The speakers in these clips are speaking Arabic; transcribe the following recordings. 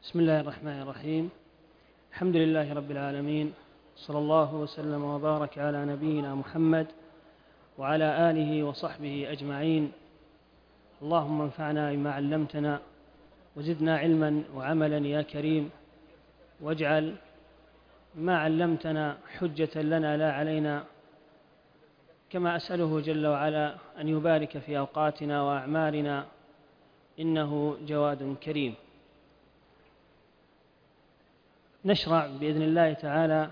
بسم الله الرحمن الرحيم. الحمد لله رب العالمين، صلى الله وسلم وبارك على نبينا محمد وعلى آله وصحبه أجمعين. اللهم انفعنا بما علمتنا وزدنا علما وعملا يا كريم، واجعل ما علمتنا حجة لنا لا علينا، كما أسأله جل وعلا أن يبارك في أوقاتنا وأعمارنا، إنه جواد كريم. نشرع بإذن الله تعالى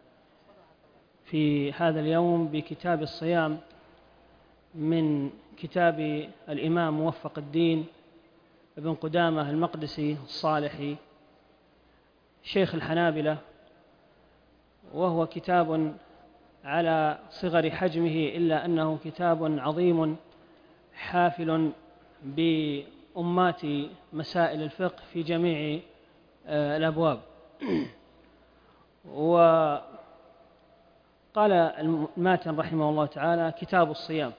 في هذا اليوم بكتاب الصيام من كتاب الإمام موفق الدين ابن قدامة المقدسي الصالحي شيخ الحنابلة، وهو كتاب على صغر حجمه إلا أنه كتاب عظيم حافل بأمات مسائل الفقه في جميع الأبواب. وقال الماتن رحمه الله تعالى: كتاب الصيام.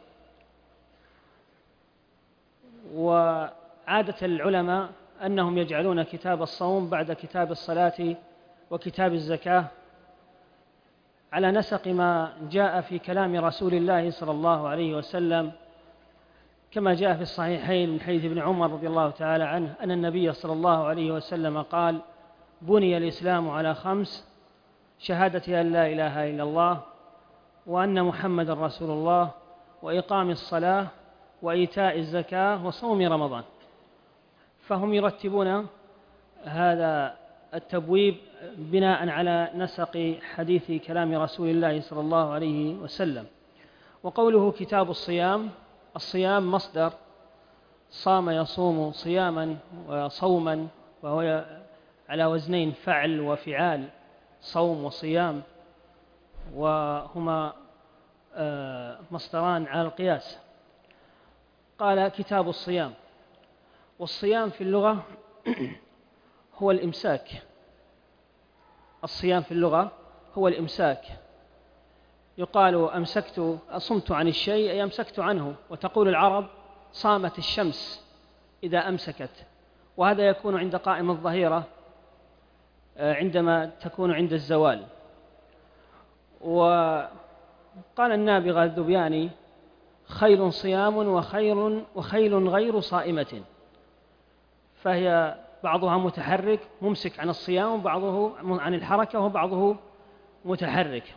وعادة العلماء أنهم يجعلون كتاب الصوم بعد كتاب الصلاة وكتاب الزكاة على نسق ما جاء في كلام رسول الله صلى الله عليه وسلم، كما جاء في الصحيحين من حديث ابن عمر رضي الله تعالى عنه أن النبي صلى الله عليه وسلم قال: بني الإسلام على 5: شهادة أن لا إله إلا الله وأن محمد رسول الله وإقام الصلاة وإيتاء الزكاة وصوم رمضان. فهم يرتبون هذا التبويب بناء على نسق حديث كلام رسول الله صلى الله عليه وسلم. وقوله كتاب الصيام، الصيام مصدر صام يصوم صياما وصوما، وهو على وزنين فعل وفعال، صوم وصيام، وهما مصدران على القياس. قال: كتاب الصيام. والصيام في اللغة هو الإمساك. الصيام في اللغة هو الإمساك. يقال صمت عن الشيء أي أمسكت عنه. وتقول العرب: صامت الشمس إذا أمسكت. وهذا يكون عند قائم الظهيرة عندما تكون عند الزوال. وقال النابغة الذبياني: خيل صيام وخيل غير صائمة. فهي بعضها متحرك ممسك عن الصيام، وبعضه عن الحركة، وبعضه متحرك.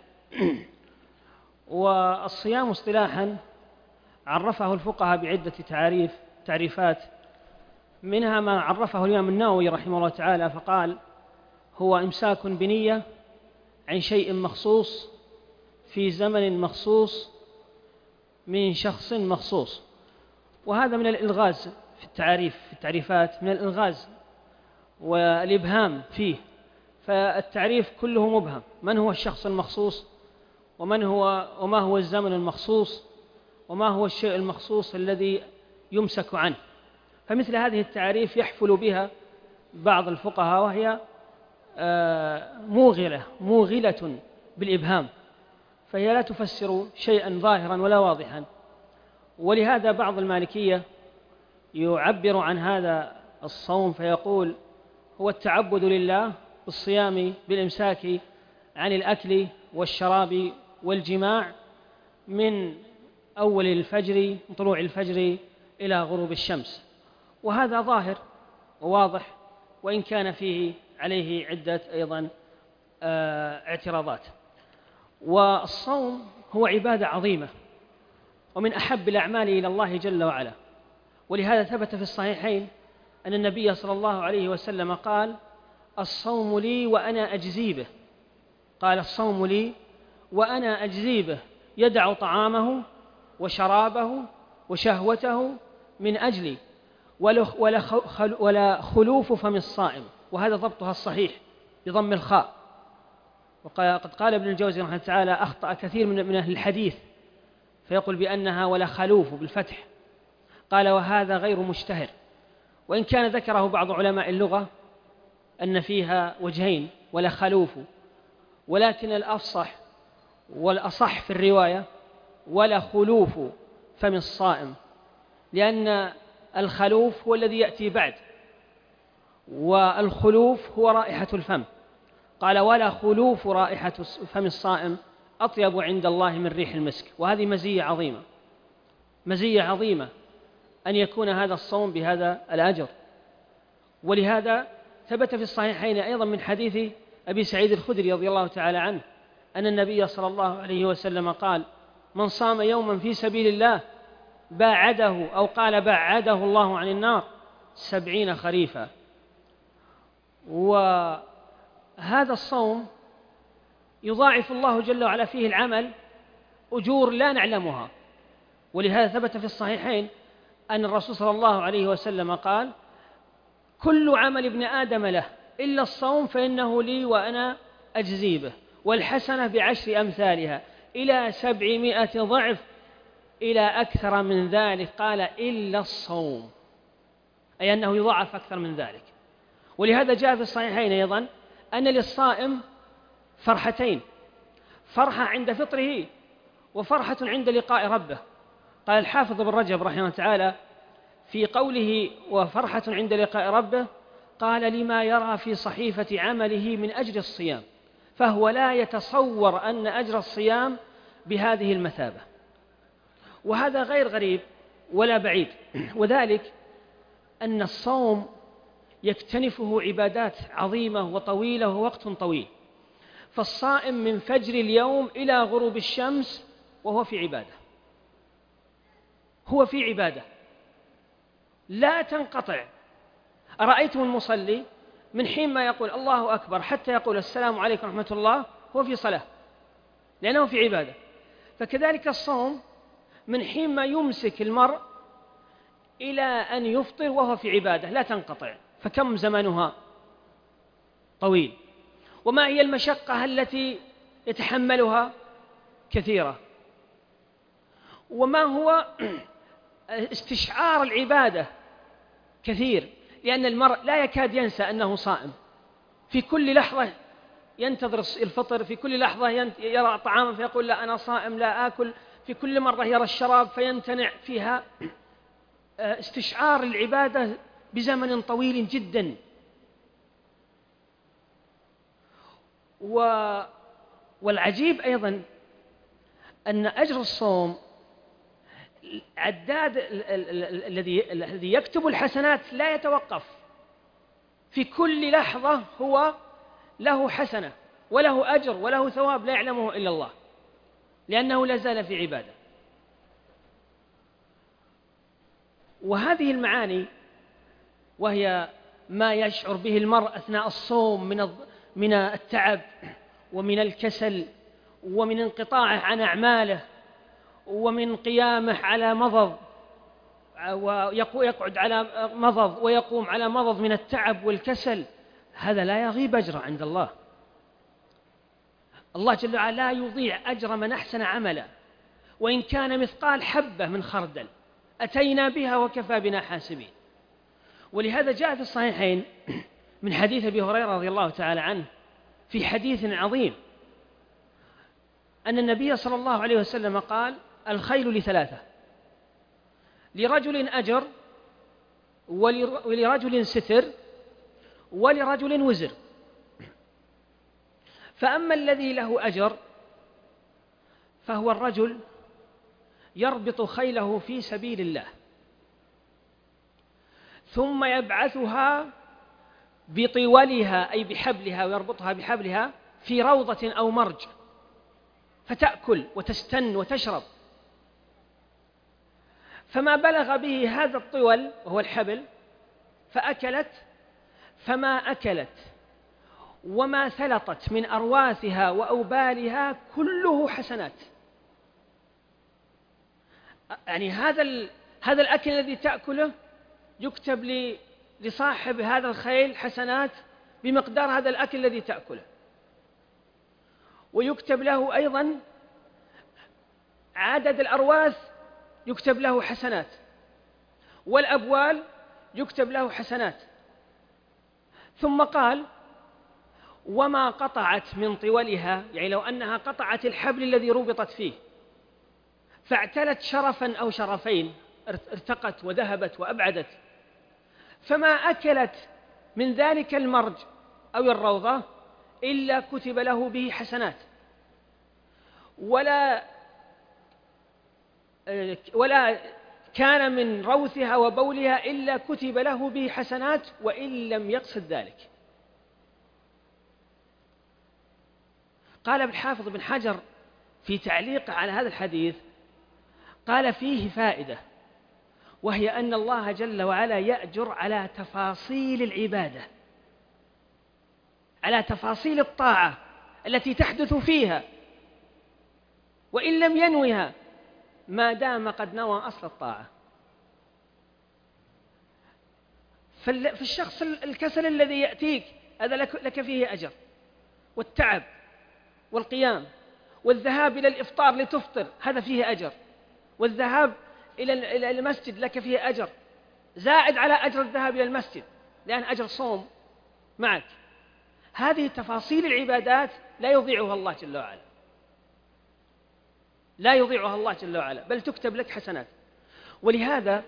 والصيام اصطلاحا عرفه الفقهاء بعدة تعريفات، منها ما عرفه الإمام النووي رحمه الله تعالى فقال: هو إمساك بنية عن شيء مخصوص في زمن مخصوص من شخص مخصوص. وهذا من الإلغاز في التعريفات، من الإلغاز والإبهام فيه. فالتعريف كله مبهم: من هو الشخص المخصوص، وما هو الزمن المخصوص، وما هو الشيء المخصوص الذي يمسك عنه. فمثل هذه التعريف يحفل بها بعض الفقهاء، وهي موغلة بالإبهام، فهي لا تفسر شيئا ظاهرا ولا واضحا. ولهذا بعض المالكية يعبر عن هذا الصوم فيقول: هو التعبد لله بالصيام بالإمساك عن الأكل والشراب والجماع من أول الفجر، من طلوع الفجر إلى غروب الشمس. وهذا ظاهر وواضح، وإن كان فيه عليه عدة أيضا اعتراضات. والصوم هو عبادة عظيمة ومن أحب الأعمال إلى الله جل وعلا. ولهذا ثبت في الصحيحين أن النبي صلى الله عليه وسلم قال: الصوم لي وأنا أجزي به. قال: الصوم لي وأنا أجزي به، يدع طعامه وشرابه وشهوته من أجلي، ولا خلوف فم الصائم. وهذا ضبطها الصحيح بضم الخاء. وقد قال ابن الجوزي رحمه الله تعالى: أخطأ كثير من أهل الحديث فيقول بأنها ولا خلوف بالفتح. قال: وهذا غير مشتهر، وإن كان ذكره بعض علماء اللغة أن فيها وجهين ولا خلوف، ولكن الأفصح والأصح في الرواية ولا خلوف فم الصائم، لأن الخلوف هو الذي يأتي بعد، والخلوف هو رائحة الفم. قال ولا خلوف رائحة فم الصائم أطيب عند الله من ريح المسك. وهذه مزية عظيمة، مزية عظيمة أن يكون هذا الصوم بهذا الأجر. ولهذا ثبت في الصحيحين أيضا من حديث أبي سعيد الخدري رضي الله تعالى عنه أن النبي صلى الله عليه وسلم قال من صام يوما في سبيل الله باعده أو قال بعده الله عن النار 70 خريفا. وهذا الصوم يضاعف الله جل وعلا فيه العمل أجور لا نعلمها. ولهذا ثبت في الصحيحين أن الرسول صلى الله عليه وسلم قال كل عمل ابن آدم له إلا الصوم فإنه لي وأنا أجزي به، والحسنة ب10 أمثالها إلى 700 ضعف إلى أكثر من ذلك. قال إلا الصوم، أي أنه يضاعف أكثر من ذلك. ولهذا جاء في الصحيحين أيضا أن للصائم فرحتين، فرحة عند فطره وفرحة عند لقاء ربه. قال الحافظ ابن رجب رحمه الله تعالى في قوله وفرحة عند لقاء ربه قال لما يرى في صحيفة عمله من أجر الصيام، فهو لا يتصور أن أجر الصيام بهذه المثابة. وهذا غير غريب ولا بعيد، وذلك أن الصوم يكتنفه عبادات عظيمة وطويلة ووقت طويل. فالصائم من فجر اليوم إلى غروب الشمس وهو في عبادة، هو في عبادة لا تنقطع. أرأيتم المصلي من حين ما يقول الله أكبر حتى يقول السلام عليكم ورحمة الله هو في صلاة، لأنه في عبادة. فكذلك الصوم من حين ما يمسك المرء إلى أن يفطر وهو في عبادة لا تنقطع. فكم زمنها طويل، وما هي المشقة التي يتحملها كثيرة، وما هو استشعار العبادة كثير، لأن المرء لا يكاد ينسى أنه صائم. في كل لحظة ينتظر الفطر، في كل لحظة يرى طعاما فيقول لا أنا صائم لا آكل، في كل مرة يرى الشراب فيمتنع فيها. استشعار العبادة بزمن طويل جدا. والعجيب أيضا أن أجر الصوم عداد الذي يكتب الحسنات لا يتوقف، في كل لحظة هو له حسنة وله أجر وله ثواب لا يعلمه إلا الله، لأنه لا زال في عبادة. وهذه المعاني وهي ما يشعر به المرء أثناء الصوم من التعب ومن الكسل ومن انقطاعه عن أعماله ومن قيامه على مضض، ويقعد على مضض ويقوم على مضض من التعب والكسل، هذا لا يغيب أجره عند الله. الله جل وعلا لا يضيع أجر من أحسن عملا، وإن كان مثقال حبة من خردل أتينا بها وكفى بنا حاسبين. ولهذا جاء في الصحيحين من حديث أبي هريرة رضي الله تعالى عنه في حديث عظيم أن النبي صلى الله عليه وسلم قال الخيل ل3: لرجل أجر، ولرجل ستر، ولرجل وزر. فأما الذي له أجر فهو الرجل يربط خيله في سبيل الله ثم يبعثها بطولها أي بحبلها، ويربطها بحبلها في روضة أو مرج فتأكل وتستن وتشرب، فما بلغ به هذا الطول وهو الحبل فأكلت، فما أكلت وما ثلطت من أرواثها وأوبالها كله حسنات. يعني هذا الأكل الذي تأكله يكتب لصاحب هذا الخيل حسنات بمقدار هذا الأكل الذي تأكله، ويكتب له أيضا عدد الأرواث يكتب له حسنات، والأبوال يكتب له حسنات. ثم قال وما قطعت من طولها، يعني لو أنها قطعت الحبل الذي ربطت فيه فاعتلت شرفا أو شرفين، ارتقت وذهبت وأبعدت، فما أكلت من ذلك المرج أو الروضة إلا كتب له به حسنات، ولا كان من روثها وبولها إلا كتب له به حسنات وإن لم يقصد ذلك. قال الحافظ بن حجر في تعليق على هذا الحديث، قال فيه فائدة، وهي أن الله جل وعلا يأجر على تفاصيل العبادة، على تفاصيل الطاعة التي تحدث فيها، وإن لم ينوها ما دام قد نوى أصل الطاعة. في الشخص الكسل الذي يأتيك هذا لك فيه أجر، والتعب والقيام والذهاب إلى الإفطار لتفطر هذا فيه أجر، والذهاب إلى المسجد لك فيه أجر زائد على أجر الذهاب إلى المسجد، لأن أجر صوم معك. هذه تفاصيل العبادات لا يضيعها الله جل وعلا، لا يضيعها الله جل وعلا، بل تكتب لك حسنات. ولهذا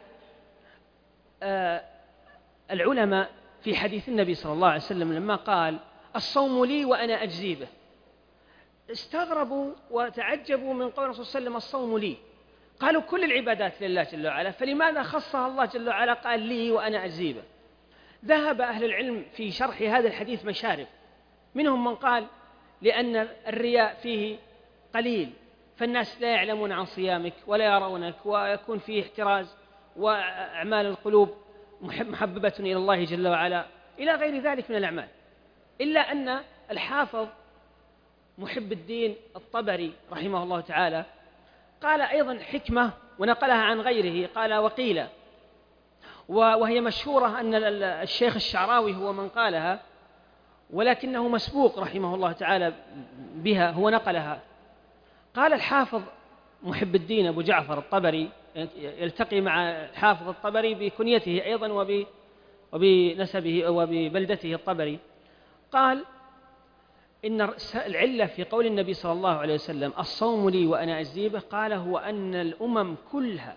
العلماء في حديث النبي صلى الله عليه وسلم لما قال الصوم لي وأنا أجزي به، استغربوا وتعجبوا من قول الرسول صلى الله عليه وسلم الصوم لي، قالوا كل العبادات لله جل وعلا، فلماذا خصها الله جل وعلا قال لي وأنا أجزي به؟ ذهب أهل العلم في شرح هذا الحديث مشارب، منهم من قال لأن الرياء فيه قليل، فالناس لا يعلمون عن صيامك ولا يرونك، ويكون فيه احتراز، وأعمال القلوب محببة إلى الله جل وعلا، إلى غير ذلك من الأعمال. إلا أن الحافظ محب الدين الطبري رحمه الله تعالى قال أيضا حكمة ونقلها عن غيره، قال وقيل، وهي مشهورة أن الشيخ الشعراوي هو من قالها، ولكنه مسبوق رحمه الله تعالى بها، هو نقلها. قال الحافظ محب الدين أبو جعفر الطبري، يلتقي مع الحافظ الطبري بكنيته أيضا وبنسبه وببلدته الطبري، قال إن العلة في قول النبي صلى الله عليه وسلم الصوم لي وأنا أجزي به، قال هو أن الأمم كلها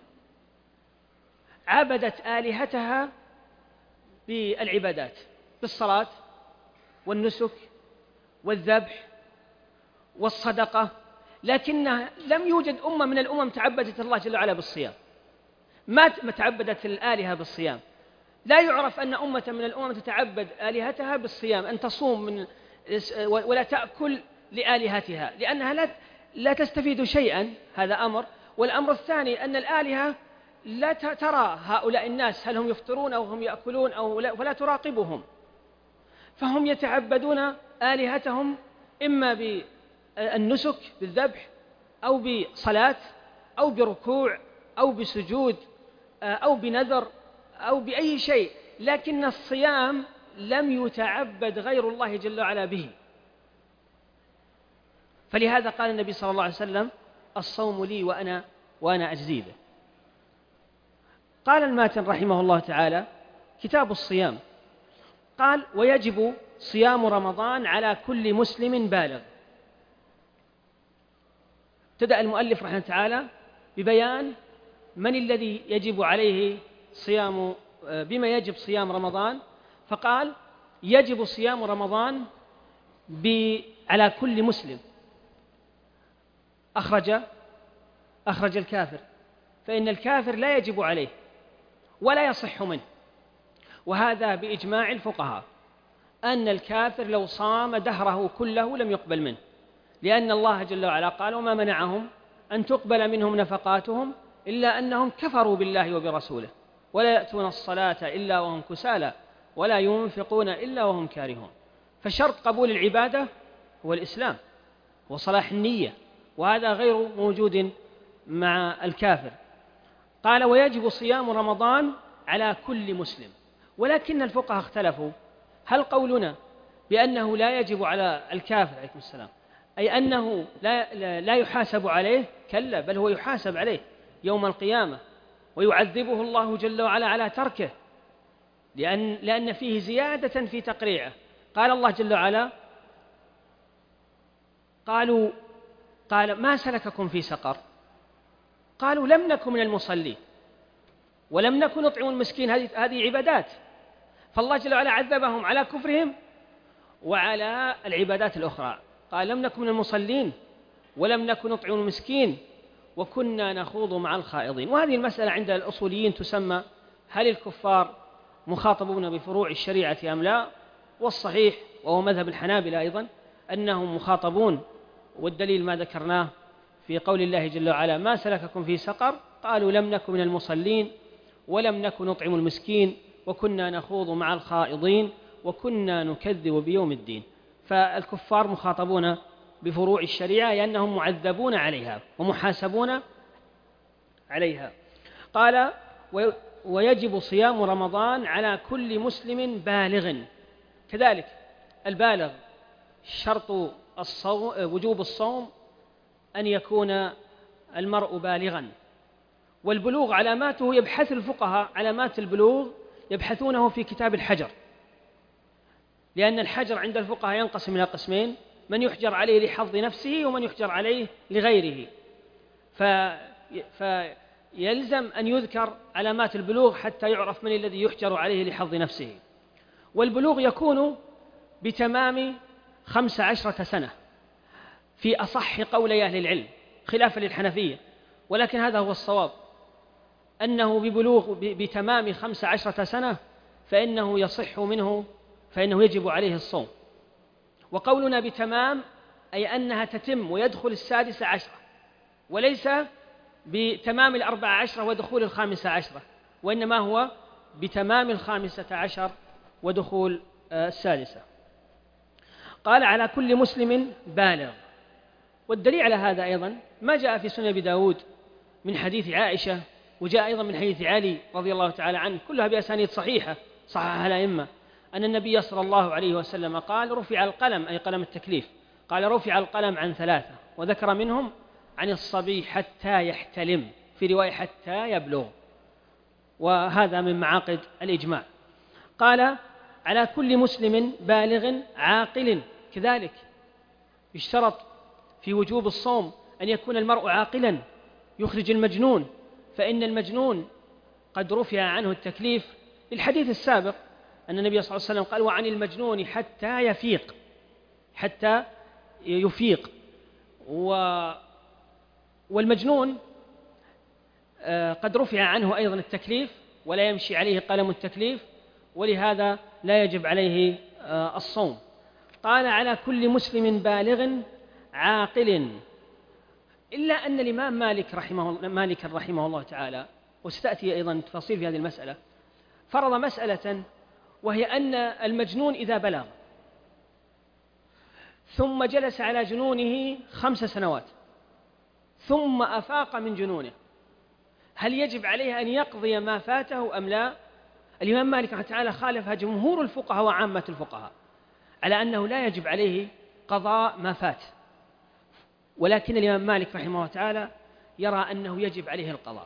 عبدت آلهتها بالعبادات، بالصلاة والنسك والذبح والصدقة، لكن لم يوجد أمة من الأمم تعبدت الله جل وعلا بالصيام، ما تعبدت الآلهة بالصيام. لا يعرف أن أمة من الأمم تتعبد آلهتها بالصيام، أن تصوم ولا تأكل لآلهتها، لأنها لا تستفيد شيئا، هذا أمر. والأمر الثاني أن الآلهة لا ترى هؤلاء الناس هل هم يفطرون أو هم يأكلون أو لا، فلا تراقبهم، فهم يتعبدون آلهتهم إما بالنسك بالذبح أو بصلاة أو بركوع أو بسجود أو بنذر أو بأي شيء، لكن الصيام لم يتعبد غير الله جل وعلا به. فلهذا قال النبي صلى الله عليه وسلم الصوم لي وأنا أجزي به. قال الماتن رحمه الله تعالى كتاب الصيام، قال ويجب صيام رمضان على كل مسلم بالغ. ابتدأ المؤلف رحمه الله تعالى ببيان من الذي يجب عليه صيام، بما يجب صيام رمضان، فقال يجب صيام رمضان على كل مسلم، أخرج الكافر، فإن الكافر لا يجب عليه ولا يصح منه، وهذا بإجماع الفقهاء أن الكافر لو صام دهره كله لم يقبل منه، لأن الله جل وعلا قال وما منعهم أن تقبل منهم نفقاتهم إلا أنهم كفروا بالله وبرسوله ولا يأتون الصلاة إلا وهم كسالى ولا ينفقون إلا وهم كارهون. فشرط قبول العبادة هو الإسلام وصلاح النية، وهذا غير موجود مع الكافر. قال ويجب صيام رمضان على كل مسلم، ولكن الفقهاء اختلفوا، هل قولنا بأنه لا يجب على الكافر عليكم السلام أي أنه لا يحاسب عليه؟ كلا، بل هو يحاسب عليه يوم القيامة ويعذبه الله جل وعلا على تركه، لأن فيه زيادة في تقريعه. قال الله جل وعلا قال ما سلككم في سقر؟ قالوا لم نكن من المصلين ولم نكن نطعم المسكين، هذه عبادات. فالله جل وعلا عذبهم على كفرهم وعلى العبادات الأخرى. قال لم نكن من المصلين ولم نكن نطعم المسكين وكنا نخوض مع الخائضين. وهذه المسألة عند الأصوليين تسمى هل الكفار مخاطبون بفروع الشريعة أم لا؟ والصحيح وهو مذهب الحنابلة أيضا أنهم مخاطبون، والدليل ما ذكرناه في قول الله جل وعلا ما سلككم في سقر؟ قالوا لم نكن من المصلين ولم نكن نطعم المسكين وكنا نخوض مع الخائضين وكنا نكذب بيوم الدين. فالكفار مخاطبون بفروع الشريعة لأنهم معذبون عليها ومحاسبون عليها. قال ويجب صيام رمضان على كل مسلم بالغ. كذلك البالغ شرط وجوب الصوم أن يكون المرء بالغا، والبلوغ علاماته يبحث الفقهاء علامات البلوغ يبحثونه في كتاب الحجر، لأن الحجر عند الفقهاء ينقسم إلى قسمين: من يحجر عليه لحظ نفسه ومن يحجر عليه لغيره. فيلزم أن يذكر علامات البلوغ حتى يعرف من الذي يحجر عليه لحظ نفسه. والبلوغ يكون بتمام 15 سنة في أصح قولي أهل العلم خلافا للحنفية، ولكن هذا هو الصواب، أنه ببلوغ بتمام 15 سنة فإنه يصح منه، فإنه يجب عليه الصوم. وقولنا بتمام أي أنها تتم ويدخل 16، وليس بتمام 14 ودخول 15، وإنما هو بتمام 15 ودخول 16. قال على كل مسلم بالغ. والدليل على هذا أيضا ما جاء في سنن أبي داود من حديث عائشة، وجاء أيضا من حديث علي رضي الله تعالى عنه، كلها بأسانيد صحيحة صححها الأئمة، أن النبي صلى الله عليه وسلم قال رفع القلم، أي قلم التكليف، قال رفع القلم عن 3، وذكر منهم عن الصبي حتى يحتلم، في رواية حتى يبلغ، وهذا من معاقد الإجماع. قال على كل مسلم بالغ عاقل. كذلك يشترط في وجوب الصوم أن يكون المرء عاقلا يخرج المجنون، فإن المجنون قد رفع عنه التكليف للحديث السابق أن النبي صلى الله عليه وسلم قال وعن المجنون حتى يفيق. والمجنون قد رفع عنه أيضا التكليف ولا يمشي عليه قلم التكليف، ولهذا لا يجب عليه الصوم. قال على كل مسلم بالغ عاقل، إلا أن الإمام مالك رحمه الله تعالى، وستأتي أيضا تفاصيل في هذه المسألة، فرض مسألة، وهي أن المجنون إذا بلغ ثم جلس على جنونه 5 سنوات ثم أفاق من جنونه، هل يجب عليه أن يقضي ما فاته أم لا؟ الإمام مالك رحمه الله تعالى خالفها جمهور الفقهاء وعامة الفقهاء على أنه لا يجب عليه قضاء ما فات، ولكن الإمام مالك رحمه الله تعالى يرى أنه يجب عليه القضاء،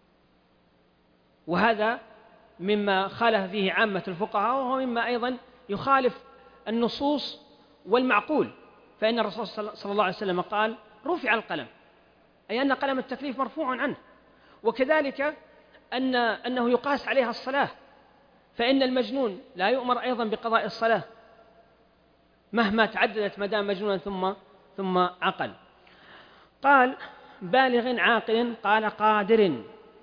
وهذا مما خالف فيه عامة الفقهاء، وهو مما أيضا يخالف النصوص والمعقول، فإن الرسول صلى الله عليه وسلم قال رفع القلم، أي أن قلم التكليف مرفوع عنه. وكذلك أنه يقاس عليها الصلاة، فإن المجنون لا يؤمر أيضا بقضاء الصلاة مهما تعددت ما دام مجنونا ثم عقل. قال بالغ عاقل. قال قادر.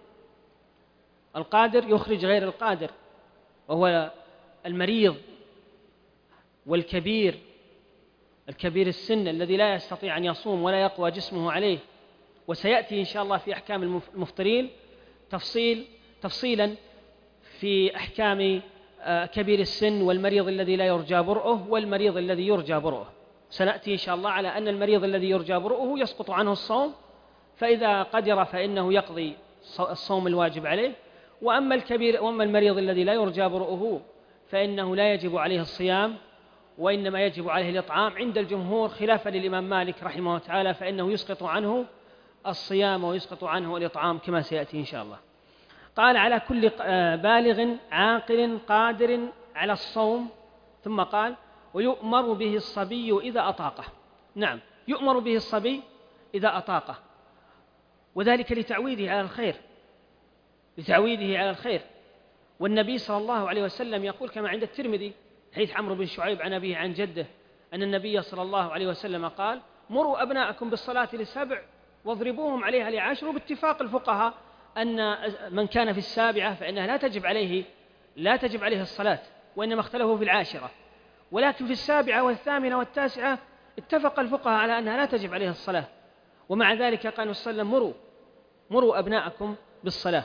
القادر يخرج غير القادر، وهو المريض والكبير، الكبير السن الذي لا يستطيع أن يصوم ولا يقوى جسمه عليه. وسيأتي إن شاء الله في أحكام المفطرين تفصيلا في أحكام كبير السن والمريض الذي لا يرجى برؤه والمريض الذي يرجى برؤه. سنأتي إن شاء الله على أن المريض الذي يرجى برؤه يسقط عنه الصوم، فإذا قدر فإنه يقضي الصوم الواجب عليه، وأما المريض الذي لا يرجى برؤه فإنه لا يجب عليه الصيام، وإنما يجب عليه الإطعام عند الجمهور، خلافا للإمام مالك رحمه الله تعالى، فإنه يسقط عنه الصيام ويسقط عنه الإطعام كما سيأتي إن شاء الله. قال على كل بالغ عاقل قادر على الصوم، ثم قال ويؤمر به الصبي إذا أطاقه. نعم، يؤمر به الصبي إذا أطاقه، وذلك لتعويده على الخير، والنبي صلى الله عليه وسلم يقول كما عند الترمذي حديث عمرو بن شعيب عن أبيه عن جده أن النبي صلى الله عليه وسلم قال: مروا أبناءكم بالصلاة ل7 واضربوهم عليها ل10. وباتفاق الفقهاء أن من كان في 7 فإنها لا تجب عليه الصلاة، وإنما اختلفوا في 10. ولكن في 7 و8 و9 اتفق الفقهاء على أنها لا تجب عليه الصلاة. ومع ذلك قال صلى الله عليه وسلم: مروا أبناءكم بالصلاة.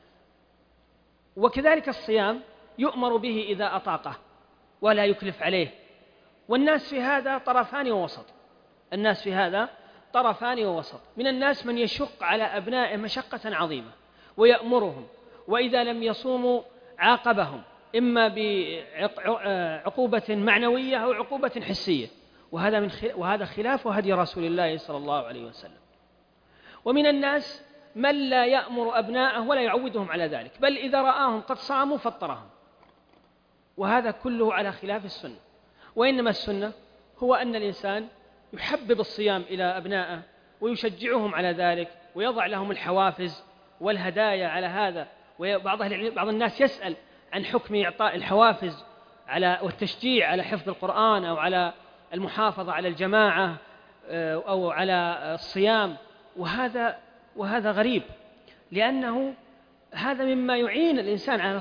وكذلك الصيام يؤمر به إذا أطاقه ولا يكلف عليه. والناس في هذا طرفان ووسط. من الناس من يشق على أبنائه مشقة عظيمة ويأمرهم، وإذا لم يصوموا عاقبهم إما بعقوبة معنوية أو عقوبة حسية، وهذا خلاف هدي رسول الله صلى الله عليه وسلم. ومن الناس من لا يأمر أبناءه ولا يعودهم على ذلك، بل إذا رآهم قد صاموا فطرهم، وهذا كله على خلاف السنة. وإنما السنة هو أن الإنسان يحبب الصيام إلى أبنائه ويشجعهم على ذلك ويضع لهم الحوافز والهدايا على هذا. وبعض الناس يسأل عن حكم إعطاء الحوافز والتشجيع على حفظ القرآن أو على المحافظة على الجماعة أو على الصيام، وهذا غريب، لأنه هذا مما يعين الإنسان على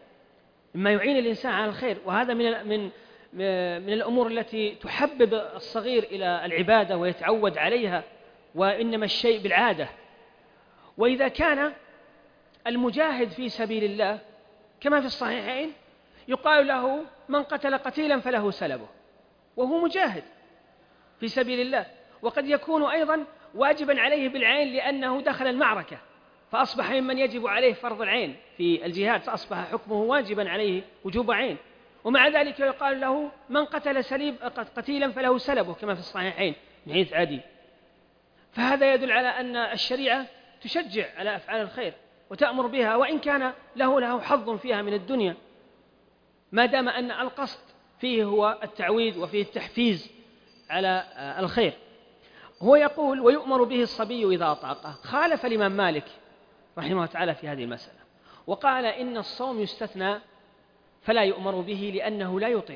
الخير، وهذا من الأمور التي تحبب الصغير إلى العبادة ويتعود عليها، وإنما الشيء بالعادة. وإذا كان المجاهد في سبيل الله كما في الصحيحين يقال له: من قتل قتيلا فله سلبه، وهو مجاهد في سبيل الله. وقد يكون أيضا واجبا عليه بالعين لأنه دخل المعركة فأصبح ممن يجب عليه فرض العين في الجهاد، فأصبح حكمه واجبا عليه وجوب عين. ومع ذلك يقال له: من قتل قتيلا فله سلبه، كما في الصحيحين من حديث عدي. فهذا يدل على أن الشريعة تشجع على أفعال الخير وتأمر بها، وإن كان له حظ فيها من الدنيا، ما دام أن القصد فيه هو التعويد وفيه التحفيز على الخير. هو يقول: ويؤمر به الصبي إذا أطاقه. خالف الإمام مالك رحمه الله تعالى في هذه المسألة، وقال: إن الصوم يستثنى فلا يؤمر به لأنه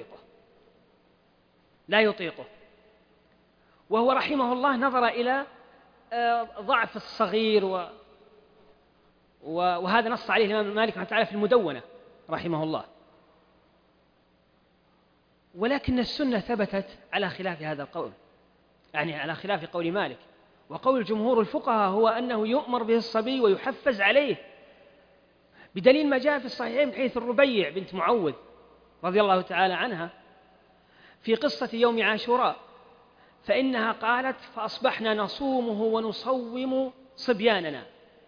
لا يطيقه. وهو رحمه الله نظر إلى ضعف الصغير، وهذا نص عليه الإمام مالك رحمه الله تعالى في المدونة رحمه الله. ولكن السنة ثبتت على خلاف هذا القول، يعني على خلاف قول مالك. وقول جمهور الفقهاء هو أنه يؤمر به الصبي ويحفز عليه، بدليل ما جاء في الصحيحين من حديث الربيع بنت معوذ رضي الله تعالى عنها في قصة يوم عاشوراء، فإنها قالت: فأصبحنا نصومه ونصوم صبياننا،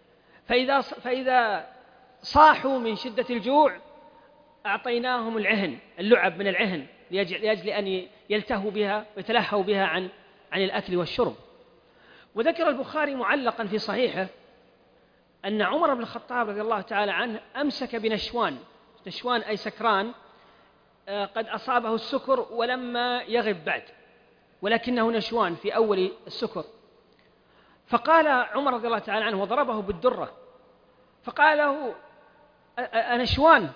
فإذا صاحوا من شدة الجوع أعطيناهم اللعب من العهن لأجل أن يلتهوا بها ويتلهوا بها عن الأكل والشرب. وذكر البخاري معلقا في صحيحه أن عمر بن الخطاب رضي الله تعالى عنه أمسك بنشوان أي سكران قد أصابه السكر ولما يغب بعد، ولكنه نشوان في أول السكر. فقال عمر رضي الله تعالى عنه وضربه بالدرة، فقال له: أنشوان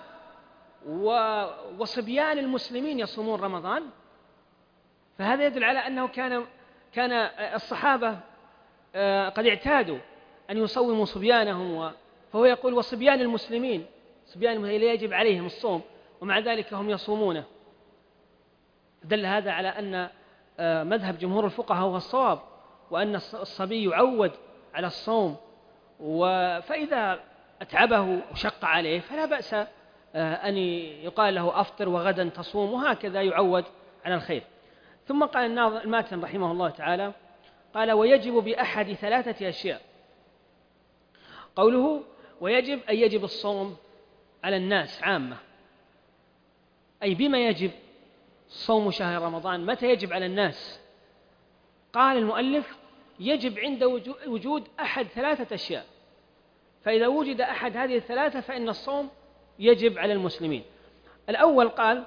وصبيان المسلمين يصومون رمضان؟ فهذا يدل على أنه كان الصحابة قد اعتادوا أن يصوموا صبيانهم، فهو يقول: وصبيان المسلمين لا يجب عليهم الصوم، ومع ذلك هم يصومونه. دل هذا على أن مذهب جمهور الفقهاء هو الصواب، وأن الصبي يعود على الصوم، فإذا أتعبه وشق عليه فلا بأس أن يقال له: أفطر وغدا تصوم، وهكذا يعود على الخير. ثم قال الماتن رحمه الله تعالى: قال: ويجب بأحد 3 أشياء. قوله ويجب أي يجب الصوم على الناس عامة، أي بما يجب صوم شهر رمضان؟ متى يجب على الناس؟ قال المؤلف: يجب عند وجود أحد 3 أشياء، فإذا وجد أحد هذه 3 فإن الصوم يجب على المسلمين. الأول قال: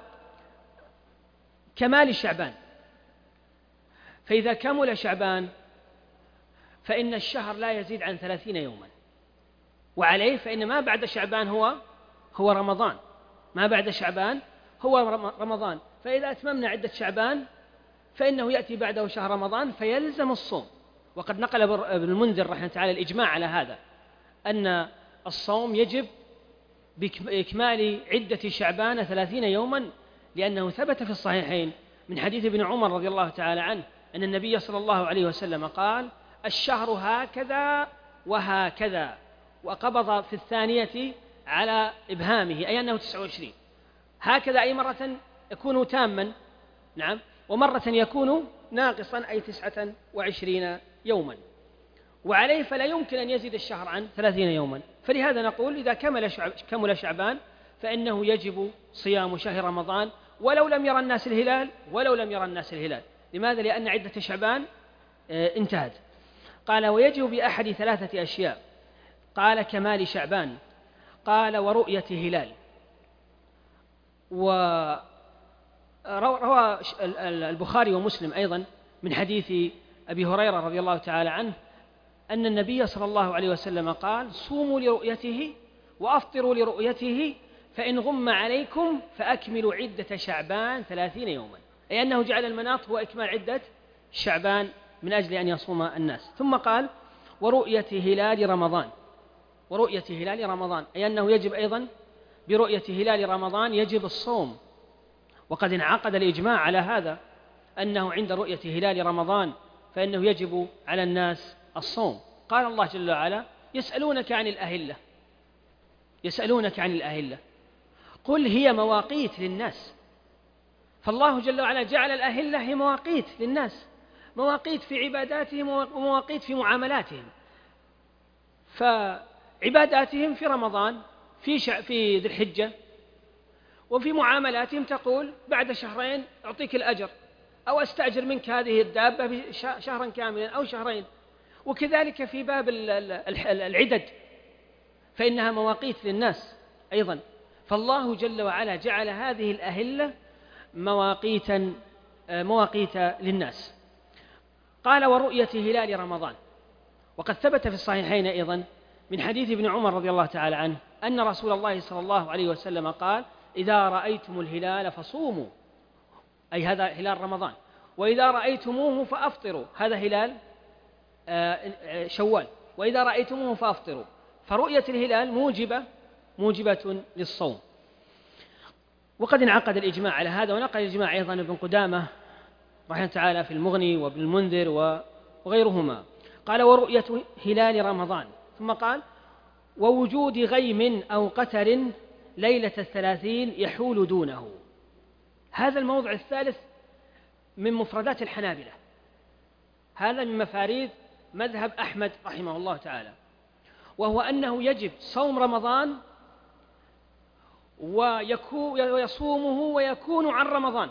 كمال شعبان، فإذا كمل شعبان فإن الشهر لا يزيد عن 30 يوما، وعليه فإن ما بعد شعبان هو هو رمضان، ما بعد شعبان هو رمضان. فإذا أتممنا عدة شعبان فإنه يأتي بعده شهر رمضان فيلزم الصوم. وقد نقل ابن المنذر رحمه تعالى الإجماع على هذا، أن الصوم يجب بإكمال عدة شعبان 30 يوما، لأنه ثبت في الصحيحين من حديث ابن عمر رضي الله تعالى عنه أن النبي صلى الله عليه وسلم قال: الشهر هكذا وهكذا، وقبض في الثانية على إبهامه أي أنه 29. هكذا أي مرة يكون تاما، نعم، ومرة يكون ناقصا أي 29 يوما، وعليه فلا يمكن أن يزيد الشهر عن 30 يوما. فلهذا نقول إذا كمل شعبان فإنه يجب صيام شهر رمضان ولو لم يرى الناس الهلال. لماذا؟ لأن عدة شعبان انتهت. قال: ويجب بأحد 3 أشياء. قال: كمال شعبان، قال: ورؤية هلال. وروى البخاري ومسلم أيضا من حديث أبي هريرة رضي الله تعالى عنه أن النبي صلى الله عليه وسلم قال: صوموا لرؤيته وأفطروا لرؤيته، فإن غم عليكم فأكملوا عدة شعبان 30 يوما، أي أنه جعل المناط هو إكمال عدة شعبان من أجل أن يصوم الناس. ثم قال: ورؤية هلال رمضان، أي أنه يجب أيضا برؤية هلال رمضان يجب الصوم. وقد انعقد الإجماع على هذا، أنه عند رؤية هلال رمضان فإنه يجب على الناس الصوم. قال الله جل وعلا: يسألونك عن الأهلة قل هي مواقيت للناس. فالله جل وعلا جعل الأهلة هي مواقيت للناس، مواقيت في عباداتهم ومواقيت في معاملاتهم. فعباداتهم في رمضان في ذي الحجة، وفي معاملاتهم تقول بعد شهرين أعطيك الأجر، أو أستأجر منك هذه الدابة شهرا كاملا أو شهرين. وكذلك في باب العدد فإنها مواقيت للناس أيضا. فالله جل وعلا جعل هذه الأهلة مواقيت للناس. قال: ورؤية هلال رمضان. وقد ثبت في الصحيحين أيضا من حديث ابن عمر رضي الله تعالى عنه أن رسول الله صلى الله عليه وسلم قال: إذا رأيتم الهلال فصوموا، أي هذا هلال رمضان، وإذا رأيتموه فأفطروا، هذا هلال شوال، وإذا رأيتموه فأفطروا. فرؤية الهلال موجبة للصوم. وقد انعقد الإجماع على هذا، ونقل الإجماع أيضا ابن قدامة رحمه تعالى في المغني وابن المنذر وغيرهما. قال: ورؤية هلال رمضان. ثم قال: ووجود غيم أو قتر ليلة 30 يحول دونه. هذا الموضع الثالث من مفردات الحنابلة، هذا من مفاريد مذهب أحمد رحمه الله تعالى، وهو أنه يجب صوم رمضان ويصومه ويكون عن رمضان.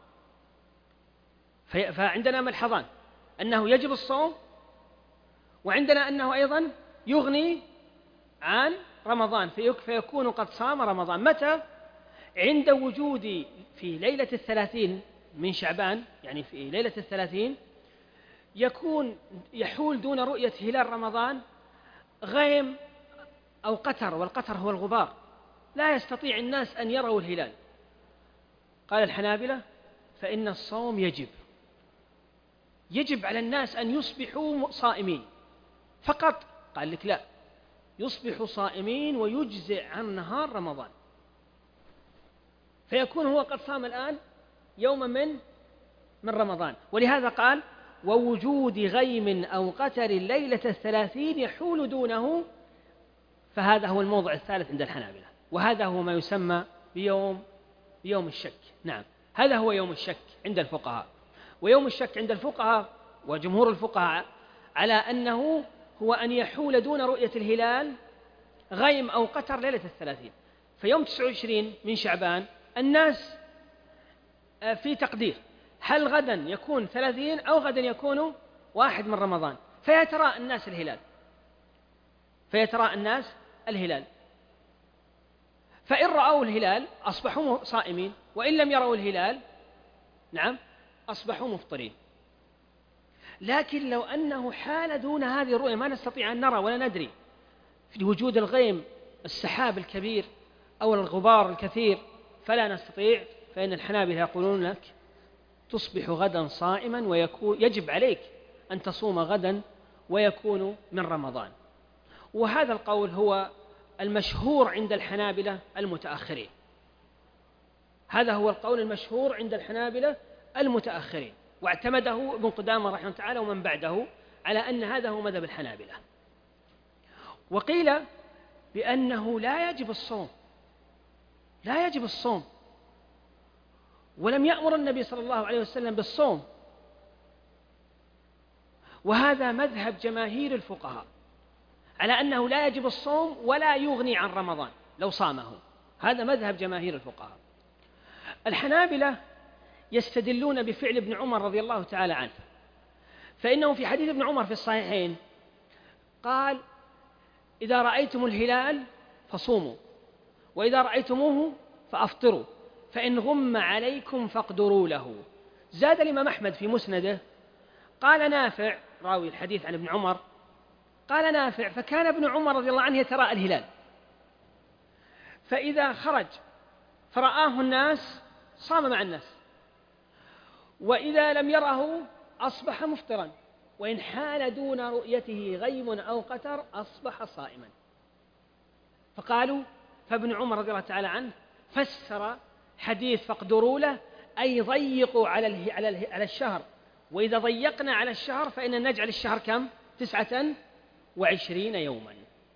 فعندنا ملحظان: أنه يجب الصوم، وعندنا أنه أيضا يغني عن رمضان فيكون قد صام رمضان. متى؟ عند وجود في ليلة 30 من شعبان، يعني في ليلة 30 يحول دون رؤية هلال رمضان غيم أو قتر، والقتر هو الغبار، لا يستطيع الناس أن يروا الهلال. قال الحنابلة: فإن الصوم يجب على الناس أن يصبحوا صائمين فقط. قال لك لا، يصبحوا صائمين ويجزئ عن نهار رمضان، فيكون هو قد صام الآن يوما من رمضان. ولهذا قال: ووجود غيم أو قتر ليلة 30 يحول دونه. فهذا هو الموضع الثالث عند الحنابلة، وهذا هو ما يسمى بيوم الشك. نعم، هذا هو يوم الشك عند الفقهاء. ويوم الشك عند الفقهاء وجمهور الفقهاء على أنه هو أن يحول دون رؤية الهلال غيم أو قتر ليلة 30. فيوم 29 من شعبان الناس في تقدير هل غدا يكون 30 أو غدا يكون 1 من رمضان، فيتراءى الناس الهلال. فإن رأوا الهلال أصبحوا صائمين، وإن لم يروا الهلال نعم أصبحوا مفطرين. لكن لو أنه حال دون هذه الرؤية ما نستطيع أن نرى ولا ندري في وجود الغيم السحاب الكبير أو الغبار الكثير فلا نستطيع، فإن الحنابلة يقولون لك تصبح غدا صائما يجب عليك أن تصوم غدا ويكون من رمضان. وهذا القول هو المشهور عند الحنابلة المتأخرين، هذا هو القول المشهور عند الحنابلة المتأخرين، واعتمده ابن قدامة رحمه الله تعالى ومن بعده على أن هذا هو مذهب الحنابلة. وقيل بأنه لا يجب الصوم، لا يجب الصوم، ولم يأمر النبي صلى الله عليه وسلم بالصوم، وهذا مذهب جماهير الفقهاء على أنه لا يجب الصوم ولا يغني عن رمضان لو صامه، هذا مذهب جماهير الفقهاء. الحنابلة يستدلون بفعل ابن عمر رضي الله تعالى عنه، فإنه في حديث ابن عمر في الصحيحين قال: إذا رأيتم الهلال فصوموا، وإذا رأيتموه فأفطروا، فإن غم عليكم فاقدروا له. زاد الإمام أحمد في مسنده قال نافع راوي الحديث عن ابن عمر، قال نافع: فكان ابن عمر رضي الله عنه يتراءى الهلال، فإذا خرج فرآه الناس صام مع الناس، وإذا لم يره أصبح مفطرا، وإن حال دون رؤيته غيم أو قتر أصبح صائما. فابن عمر رضي الله تعالى عنه فسر حديث فاقدروا له أي ضيقوا على الشهر، وإذا ضيقنا على الشهر فإن نجعل الشهر كم؟ 29 يوما.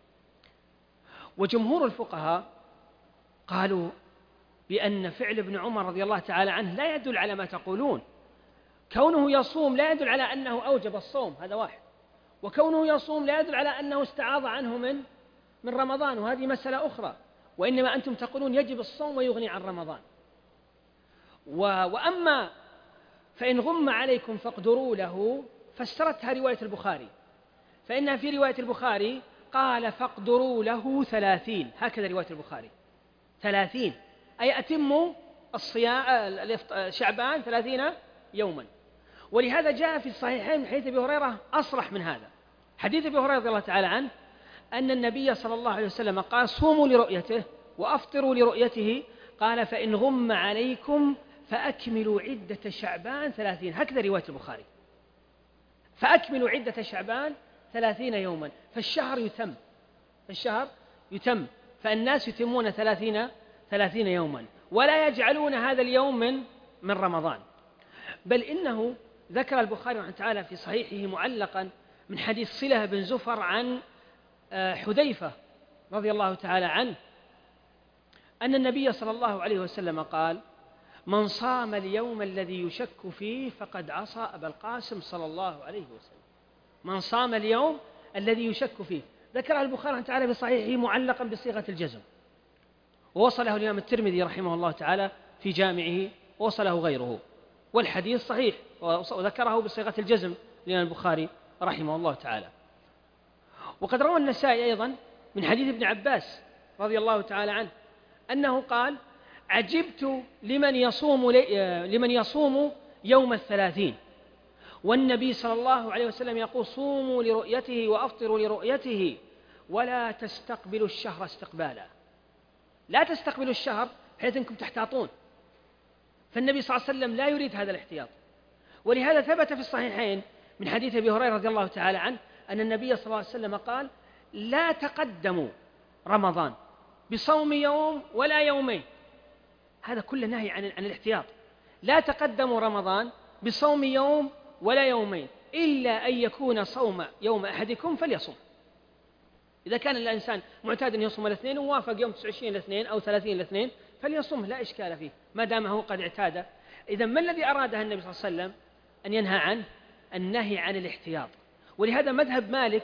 وجمهور الفقهاء قالوا بأن فعل ابن عمر رضي الله تعالى عنه لا يدل على ما تقولون، كونه يصوم لا يدل على أنه أوجب الصوم، هذا واحد، وكونه يصوم لا يدل على أنه استعاض عنه من رمضان، وهذه مسألة أخرى، وإنما أنتم تقولون يجب الصوم ويغني عن رمضان. وأما فإن غم عليكم فاقدروا له فسرتها رواية البخاري، فإنها في رواية البخاري قال فاقدروا له 30، هكذا رواية البخاري 30، أي أتموا شعبان 30 يوما. ولهذا جاء في الصحيحين من حديث أبي هريرة أصرح من هذا، حديث أبي هريرة رضي الله تعالى عنه أن النبي صلى الله عليه وسلم قال: صوموا لرؤيته وأفطروا لرؤيته، قال: فإن غم عليكم فأكملوا عدة شعبان 30، هكذا رواية البخاري، فأكملوا عدة شعبان 30 يوما، فالشهر يتم، فالناس يتمون 30 يوما، ولا يجعلون هذا اليوم من رمضان. بل إنه ذكر البخاري رحمه تعالى في صحيحه معلقا من حديث صلة بن زفر عن حذيفة رضي الله تعالى عنه أن النبي صلى الله عليه وسلم قال: من صام اليوم الذي يشك فيه فقد عصى أبا القاسم صلى الله عليه وسلم. من صام اليوم الذي يشك فيه، ذكرها البخاري رحمه تعالى بصحيحه معلقا بصيغة الجزم، ووصله الإمام الترمذي رحمه الله تعالى في جامعه، ووصله غيره، والحديث صحيح، وذكره بصيغة الجزم الإمام البخاري رحمه الله تعالى. وقد روى النسائي أيضا من حديث ابن عباس رضي الله تعالى عنه أنه قال: عجبت لمن يصوم يوم 30، والنبي صلى الله عليه وسلم يقول: صوموا لرؤيته وأفطروا لرؤيته ولا تستقبلوا الشهر استقبالا. لا تستقبلوا الشهر بحيث أنكم تحتاطون، فالنبي صلى الله عليه وسلم لا يريد هذا الاحتياط. ولهذا ثبت في الصحيحين من حديث أبي هريرة رضي الله تعالى عنه أن النبي صلى الله عليه وسلم قال: لا تقدموا رمضان بصوم يوم ولا يومين، هذا كله نهي عن الاحتياط. لا تقدموا رمضان بصوم يوم ولا يومين إلا أن يكون صوم يوم أحدكم فليصوم. إذا كان الإنسان معتاد أن يصوم الاثنين ووافق يوم 29 الاثنين أو 30 الاثنين فليصوم، لا إشكال فيه ما دامه قد اعتاد. إذا ما الذي أراده النبي صلى الله عليه وسلم أن ينهى عنه؟ النهي عن الاحتياط. ولهذا مذهب مالك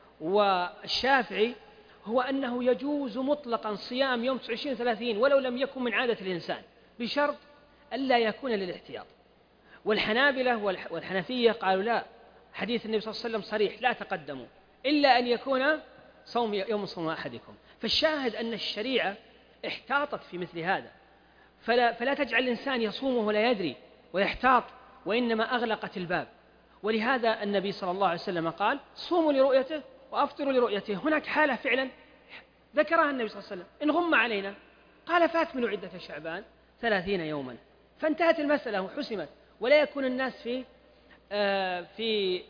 والشافعي هو أنه يجوز مطلقا صيام يوم 29 30 ولو لم يكن من عادة الإنسان، بشرط ألا يكون للاحتياط. والحنابلة والحنفية قالوا لا، حديث النبي صلى الله عليه وسلم صريح: لا تقدموا إلا أن يكون يوم صوم أحدكم. فالشاهد أن الشريعة احتاطت في مثل هذا، فلا تجعل الإنسان يصومه ولا يدري ويحتاط، وإنما أغلقت الباب. ولهذا النبي صلى الله عليه وسلم قال: صوموا لرؤيته وأفطروا لرؤيته. هناك حالة فعلا ذكرها النبي صلى الله عليه وسلم: إن غم علينا قال فأكملوا عدة شعبان 30 يوما، فانتهت المسألة وحسمت، ولا يكون الناس في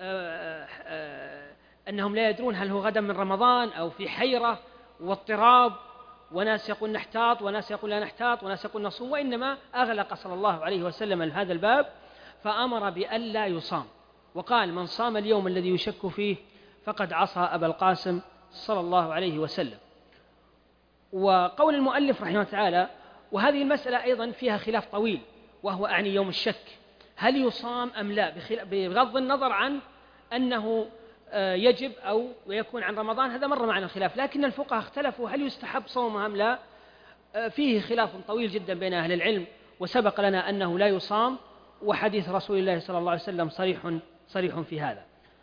أنهم لا يدرون هل هو غدا من رمضان، أو في حيرة واضطراب، وناس يقول نحتاط وناس يقول لا نحتاط وناس يقول نصوم، وإنما أغلق صلى الله عليه وسلم هذا الباب فأمر بألا يصام، وقال من صام اليوم الذي يشك فيه فقد عصى أبا القاسم صلى الله عليه وسلم. وقول المؤلف رحمه الله تعالى، وهذه المسألة أيضا فيها خلاف طويل، وهو أعني يوم الشك هل يصام أم لا، بغض النظر عن أنه يجب أو يكون عن رمضان، هذا مر معنا الخلاف، لكن الفقهاء اختلفوا هل يستحب صومه أم لا. فيه خلاف طويل جدا بين أهل العلم، وسبق لنا أنه لا يصام، وحديث رسول الله صلى الله عليه وسلم صريح في هذا.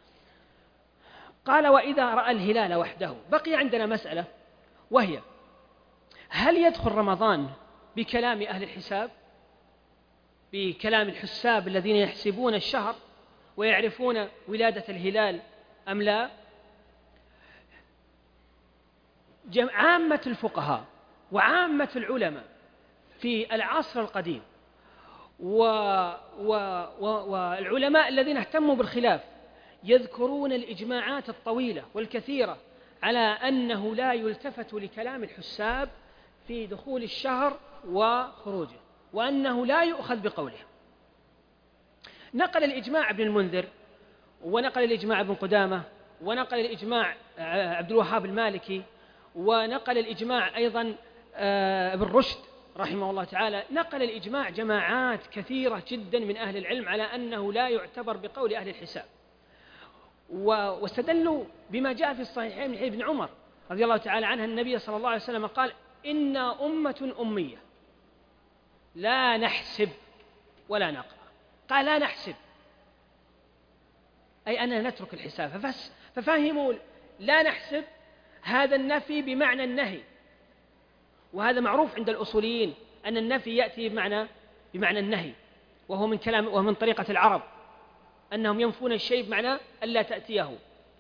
قال وإذا رأى الهلال وحده. بقي عندنا مسألة، وهي هل يدخل رمضان بكلام أهل الحساب، بكلام الحساب الذين يحسبون الشهر ويعرفون ولادة الهلال أم لا؟ عامة الفقهاء وعامة العلماء في العصر القديم والعلماء الذين اهتموا بالخلاف يذكرون الإجماعات الطويلة والكثيرة على أنه لا يلتفت لكلام الحساب في دخول الشهر وخروجه، وأنه لا يؤخذ بقوله. نقل الإجماع ابن المنذر، ونقل الإجماع ابن قدامة، ونقل الإجماع عبد الوهاب المالكي، ونقل الإجماع أيضا ابن رشد رحمه الله تعالى. نقل الإجماع جماعات كثيرة جدا من أهل العلم على أنه لا يعتبر بقول أهل الحساب، واستدلوا بما جاء في الصحيحين من حديث ابن عمر رضي الله تعالى عنه، النبي صلى الله عليه وسلم قال إنا أمة أمية لا نحسب ولا نقرأ. قال لا نحسب أي أننا نترك الحساب، ففهموا لا نحسب هذا النفي بمعنى النهي، وهذا معروف عند الأصوليين أن النفي يأتي بمعنى النهي، وهو من طريقة العرب أنهم ينفون الشيء بمعنى ألا تأتيه.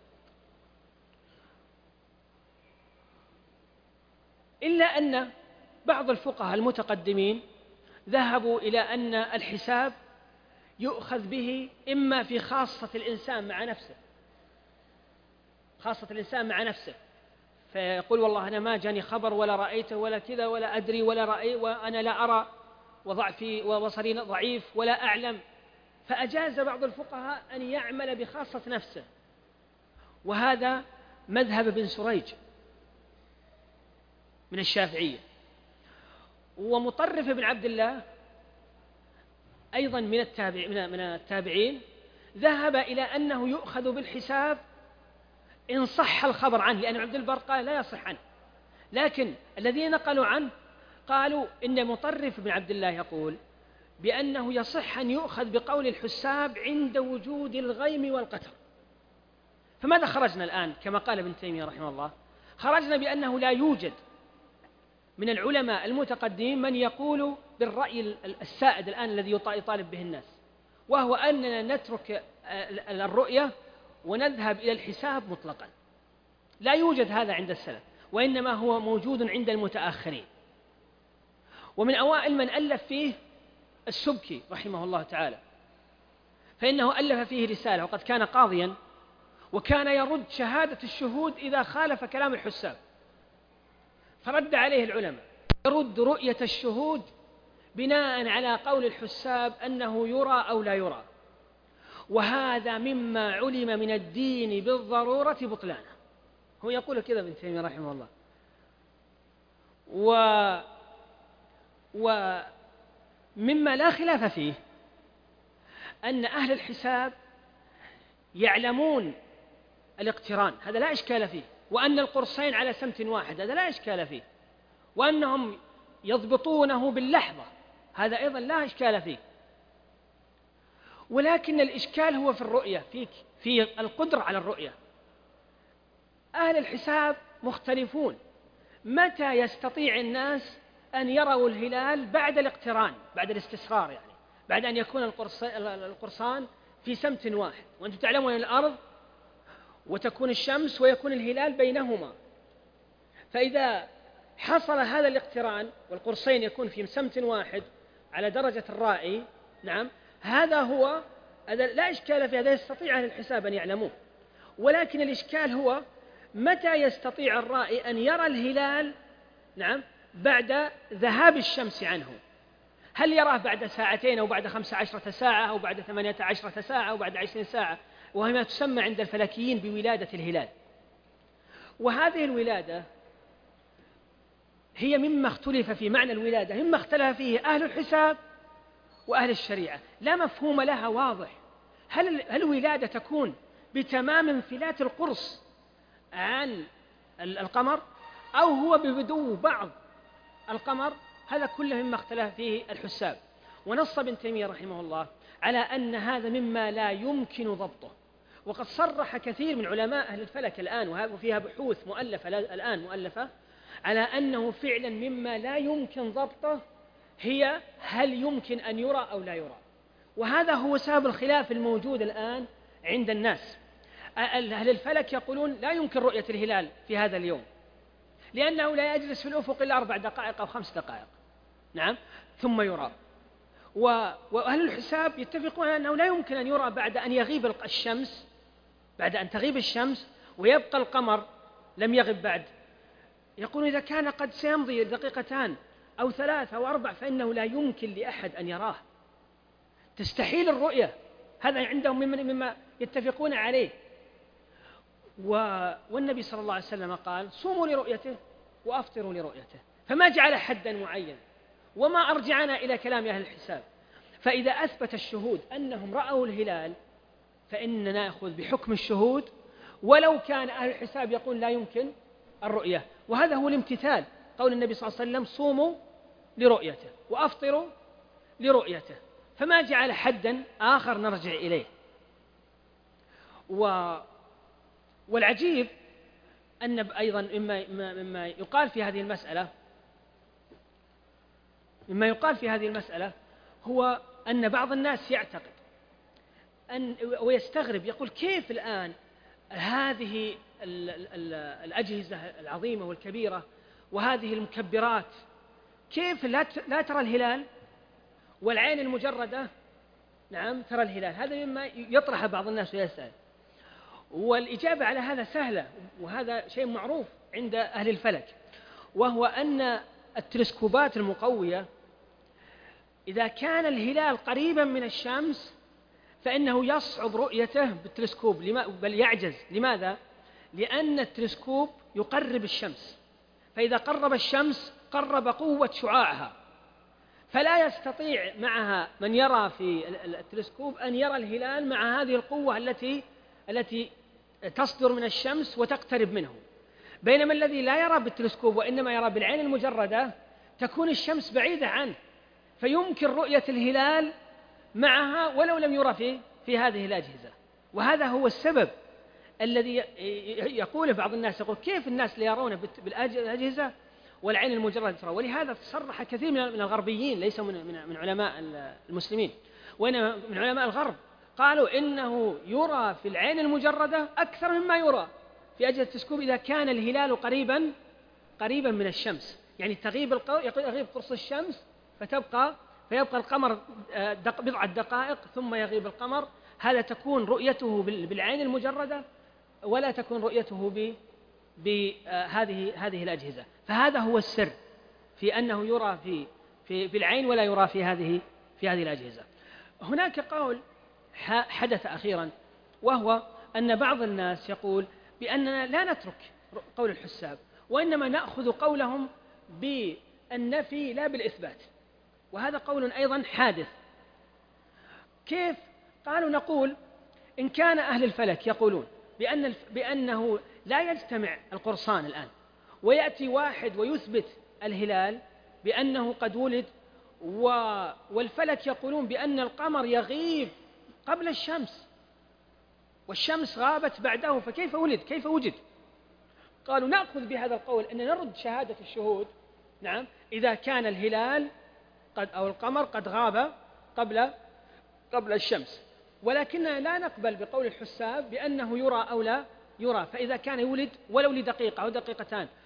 إلا أن بعض الفقهاء المتقدمين ذهبوا إلى أن الحساب يؤخذ به إما في خاصة الإنسان مع نفسه، فيقول والله أنا ما جاني خبر ولا رأيته ولا كذا ولا أدري ولا رأي، وأنا لا أرى وضعفي وبصري ضعيف ولا أعلم، فأجاز بعض الفقهاء أن يعمل بخاصة نفسه، وهذا مذهب ابن سريج من الشافعية. ومطرف بن عبد الله أيضا من التابعين ذهب إلى أنه يؤخذ بالحساب إن صح الخبر عنه، لأن عبد البر قال لا يصح عنه، لكن الذين نقلوا عنه قالوا إن مطرف بن عبد الله يقول بأنه يصح أن يؤخذ بقول الحساب عند وجود الغيم والقتر. فماذا خرجنا الآن؟ كما قال ابن تيمية رحمه الله، خرجنا بأنه لا يوجد من العلماء المتقدمين من يقول بالرأي السائد الآن الذي يطالب به الناس، وهو أننا نترك الرؤية ونذهب إلى الحساب مطلقا. لا يوجد هذا عند السلف، وإنما هو موجود عند المتأخرين. ومن أوائل من ألف فيه السبكي رحمه الله تعالى، فإنه ألف فيه رسالة، وقد كان قاضيا، وكان يرد شهادة الشهود إذا خالف كلام الحساب، فرد عليه العلماء يرد رؤية الشهود بناء على قول الحساب أنه يرى أو لا يرى، وهذا مما علم من الدين بالضرورة بطلانه. هو يقول كذا ابن تيمية رحمه الله. ومما لا خلاف فيه أن أهل الحساب يعلمون الاقتران، هذا لا إشكال فيه، وأن القرصين على سمت واحد، هذا لا إشكال فيه، وأنهم يضبطونه باللحظة، هذا أيضا لا إشكال فيه. ولكن الإشكال هو في الرؤية، في القدرة على الرؤية. أهل الحساب مختلفون متى يستطيع الناس أن يروا الهلال بعد الاقتران، بعد الاستسرار، يعني بعد أن يكون القرصان في سمت واحد، وأنتم تعلمون الأرض وتكون الشمس ويكون الهلال بينهما، فإذا حصل هذا الاقتران والقرصين يكون في سمت واحد على درجة الرائي، نعم، هذا هو لا إشكال في هذا، يستطيع أهل الحساب أن يعلموه، ولكن الإشكال هو متى يستطيع الرائي أن يرى الهلال، نعم، بعد ذهاب الشمس عنه؟ هل يراه بعد ساعتين أو بعد 15 ساعة أو بعد 18 ساعة أو بعد 20 ساعة؟ وهي ما تسمى عند الفلكيين بولادة الهلال. وهذه الولادة هي مما اختلف في معنى الولادة، مما اختلف فيه أهل الحساب وأهل الشريعة، لا مفهوم لها واضح. هل الولادة تكون بتمام انفلات القرص عن القمر، أو هو ببدو بعض القمر؟ هذا كله مما اختلف فيه الحساب. ونص ابن تيمية رحمه الله على أن هذا مما لا يمكن ضبطه، وقد صرح كثير من علماء أهل الفلك الآن، وفيها بحوث مؤلفة الآن مؤلفة، على أنه فعلا مما لا يمكن ضبطه هي هل يمكن أن يرى أو لا يرى. وهذا هو سبب الخلاف الموجود الآن عند الناس. أهل الفلك يقولون لا يمكن رؤية الهلال في هذا اليوم، لأنه لا يجلس في الأفق إلا 4 دقائق أو 5 دقائق، نعم، ثم يرى. وأهل الحساب يتفقون أنه لا يمكن أن يرى بعد أن يغيب الشمس، بعد أن تغيب الشمس ويبقى القمر لم يغب بعد. يقولون إذا كان قد سيمضي 2 دقيقة أو 3 أو 4 فإنه لا يمكن لأحد أن يراه، تستحيل الرؤية. هذا عندهم مما يتفقون عليه. والنبي صلى الله عليه وسلم قال صوموا لرؤيته وأفطروا لرؤيته، فما جعل حدا معين، وما أرجعنا إلى كلام أهل الحساب. فإذا أثبت الشهود أنهم رأوا الهلال فإننا نأخذ بحكم الشهود، ولو كان أهل الحساب يقول لا يمكن الرؤية. وهذا هو الامتثال، قول النبي صلى الله عليه وسلم صوموا لرؤيته وأفطروا لرؤيته، فما جعل حدا آخر نرجع إليه. والعجيب أن أيضا مما يقال في هذه المسألة هو أن بعض الناس يعتقد ويستغرب، يقول كيف الآن هذه الأجهزة العظيمة والكبيرة وهذه المكبرات كيف لا ترى الهلال والعين المجردة نعم ترى الهلال؟ هذا مما يطرح بعض الناس ويسأل. والإجابة على هذا سهلة، وهذا شيء معروف عند أهل الفلك، وهو أن التلسكوبات المقوية إذا كان الهلال قريبا من الشمس فإنه يصعب رؤيته بالتلسكوب، بل يعجز. لماذا؟ لأن التلسكوب يقرب الشمس، فإذا قرب الشمس قرب قوة شعاعها، فلا يستطيع معها من يرى في التلسكوب أن يرى الهلال مع هذه القوة التي تصدر من الشمس وتقترب منه. بينما الذي لا يرى بالتلسكوب وإنما يرى بالعين المجردة تكون الشمس بعيدة عنه، فيمكن رؤية الهلال معها ولو لم يرى في هذه الأجهزة. وهذا هو السبب الذي يقوله بعض الناس، يقول كيف الناس لا يرون بالأجهزة والعين المجردة ترى؟ ولهذا تصرح كثير من الغربيين، ليس من علماء المسلمين وإنما من علماء الغرب، قالوا إنه يرى في العين المجردة أكثر مما يرى في أجهزة التلسكوب إذا كان الهلال قريبا من الشمس. يعني يغيب قرص الشمس فيبقى القمر 1 دقائق ثم يغيب القمر. هذا تكون رؤيته بالعين المجردة ولا تكون رؤيته بهذه الأجهزة. فهذا هو السر في أنه يرى في العين ولا يرى في هذه الأجهزة. هناك قول حدث أخيرا، وهو أن بعض الناس يقول بأننا لا نترك قول الحساب وإنما نأخذ قولهم بالنفي لا بالإثبات، وهذا قول أيضا حادث. كيف؟ قالوا نقول إن كان أهل الفلك يقولون بأنه لا يجتمع القرصان الآن ويأتي واحد ويثبت الهلال بأنه قد ولد، والفلك يقولون بأن القمر يغيب قبل الشمس والشمس غابت بعده، فكيف ولد؟ كيف وجد؟ قالوا نأخذ بهذا القول أن نرد شهادة الشهود، نعم، إذا كان الهلال أو القمر قد غاب قبل الشمس، ولكننا لا نقبل بقول الحساب بأنه يرى أو لا يرى. فإذا كان يولد ولو لدقيقة أو دقيقتان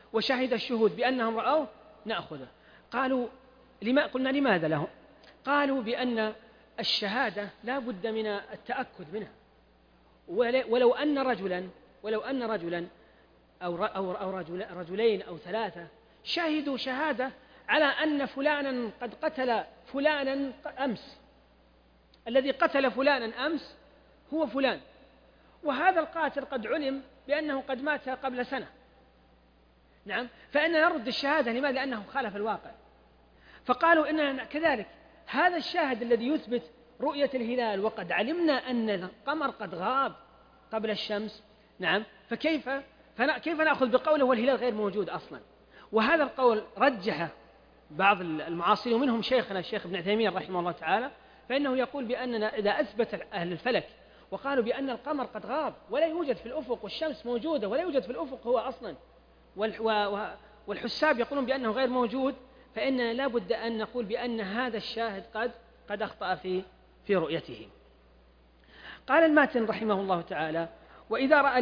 وشهد الشهود بأنهم رأوه نأخذه. قالوا قلنا لماذا لهم؟ قالوا بأن الشهادة لا بد من التأكد منها، ولو أن رجلا أو رجلين أو ثلاثة شهدوا شهادة على أن فلانا قد قتل فلانا أمس، الذي قتل فلانا أمس هو فلان، وهذا القاتل قد علم بأنه قد مات قبل سنة، نعم، فإننا نرد الشهادة. لماذا؟ لأنه خالف الواقع. فقالوا إننا كذلك هذا الشاهد الذي يثبت رؤية الهلال وقد علمنا أن القمر قد غاب قبل الشمس، نعم، كيف نأخذ بقوله والهلال غير موجود أصلا؟ وهذا القول رجح بعض المعاصرين ومنهم شيخنا الشيخ ابن عثيمين رحمه الله تعالى، فإنه يقول بأننا إذا أثبت أهل الفلك وقالوا بأن القمر قد غاب ولا يوجد في الأفق والشمس موجودة ولا يوجد في الأفق هو أصلا، والحساب يقولون بأنه غير موجود، فإننا لا بد أن نقول بأن هذا الشاهد قد أخطأ في رؤيته. قال الماتن رحمه الله تعالى: وإذا رأى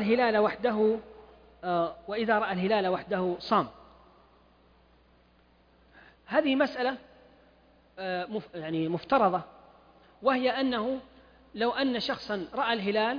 الهلال وحده صام. هذه مسألة يعني مفترضة، وهي أنه لو أن شخصا رأى الهلال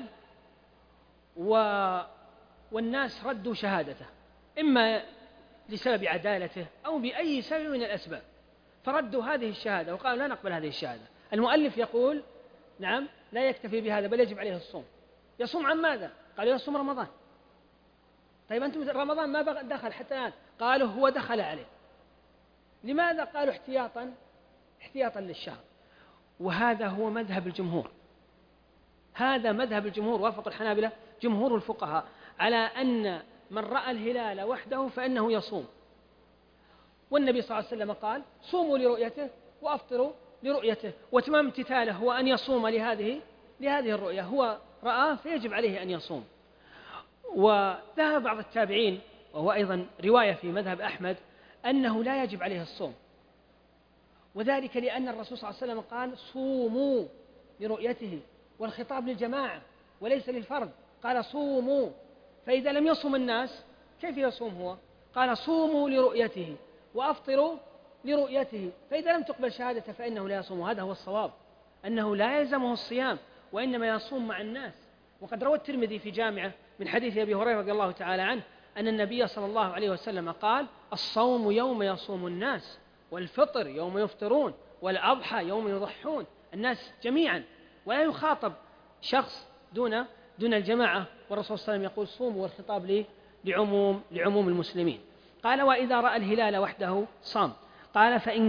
والناس ردوا شهادته إما لسبب عدالته أو بأي سبب من الأسباب، فردوا هذه الشهادة وقالوا لا نقبل هذه الشهادة، المؤلف يقول نعم لا يكتفي بهذا بل يجب عليه الصوم. يصوم عن ماذا؟ قالوا يصوم رمضان. طيب أنتم رمضان ما دخل حتى الآن، قالوا هو دخل عليه. لماذا؟ قالوا احتياطا للشهر. وهذا هو مذهب الجمهور، هذا مذهب الجمهور، وافق الحنابلة جمهور الفقهاء على أن من رأى الهلال وحده فإنه يصوم. والنبي صلى الله عليه وسلم قال: صوموا لرؤيته وأفطروا لرؤيته، وتمام امتثاله هو أن يصوم لهذه الرؤية، هو رآه فيجب عليه أن يصوم. وذهب بعض التابعين، وهو أيضا رواية في مذهب أحمد، أنه لا يجب عليه الصوم، وذلك لأن الرسول صلى الله عليه وسلم قال: صوموا لرؤيته، والخطاب للجماعة وليس للفرد، قال صوموا، فإذا لم يصوم الناس كيف يصوم هو؟ قال: صوموا لرؤيته وأفطروا لرؤيته، فإذا لم تقبل شهادته فإنه لا يصوم. هذا هو الصواب، أنه لا يلزمه الصيام وإنما يصوم مع الناس. وقد روى الترمذي في جامعه من حديث أبي هريرة رضي الله تعالى عنه أن النبي صلى الله عليه وسلم قال: الصوم يوم يصوم الناس، والفطر يوم يفطرون، والأضحى يوم يضحون، الناس جميعا، ولا يخاطب شخص دون الجماعة. والرسول صلى الله عليه وسلم يقول: صوموا، والخطاب لعموم المسلمين. قال: وإذا رأى الهلال وحده صام. قال: فإن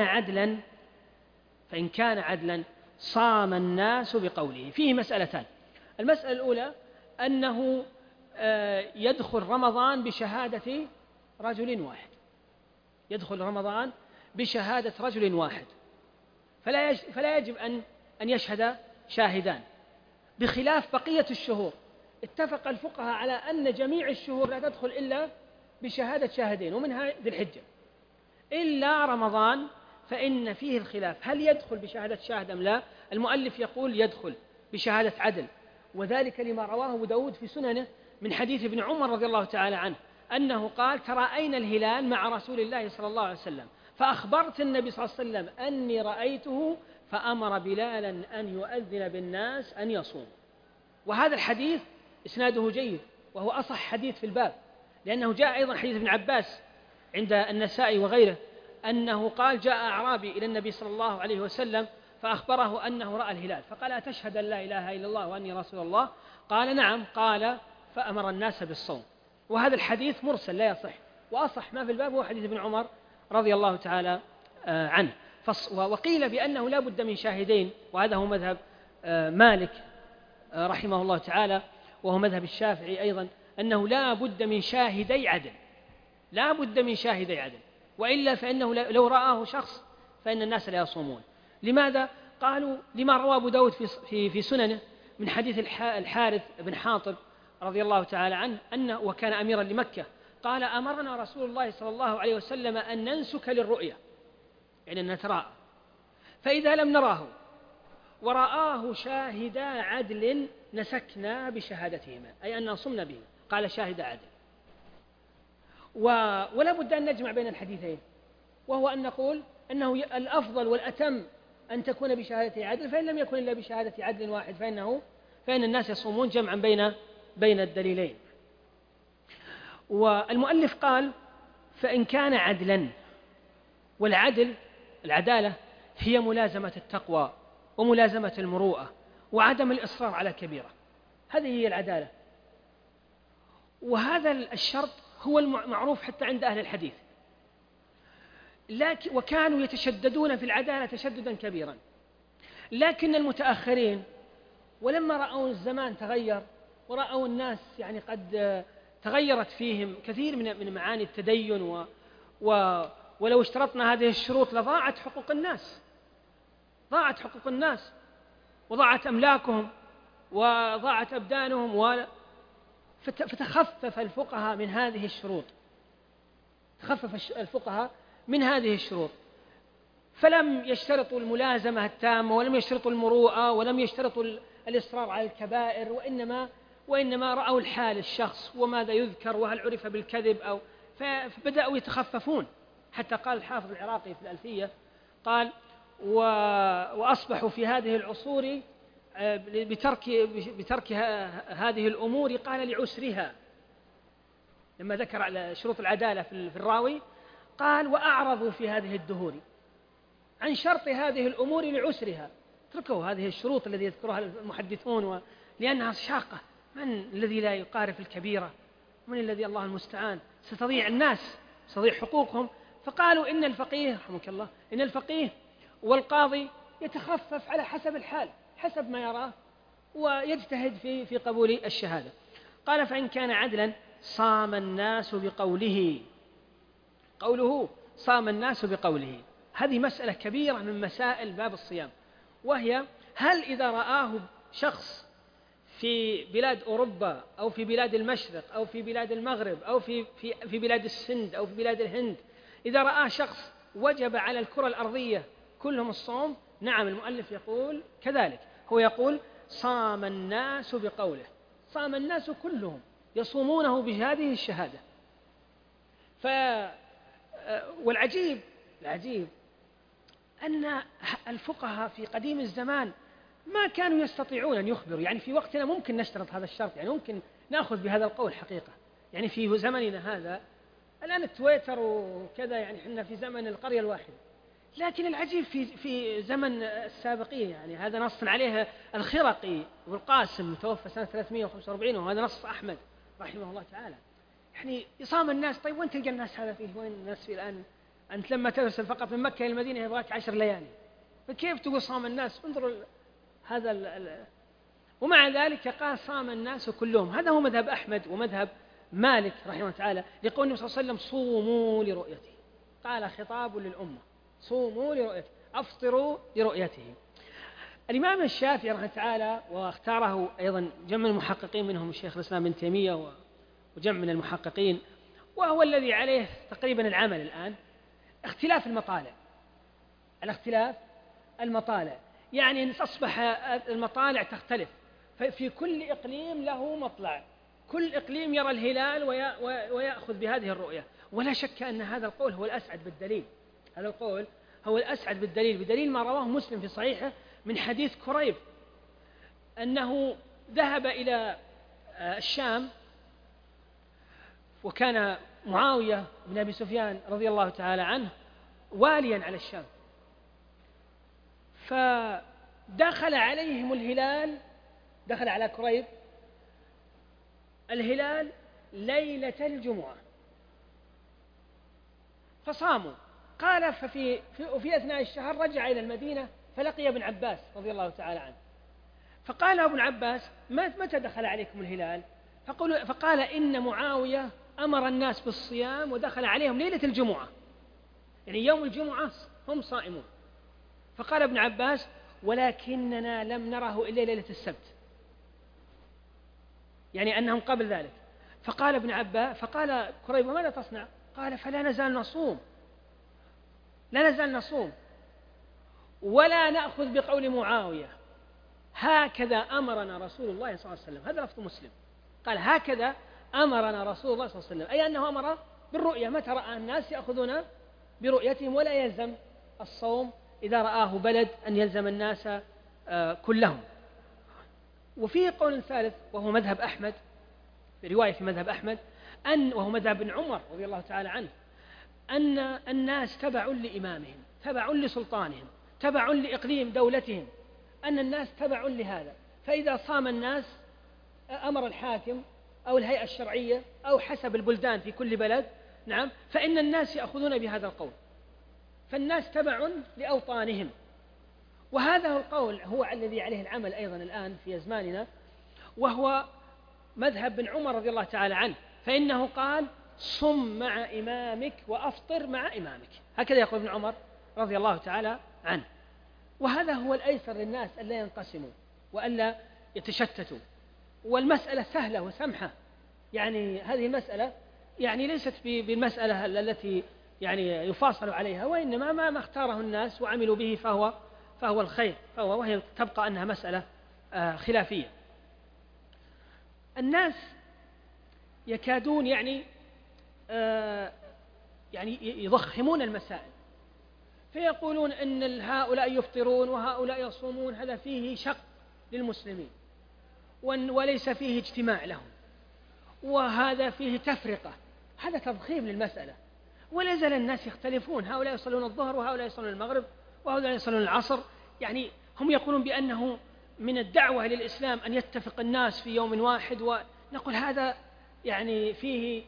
كان عدلا صام الناس بقوله. فيه مسألتان. المسألة الأولى أنه يدخل رمضان بشهادة رجل واحد، يدخل رمضان بشهادة رجل واحد، فلا يجب أن يشهد شاهدان، بخلاف بقية الشهور. اتفق الفقهاء على أن جميع الشهور لا تدخل إلا بشهادة شاهدين، ومنها ذي الحجة، إلا رمضان فإن فيه الخلاف هل يدخل بشهادة شاهد أم لا. المؤلف يقول يدخل بشهادة عدل، وذلك لما رواه أبو داود في سننه من حديث ابن عمر رضي الله تعالى عنه أنه قال: ترأينا الهلال مع رسول الله صلى الله عليه وسلم، فأخبرت النبي صلى الله عليه وسلم أني رأيته، فأمر بلالا أن يؤذن بالناس أن يصوم. وهذا الحديث إسناده جيد، وهو أصح حديث في الباب، لأنه جاء أيضا حديث ابن عباس عند النسائي وغيره أنه قال: جاء أعرابي إلى النبي صلى الله عليه وسلم فأخبره أنه رأى الهلال، فقال: أتشهد أن لا إله إلا الله وأني رسول الله؟ قال: نعم. قال: فأمر الناس بالصوم. وهذا الحديث مرسل لا يصح، وأصح ما في الباب هو حديث ابن عمر رضي الله تعالى عنه. وقيل بأنه لا بد من شاهدين، وهذا هو مذهب مالك رحمه الله تعالى، وهو مذهب الشافعي أيضا، أنه لا بد من شاهدي عدل، لا بد من شاهدي عدل، وإلا فإنه لو رآه شخص فإن الناس لا يصومون. لماذا؟ قالوا: لما روى أبو داود في سننه من حديث الحارث بن حاطب رضي الله تعالى عنه أنه وكان أميرا لمكة، قال: أمرنا رسول الله صلى الله عليه وسلم أن ننسك للرؤيا، يعني أن نتراءى، فإذا لم نراه ورآه شاهدا عدل نسكنا بشهادتهما، أي أن صمنا به. قال: شاهد عدل. ولا بد أن نجمع بين الحديثين، وهو أن نقول أنه الأفضل والأتم أن تكون بشهادة عدل، فإن لم يكن إلا بشهادة عدل واحد فإن الناس يصومون جمعا بين الدليلين. والمؤلف قال فإن كان عدلا، العدالة هي ملازمة التقوى وملازمة المروءة وعدم الإصرار على كبيرة، هذه هي العدالة. وهذا الشرط هو المعروف حتى عند أهل الحديث، وكانوا يتشددون في العدالة تشددا كبيرا. لكن المتأخرين ولما رأوا الزمان تغير ورأوا الناس يعني قد تغيرت فيهم كثير من معاني التدين، ولو اشترطنا هذه الشروط لضاعت حقوق الناس وضاعت أملاكهم وضاعت أبدانهم، فتخفف الفقهاء من هذه الشروط، فلم يشترطوا الملازمة التامة ولم يشترطوا المروءة ولم يشترطوا الإصرار على الكبائر، وإنما رأوا الحال الشخص وماذا يذكر وهل عرف بالكذب فبدأوا يتخففون. حتى قال الحافظ العراقي في الألفية قال وأصبحوا في هذه العصور بترك هذه الأمور قال لعسرها، لما ذكر شروط العدالة في الراوي قال وأعرضوا في هذه الدهور عن شرط هذه الأمور لعسرها، تركوا هذه الشروط التي يذكرها المحدثون لأنها شاقة. من الذي لا يقارف الكبيرة؟ من الذي الله المستعان ستضيع الناس، ستضيع حقوقهم. فقالوا إن الفقيه رحمك الله إن الفقيه والقاضي يتخفف على حسب الحال، حسب ما يراه، ويجتهد في قبول الشهادة. قال فإن كان عدلا صام الناس بقوله، قوله صام الناس بقوله، هذه مسألة كبيرة من مسائل باب الصيام، وهي هل إذا رآه شخص في بلاد أوروبا أو في بلاد المشرق أو في بلاد المغرب أو في بلاد السند أو في بلاد الهند، إذا رآه شخص وجب على الكرة الأرضية كلهم الصوم؟ نعم، المؤلف يقول كذلك، هو يقول صام الناس بقوله، صام الناس كلهم يصومونه بهذه الشهادة. والعجيب أن الفقهاء في قديم الزمان ما كانوا يستطيعون أن يخبروا، يعني في وقتنا ممكن نشترط هذا الشرط، يعني ممكن نأخذ بهذا القول حقيقة، يعني في زمننا هذا الآن التويتر وكذا، يعني احنا في زمن القرية الواحدة. لكن العجيب في زمن السابقين، يعني هذا نص عليه الخرقي والقاسم متوفى سنة 345، وهذا نص أحمد رحمه الله تعالى، يعني يصام الناس. طيب وين تلقى الناس هذا فيه؟ وين الناس فيه الآن؟ أنت لما ترسل فقط من مكة إلى المدينة يبغاك 10 ليالي، فكيف تقول صام الناس؟ انظروا هذا ومع ذلك قال صام الناس كلهم. هذا هو مذهب أحمد ومذهب مالك رحمه الله تعالى، لقول النبي صلى الله عليه وسلم صوموا لرؤيته، قال خطاب للأمة صوموا لرؤيته، أفطروا لرؤيته. الإمام الشافعي رحمه الله تعالى، واختاره أيضا جمع من المحققين منهم الشيخ الإسلام ابن تيمية وجمع من المحققين، وهو الذي عليه تقريبا العمل الآن، اختلاف المطالع، يعني أن أصبح المطالع تختلف، ففي كل إقليم له مطلع، كل إقليم يرى الهلال ويأخذ بهذه الرؤية. ولا شك أن هذا القول هو الأسعد بالدليل، هذا القول هو الأسعد بدليل ما رواه مسلم في صحيحه من حديث كريب أنه ذهب إلى الشام، وكان معاوية بن أبي سفيان رضي الله تعالى عنه واليا على الشام، فدخل عليهم الهلال، دخل على كريب الهلال ليلة الجمعة فصاموا. قال في أثناء الشهر رجع إلى المدينة فلقي ابن عباس رضي الله تعالى عنه، فقال ابن عباس متى دخل عليكم الهلال؟ فقال إن معاوية أمر الناس بالصيام ودخل عليهم ليلة الجمعة، يعني يوم الجمعة هم صائمون. فقال ابن عباس ولكننا لم نره إلا ليلة السبت، يعني أنهم قبل ذلك. فقال ابن عباس، فقال كريب ماذا تصنع؟ قال فلا نزال نصوم، لا نزال نصوم ولا نأخذ بقول معاوية، هكذا أمرنا رسول الله صلى الله عليه وسلم. هذا لفظ مسلم، قال هكذا أمرنا رسول الله صلى الله عليه وسلم، أي أنه أمر بالرؤية، متى رأى الناس يأخذون برؤيتهم، ولا يلزم الصوم إذا رآه بلد أن يلزم الناس كلهم. وفي قول ثالث وهو مذهب أحمد، في رواية في مذهب أحمد وهو مذهب ابن عمر رضي الله تعالى عنه، أن الناس تبع لإمامهم، تبع لسلطانهم، تبع لإقليم دولتهم، أن الناس تبع لهذا. فإذا صام الناس أمر الحاكم أو الهيئة الشرعية أو حسب البلدان في كل بلد، نعم، فإن الناس يأخذون بهذا القول، فالناس تبع لأوطانهم. وهذا هو القول هو الذي عليه العمل أيضا الآن في أزماننا، وهو مذهب بن عمر رضي الله تعالى عنه، فإنه قال: صم مع إمامك وأفطر مع إمامك، هكذا يقول ابن عمر رضي الله تعالى عنه. وهذا هو الأيسر للناس ألا ينقسموا وألا يتشتتوا، والمسألة سهلة وسمحة. يعني هذه المسألة يعني ليست بالمسألة التي يعني يفاصل عليها، وإنما ما اختاره الناس وعملوا به فهو الخير، وهي تبقى أنها مسألة خلافية. الناس يكادون يعني يضخمون المسائل، فيقولون إن هؤلاء يفطرون وهؤلاء يصومون، هذا فيه شق للمسلمين وليس فيه اجتماع لهم، وهذا فيه تفرقة. هذا تضخيم للمسألة. ولا زال الناس يختلفون، هؤلاء يصلون الظهر وهؤلاء يصلون المغرب وهؤلاء يصلون العصر. يعني هم يقولون بأنه من الدعوة للإسلام أن يتفق الناس في يوم واحد، ونقول هذا يعني فيه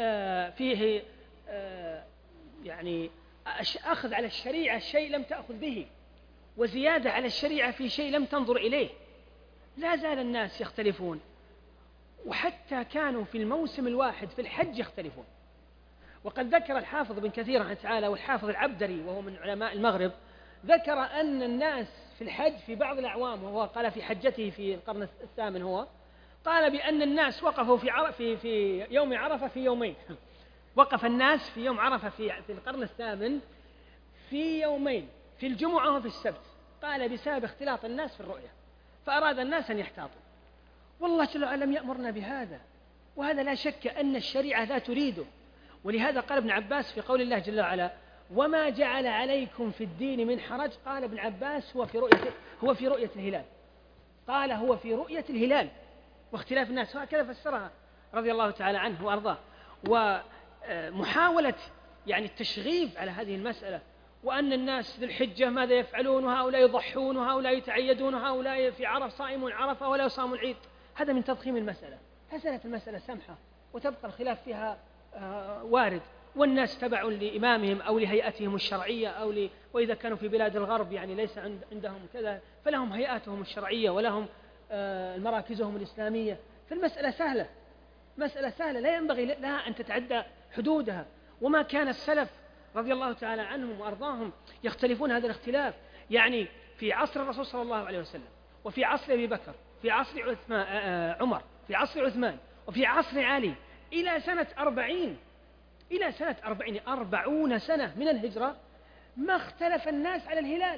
يعني أخذ على الشريعة شيء لم تأخذ به، وزيادة على الشريعة في شيء لم تنظر إليه. لا زال الناس يختلفون، وحتى كانوا في الموسم الواحد في الحج يختلفون. وقد ذكر الحافظ بن كثير رحمه تعالى والحافظ العبدري وهو من علماء المغرب، ذكر أن الناس في الحج في بعض الأعوام، وهو قال في حجته في القرن الثامن، هو قال بأن الناس وقفوا في يوم عرفة في يومين. وقف الناس في يوم عرفة في القرن الثامن في يومين، في الجمعة وفي السبت، قال بسبب اختلاط الناس في الرؤية، فأراد الناس أن يحتاطوا. والله جل وعلا لم يأمرنا بهذا، وهذا لا شك أن الشريعة لا تريده. ولهذا قال ابن عباس في قول الله جل وعلا: وما جعل عليكم في الدين من حرج. قال ابن عباس هو في رؤية الهلال، قال هو في رؤية الهلال واختلاف الناس، وهكذا فسرها رضي الله تعالى عنه وأرضاه. ومحاولة يعني التشغيب على هذه المسألة، وأن الناس ذي الحجة ماذا يفعلون، وهؤلاء يضحون وهؤلاء يتعيدون وهؤلاء في عرف صائمون عرفة ولا يصامون العيد، هذا من تضخيم المسألة. فزالت المسألة سمحة وتبقى الخلاف فيها وارد، والناس تبع لإمامهم أو لهيئتهم الشرعية وإذا كانوا في بلاد الغرب يعني ليس عندهم كذا، فلهم هيئاتهم الشرعية ولهم مراكزهم الإسلامية. فالمسألة سهلة، مسألة سهلة لا ينبغي لها أن تتعدى حدودها. وما كان السلف رضي الله تعالى عنهم وأرضاهم يختلفون هذا الاختلاف. يعني في عصر الرسول صلى الله عليه وسلم، وفي عصر أبي بكر، في عصر عمر، في عصر عثمان، وفي عصر علي، إلى سنة 40 سنة من الهجرة، ما اختلف الناس على الهلال.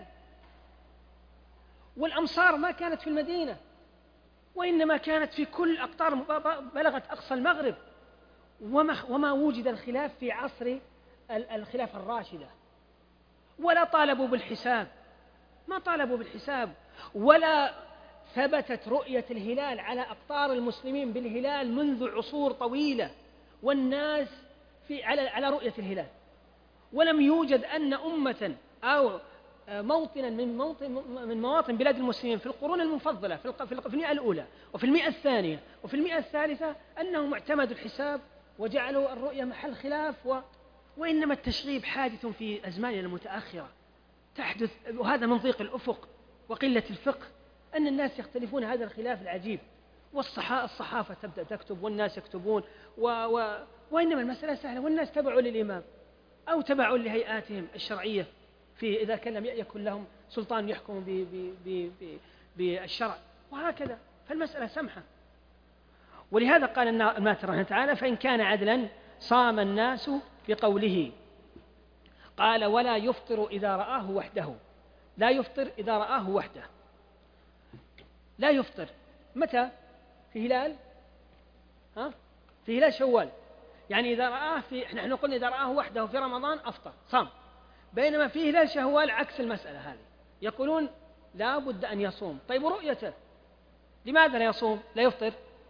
والأمصار ما كانت في المدينة، وإنما كانت في كل أقطار بلغت أقصى المغرب. وما وجد الخلاف في عصر الخلافة الراشدة، ولا طالبوا بالحساب، ما طالبوا بالحساب، ولا ثبتت رؤية الهلال على أقطار المسلمين بالهلال منذ عصور طويلة، والناس على رؤية الهلال. ولم يوجد أن أمة أو موطنا من مواطن بلاد المسلمين في القرون المفضلة في المئة الأولى وفي المئة الثانية وفي المئة الثالثة أنهم اعتمدوا الحساب وجعلوا الرؤية محل خلاف، وإنما التشغيب حادث في أزماننا المتأخرة تحدث، وهذا من ضيق الأفق وقلة الفقه، أن الناس يختلفون هذا الخلاف العجيب. والصحافة تبدأ تكتب والناس يكتبون، وإنما المسألة سهلة، والناس تبعوا للإمام أو تبعوا لهيئاتهم الشرعية إذا كان لم يكن لهم سلطان يحكم بالشرع، وهكذا. فالمسألة سمحة. ولهذا قال الماتر رحمه تعالى: فإن كان عدلا صام الناس بقوله. قال: ولا يفطر إذا رآه وحده. لا يفطر إذا رآه وحده. لا يفطر متى؟ في هلال شوال. يعني إذا رآه نحن قلنا إذا رآه وحده في رمضان أفطر صام، بينما في هلال شوال عكس المسألة هذه، يقولون لا بد أن يصوم. طيب ورؤيته لماذا لا يصوم لا يفطر؟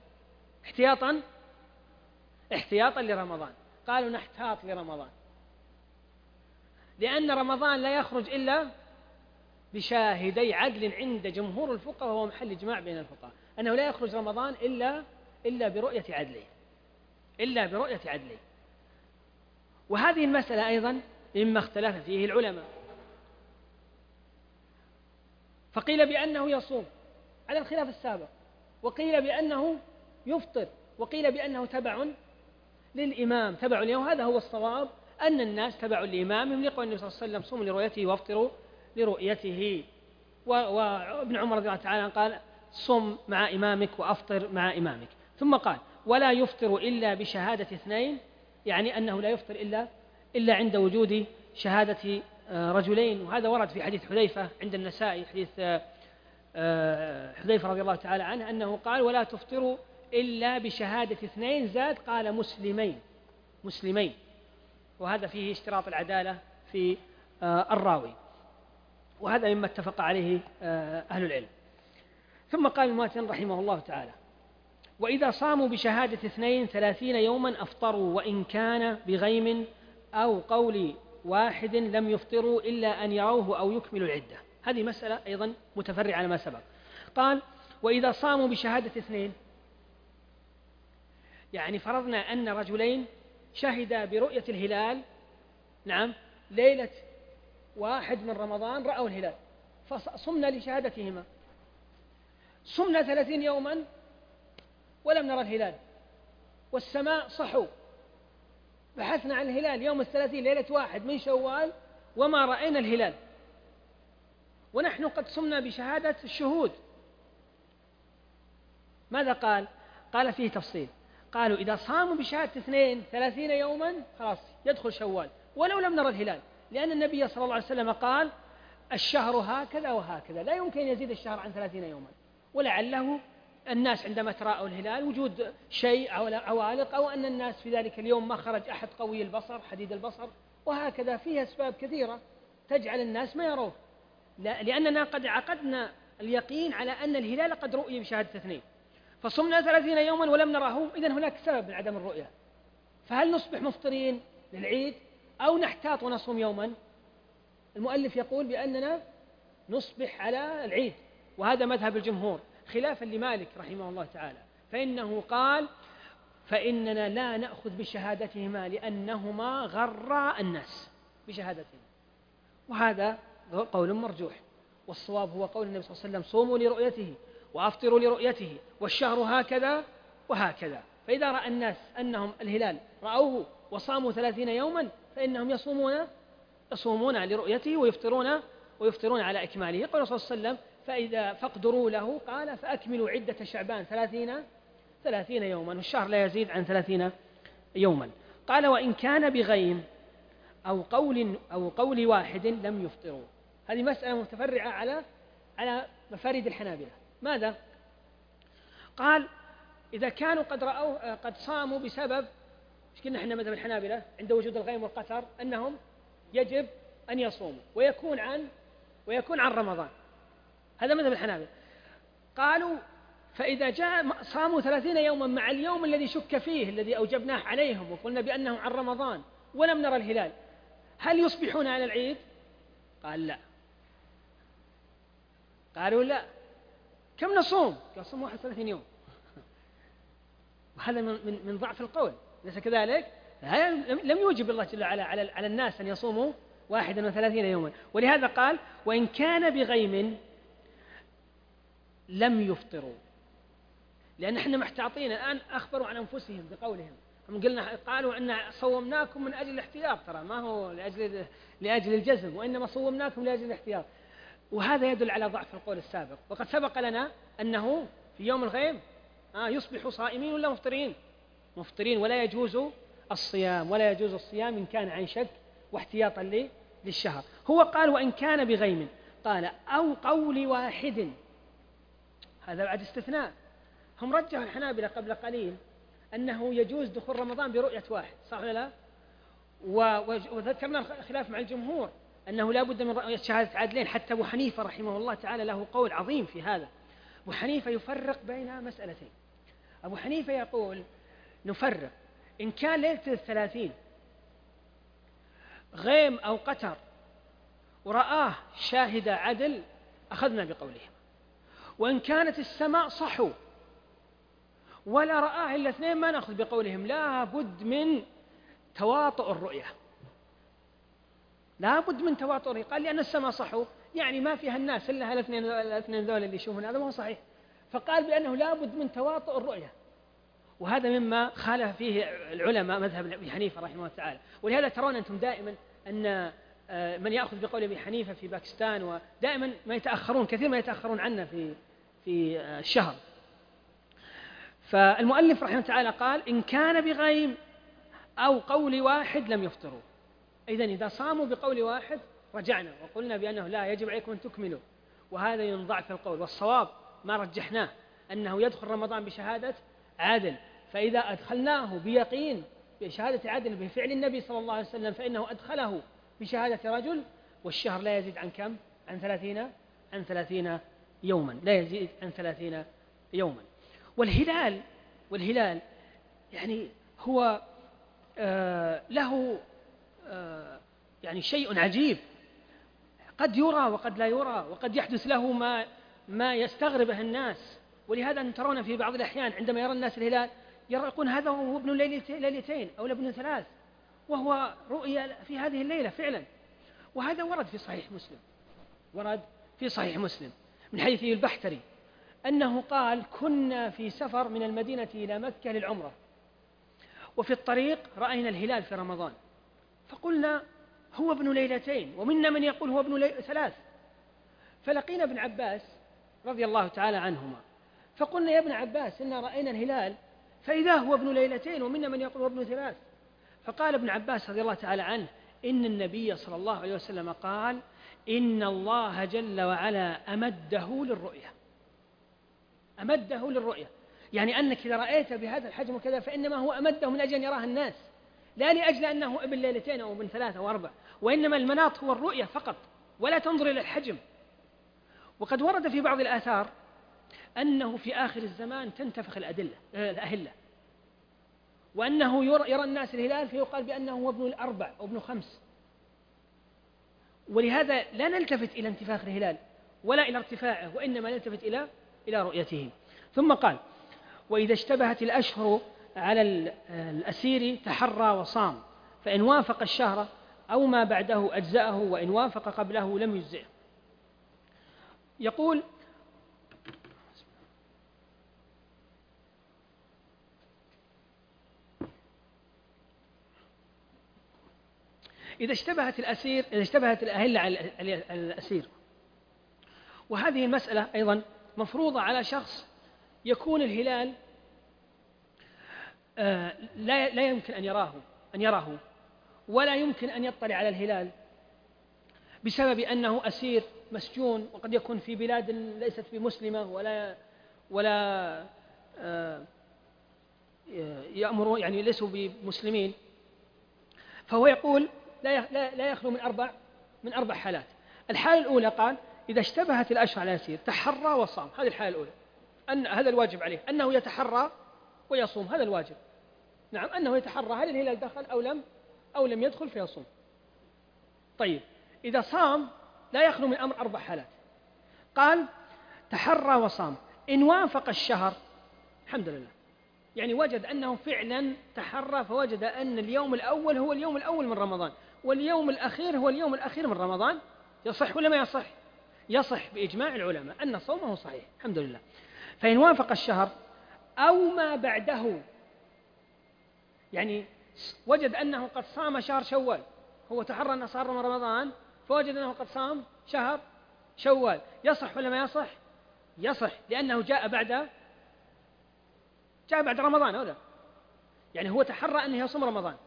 احتياطا لرمضان. قالوا نحتاط لرمضان، لأن رمضان لا يخرج إلا بشاهدي عدل عند جمهور الفقهاء، وهو محل إجماع بين الفقهاء أنه لا يخرج رمضان إلا برؤية عدلين. وهذه المسألة أيضا مما اختلف فيه العلماء، فقيل بأنه يصوم على الخلاف السابق، وقيل بأنه يفطر، وقيل بأنه تبع للإمام تبع له. وهذا هو الصواب، أن الناس تبع لإمامهم، لقول النبي صلى الله عليه وسلم صوموا لرؤيته وافطروا لرؤيته. وابن عمر رضي الله تعالى عنه قال صم مع إمامك وأفطر مع إمامك. ثم قال ولا يفطر إلا بشهادة اثنين، يعني أنه لا يفطر إلا عند وجود شهادة رجلين. وهذا ورد في حديث حذيفة عند النسائي، حديث حذيفة رضي الله تعالى عنه أنه قال ولا تفطروا إلا بشهادة اثنين، زاد قال مسلمين، وهذا فيه اشتراط العدالة في الراوي، وهذا مما اتفق عليه أهل العلم. ثم قال الماتن رحمه الله تعالى وإذا صاموا بشهادة اثنين 30 يوما أفطروا، وإن كان بغيم أو قول واحد لم يفطروا إلا أن يروه أو يكملوا العدة. هذه مسألة أيضا متفرعة على ما سبق. قال وإذا صاموا بشهادة اثنين، يعني فرضنا أن رجلين شهدا برؤية الهلال، نعم، ليلة 1 من رمضان رأوا الهلال، فصمنا لشهادتهما، صمنا 30 يوما ولم نرى الهلال، والسماء صحو، بحثنا عن الهلال يوم 30 ليلة 1 من شوال وما رأينا الهلال، ونحن قد صمنا بشهادة الشهود. ماذا قال؟ قال فيه تفصيل، قالوا إذا صاموا بشهادة اثنين 30 يوما خلاص يدخل شوال ولو لم نرى الهلال، لأن النبي صلى الله عليه وسلم قال الشهر هكذا وهكذا، لا يمكن أن يزيد الشهر عن 30 يوما. ولعله الناس عندما تراءوا الهلال وجود شيء عوالق، أو أن الناس في ذلك اليوم ما خرج أحد قوي البصر حديد البصر، وهكذا فيها أسباب كثيرة تجعل الناس ما يروه، لأننا قد عقدنا اليقين على أن الهلال قد رؤي بشهادة اثنين، فصمنا 30 يوما ولم نراه، إذن هناك سبب من عدم الرؤية. فهل نصبح مفطرين للعيد أو نحتاط ونصوم يوما؟ المؤلف يقول بأننا نصبح على العيد، وهذا مذهب الجمهور خلافا لمالك رحمه الله تعالى، فإنه قال فإننا لا نأخذ بشهادتهما لأنهما غرا الناس بشهادتهما، وهذا قول مرجوح. والصواب هو قول النبي صلى الله عليه وسلم صوموا لرؤيته وأفطروا لرؤيته والشهر هكذا وهكذا. فإذا رأى الناس أنهم الهلال رأوه وصاموا 30 يوما فإنهم يصومون لرؤيته ويفطرون على إكماله. يقول صلى الله عليه وسلم فإذا فاقدروا له قال فأكملوا عدة شعبان 30 يوما، والشهر لا يزيد عن 30 يوما. قال وإن كان بغيم أو قول واحد لم يفطروا. هذه مسألة متفرعة على مفاريد الحنابلة. ماذا؟ قال إذا كانوا قد صاموا بسبب، مش كنا احنا مذهب الحنابلة عند وجود الغيم والقتر أنهم يجب أن يصوموا ويكون عن رمضان، هذا مذهب الحنابلة. قالوا فإذا صاموا 30 يوما مع اليوم الذي شك فيه الذي أوجبناه عليهم وقلنا بأنه عن رمضان ولم نرى الهلال، هل يصبحون على العيد؟ قال لا. قالوا لا، كم نصوم؟ قال صوم 31 يوم. وهذا من ضعف القول، ليس كذلك؟ لم يوجب الله جل وعلا على الناس أن يصوموا 31 يوما، ولهذا قال وإن كان بغيم لم يفطروا، لأن احنا محتاطين الآن. أخبروا عن أنفسهم بقولهم، هم قالوا أن صومناكم من أجل الاحتياط، ترى ما هو لأجل الجزم، وإنما صومناكم لأجل الاحتياط، وهذا يدل على ضعف القول السابق. وقد سبق لنا أنه في يوم الغيم يصبح صائمين ولا مفطرين، ولا يجوز الصيام إن كان عن شك واحتياطا للشهر. هو قال وإن كان بغيم، قال أو قول واحد، هذا بعد استثناء. هم رجحوا الحنابلة قبل قليل أنه يجوز دخول رمضان برؤية واحد، صح ولا لا؟ وذكرنا الخلاف مع الجمهور أنه لا بد من رؤية شهادة عدلين، حتى أبو حنيفة رحمه الله تعالى له قول عظيم في هذا. أبو حنيفة يفرق بين مسألتين. أبو حنيفة يقول نفرق إن كان ليلة 30 غيم أو قتر ورآه شاهد عدل أخذنا بقولهم، وإن كانت السماء صحو ولا رآه إلا اثنين ما نأخذ بقولهم، لا بد من تواطؤ الرؤية، لا بد من تواطؤ الرؤية. قال لأن السماء صحو يعني ما فيها الناس إلا الاثنين ذول اللي يشوفون، هذا ما هو صحيح. فقال بأنه لا بد من تواطؤ الرؤية، وهذا مما خالف فيه العلماء مذهب أبي حنيفة رحمه الله تعالى. ولهذا ترون أنتم دائما أن من يأخذ بقول أبي حنيفة في باكستان ودائما ما يتأخرون، كثير ما يتأخرون عنا في الشهر. فالمؤلف رحمه الله تعالى قال إن كان بغيم أو قول واحد لم يفطروا. إذن إذا صاموا بقول واحد رجعنا وقلنا بأنه لا يجب عليكم أن تكملوا، وهذا من ضعف القول. والصواب ما رجحناه أنه يدخل رمضان بشهادة عدل، فإذا أدخلناه بيقين بشهادة عدل بفعل النبي صلى الله عليه وسلم فإنه أدخله بشهادة رجل، والشهر لا يزيد عن كم؟ عن 30 يوما، لا يزيد عن 30 يوما. والهلال يعني هو له يعني شيء عجيب، قد يرى وقد لا يرى، وقد يحدث له ما يستغربه الناس. ولهذا ترون في بعض الأحيان عندما يرى الناس الهلال يقول هذا هو ابن ليلتين أو ابن 3، وهو رؤيا في هذه الليلة فعلا. وهذا ورد في صحيح مسلم من حديث البحتري أنه قال كنا في سفر من المدينة إلى مكة للعمرة، وفي الطريق رأينا الهلال في رمضان، فقلنا هو ابن ليلتين، ومنا من يقول هو ابن 3. فلقينا ابن عباس رضي الله تعالى عنهما فقلنا يا ابن عباس إنا رأينا الهلال فإذا هو ابن ليلتين ومنا من يقول هو ابن 3. فقال ابن عباس رضي الله تعالى عنه إن النبي صلى الله عليه وسلم قال إن الله جل وعلا أمده للرؤية، يعني أنك إذا رأيت بهذا الحجم وكذا فإنما هو أمده من أجل أن يراه الناس، لا لأجل أنه ابن ليلتين أو ابن 3 أو 4، وإنما المناط هو الرؤية فقط، ولا تنظر إلى الحجم. وقد ورد في بعض الآثار أنه في آخر الزمان تنتفخ الأهلة، وأنه يرى الناس الهلال فيقال بأنه هو ابن 4 أو ابن 5. ولهذا لا نلتفت إلى انتفاخ الهلال ولا إلى ارتفاعه، وإنما نلتفت إلى رؤيته. ثم قال وإذا اشتبهت الأشهر على الأسير تحرى وصام، فإن وافق الشهر أو ما بعده أجزأه، وإن وافق قبله لم يجزئه. يقول إذا اشتبهت الأهلة على الأسير، وهذه المسألة أيضا مفروضة على شخص يكون الهلال لا يمكن أن يراه ولا يمكن أن يطلع على الهلال بسبب أنه أسير مسجون، وقد يكون في بلاد ليست بمسلمة ولا يأمرون يعني ليسوا بمسلمين. فهو يقول لا يخلو من أربع حالات. الحالة الأولى قال إذا اشتبهت الأشهر على الأسير تحرى وصام، هذه الحالة الأولى، أن هذا الواجب عليه أنه يتحرى ويصوم، هذا الواجب. نعم، أنه يتحرى هل الهلال دخل أو لم يدخل فيصوم. طيب إذا صام لا يخلو من أمر 4 حالات. قال تحرى وصام، إن وافق الشهر الحمد لله، يعني وجد أنه فعلا تحرى، فوجد أن اليوم الأول هو اليوم الأول من رمضان واليوم الأخير هو اليوم الأخير من رمضان، يصح ولا ما يصح؟ يصح بإجماع العلماء أن صومه صحيح الحمد لله. فإن وافق الشهر أو ما بعده، يعني وجد أنه قد صام شهر شوال، هو تحرى أنه صار من رمضان فوجد أنه قد صام شهر شوال، يصح ولا ما يصح؟ يصح، لأنه جاء بعد رمضان، هذا يعني هو تحرى أنه يصوم رمضان،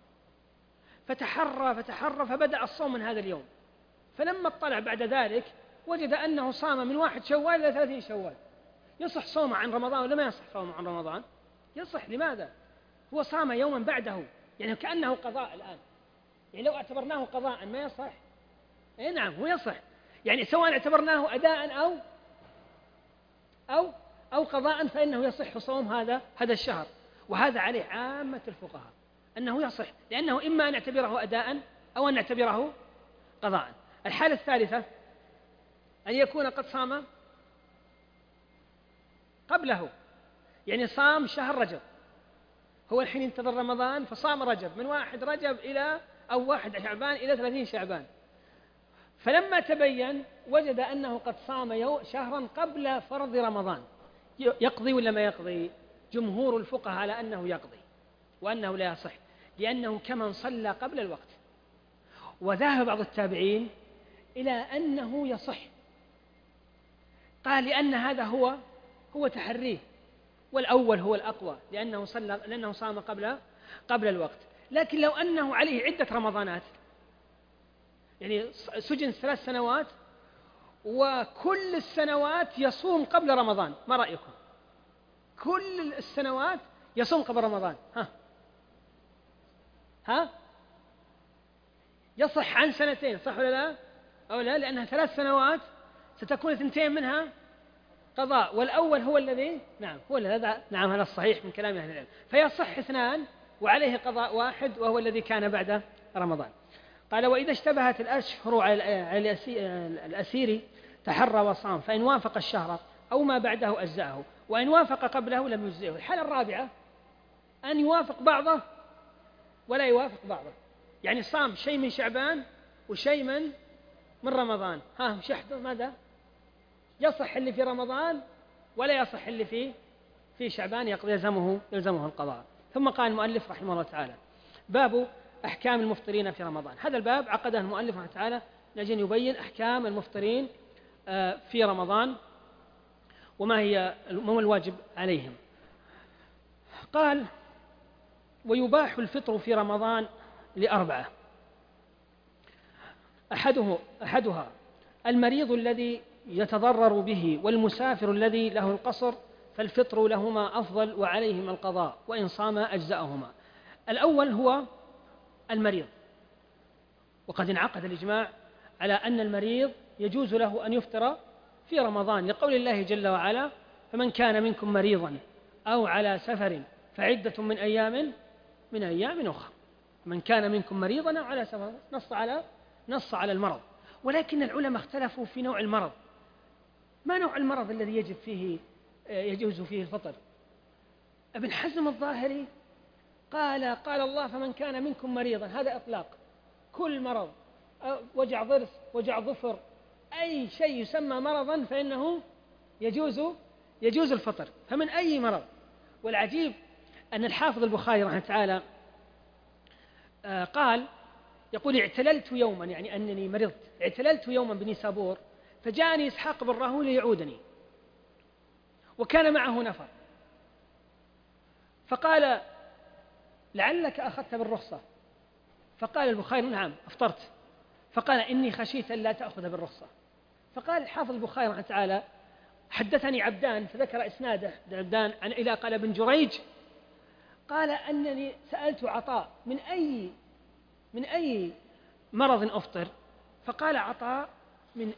فتحرى فبدأ الصوم من هذا اليوم، فلما اطلع بعد ذلك وجد أنه صام من 1 شوال إلى 30 شوال. يصح صومه عن رمضان ولا ما يصح صومه عن رمضان؟ يصح. لماذا؟ هو صام يوما بعده، يعني كأنه قضاء الآن، يعني لو اعتبرناه قضاء ما يصح؟ أي نعم هو يصح، يعني سواء اعتبرناه أداء أو قضاء فإنه يصح صوم هذا الشهر. وهذا عليه عامة الفقهاء أنه يصح، لأنه إما أن نعتبره أداء أو أن نعتبره قضاء. الحالة الثالثة أن يكون قد صام قبله، يعني صام شهر رجب، هو الحين ينتظر رمضان فصام رجب من 1 رجب إلى 1 شعبان إلى 30 شعبان، فلما تبين وجد أنه قد صام شهرا قبل فرض رمضان، يقضي ولا ما يقضي؟ جمهور الفقهاء على أنه يقضي وأنه لا يصح، لأنه كمن صلى قبل الوقت. وذهب بعض التابعين إلى أنه يصح، قال لأن هذا هو تحريه، والأول هو الأقوى لأنه صام قبل الوقت. لكن لو أنه عليه عدة رمضانات، يعني سجن 3 سنوات وكل السنوات يصوم قبل رمضان، ما رأيكم؟ كل السنوات يصوم قبل رمضان، ها يصح عن 2 صح ولا لا؟ أو لا؟ لأنها 3 سنوات ستكون 2 منها قضاء، والأول هو الذي نعم هذا الصحيح من كلام أهل العلم، فيصح 2 وعليه قضاء 1 وهو الذي كان بعد رمضان. قال وإذا اشتبهت الأشهر على الأسير تحرى وصام، فإن وافق الشهر أو ما بعده أجزأه، وإن وافق قبله لم يجزئه. الحالة الرابعة أن يوافق بعضه ولا يوافق بعضه، يعني صام شيء من شعبان وشيء من رمضان، مش ماذا؟ يصح اللي في رمضان ولا يصح اللي في شعبان، يلزمه القضاء. ثم قال المؤلف رحمه الله تعالى: باب أحكام المفطرين في رمضان. هذا الباب عقده المؤلف رحمه الله تعالى لأجل يبين أحكام المفطرين في رمضان وما هو الواجب عليهم. قال: ويباح الفطر في رمضان ل4: أحدها المريض الذي يتضرر به، والمسافر الذي له القصر، فالفطر لهما أفضل وعليهما القضاء، وإن صاما أجزأهما. الأول هو المريض، وقد انعقد الإجماع على أن المريض يجوز له أن يفطر في رمضان، لقول الله جل وعلا: فمن كان منكم مريضا أو على سفر فعدة من أيام أخرى. من كان منكم مريضا أو على سفر، نص على المرض. ولكن العلماء اختلفوا في نوع المرض. ما نوع المرض الذي يجوز فيه الفطر؟ ابن حزم الظاهري قال الله: فمن كان منكم مريضا، هذا إطلاق، كل مرض، وجع ضرس، وجع ظفر، أي شيء يسمى مرضا فإنه يجوز الفطر، فمن أي مرض. والعجيب أن الحافظ البخاري رحمه تعالى قال، يقول: اعتللت يوما، يعني أنني مرضت، اعتللت يوما بنيسابور، فجاءني إسحاق بن راهويه ليعودني، وكان معه نفر، فقال: لعلك أخذت بالرخصة؟ فقال البخاري: نعم أفطرت. فقال: إني خشيت أن لا تأخذ بالرخصة. فقال الحافظ البخاري رحمه تعالى: حدثني عبدان، فذكر إسناده عبدان إلى قال ابن جريج، قال: أنني سألت عطاء من أي مرض أفطر؟ فقال عطاء: من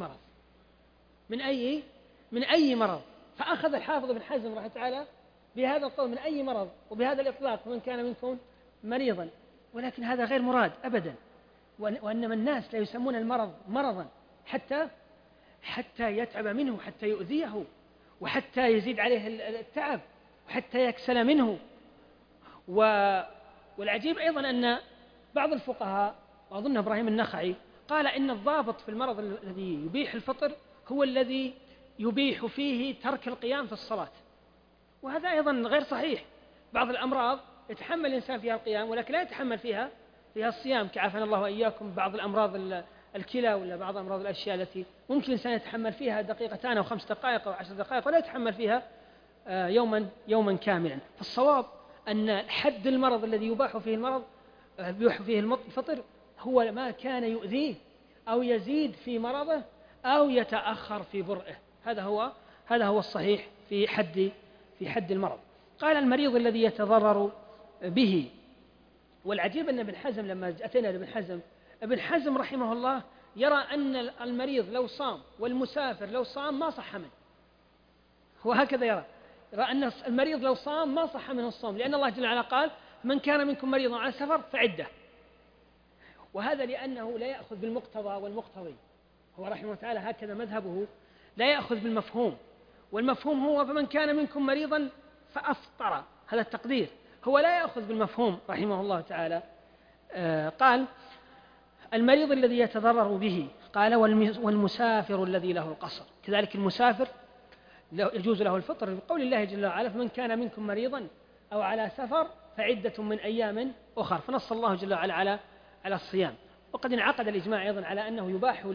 أي مرض. فأخذ الحافظ بن حزم رحمه تعالى بهذا القول، من أي مرض، وبهذا الإطلاق: من كان منكم مريضا. ولكن هذا غير مراد أبدا، وإنما الناس لا يسمون المرض مرضا حتى يتعب منه، حتى يؤذيه، وحتى يزيد عليه التعب، وحتى يكسل منه. والعجيب أيضا أن بعض الفقهاء، وأظن إبراهيم النخعي، قال إن الضابط في المرض الذي يبيح الفطر هو الذي يبيح فيه ترك القيام في الصلاة، وهذا أيضا غير صحيح. بعض الأمراض يتحمل الإنسان فيها القيام ولكن لا يتحمل فيها الصيام، كعافانا الله وإياكم بعض الأمراض الكلى، ولا بعض أمراض الأشياء التي ممكن الإنسان يتحمل فيها 2 أو 5 دقائق أو 10 دقائق، ولا يتحمل فيها يوما كاملا. فالصواب أن حد المرض الذي يباح فيه الفطر هو ما كان يؤذيه أو يزيد في مرضه أو يتأخر في برئه، هذا هو الصحيح في حد المرض. قال: المريض الذي يتضرر به. والعجيب أن ابن حزم لما أتينا لابن حزم، ابن حزم رحمه الله يرى أن المريض لو صام والمسافر لو صام ما صح منه، وهكذا يرى أن المريض لو صام ما صح منه الصوم، لأن الله جل وعلا قال من كان منكم مريضا على سفر فعدة. وهذا لأنه لا يأخذ بالمقتضى والمقتضي، هو رحمه الله تعالى هكذا مذهبه، لا يأخذ بالمفهوم، والمفهوم هو فمن كان منكم مريضا فأفطر، هذا التقدير، هو لا يأخذ بالمفهوم رحمه الله تعالى. قال المريض الذي يتضرر به، قال والمسافر الذي له القصر، كذلك المسافر يجوز له الفطر بقول الله جل وعلا فمن كان منكم مريضا أو على سفر فعدة من أيام أخر، فنص الله جل وعلا على الصيام. وقد انعقد الإجماع أيضا على أنه يباح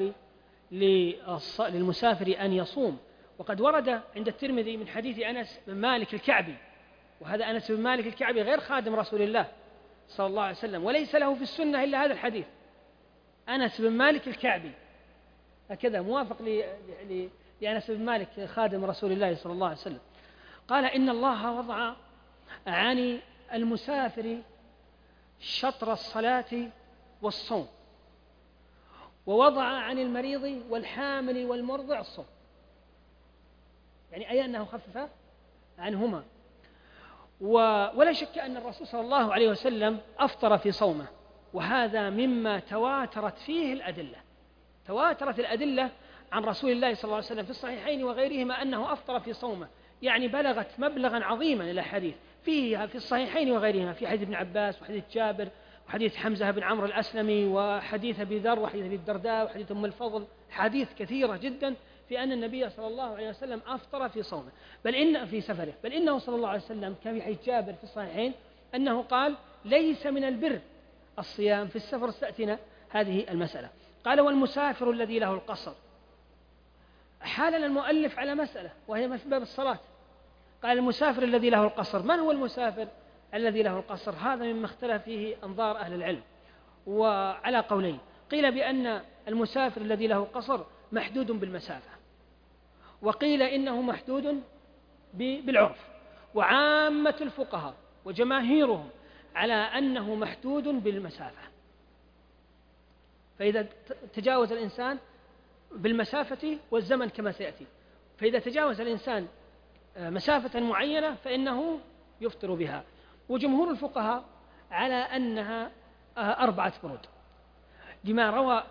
للمسافر أن يصوم، وقد ورد عند الترمذي من حديث أنس بن مالك الكعبي، وهذا أنس بن مالك الكعبي غير خادم رسول الله صلى الله عليه وسلم، وليس له في السنة إلا هذا الحديث، أنس بن مالك الكعبي هكذا موافق لأنس بن مالك خادم رسول الله صلى الله عليه وسلم. قال إن الله وضع عن المسافر شطر الصلاة والصوم، ووضع عن المريض والحامل والمرضع الصوم، يعني أي أنه خفف عنهما. ولا شك أن الرسول صلى الله عليه وسلم أفطر في صومه، وهذا مما تواترت فيه الأدلة، تواترت الأدلة عن رسول الله صلى الله عليه وسلم في الصحيحين وغيرهما أنه أفطر في صومه، يعني بلغت مبلغا عظيما الأحاديث فيها في الصحيحين وغيرهما، في حديث ابن عباس وحديث جابر وحديث حمزة بن عمرو الأسلمي وحديث أبي ذر وحديث أبي الدرداء وحديث أم الفضل، حديث كثيرة جدا في أن النبي صلى الله عليه وسلم أفطر في صومه، بل إن في سفره، بل إنه صلى الله عليه وسلم كان في حديث جابر في الصحيحين أنه قال ليس من البر الصيام في السفر، استأتنا هذه المسألة. قال والمسافر الذي له القصر، حالنا المؤلف على مسألة وهي في باب الصلاة، قال المسافر الذي له القصر، من هو المسافر الذي له القصر؟ هذا مما اختلف فيه أنظار أهل العلم، وعلى قولين، قيل بأن المسافر الذي له القصر محدود بالمسافة، وقيل إنه محدود بالعرف، وعامة الفقهاء وجماهيرهم على أنه محدود بالمسافة، فإذا تجاوز الإنسان بالمسافة والزمن كما سيأتي، فإذا تجاوز الإنسان مسافة معينة فإنه يفطر بها. وجمهور الفقهاء على أنها 4 برود، لما روى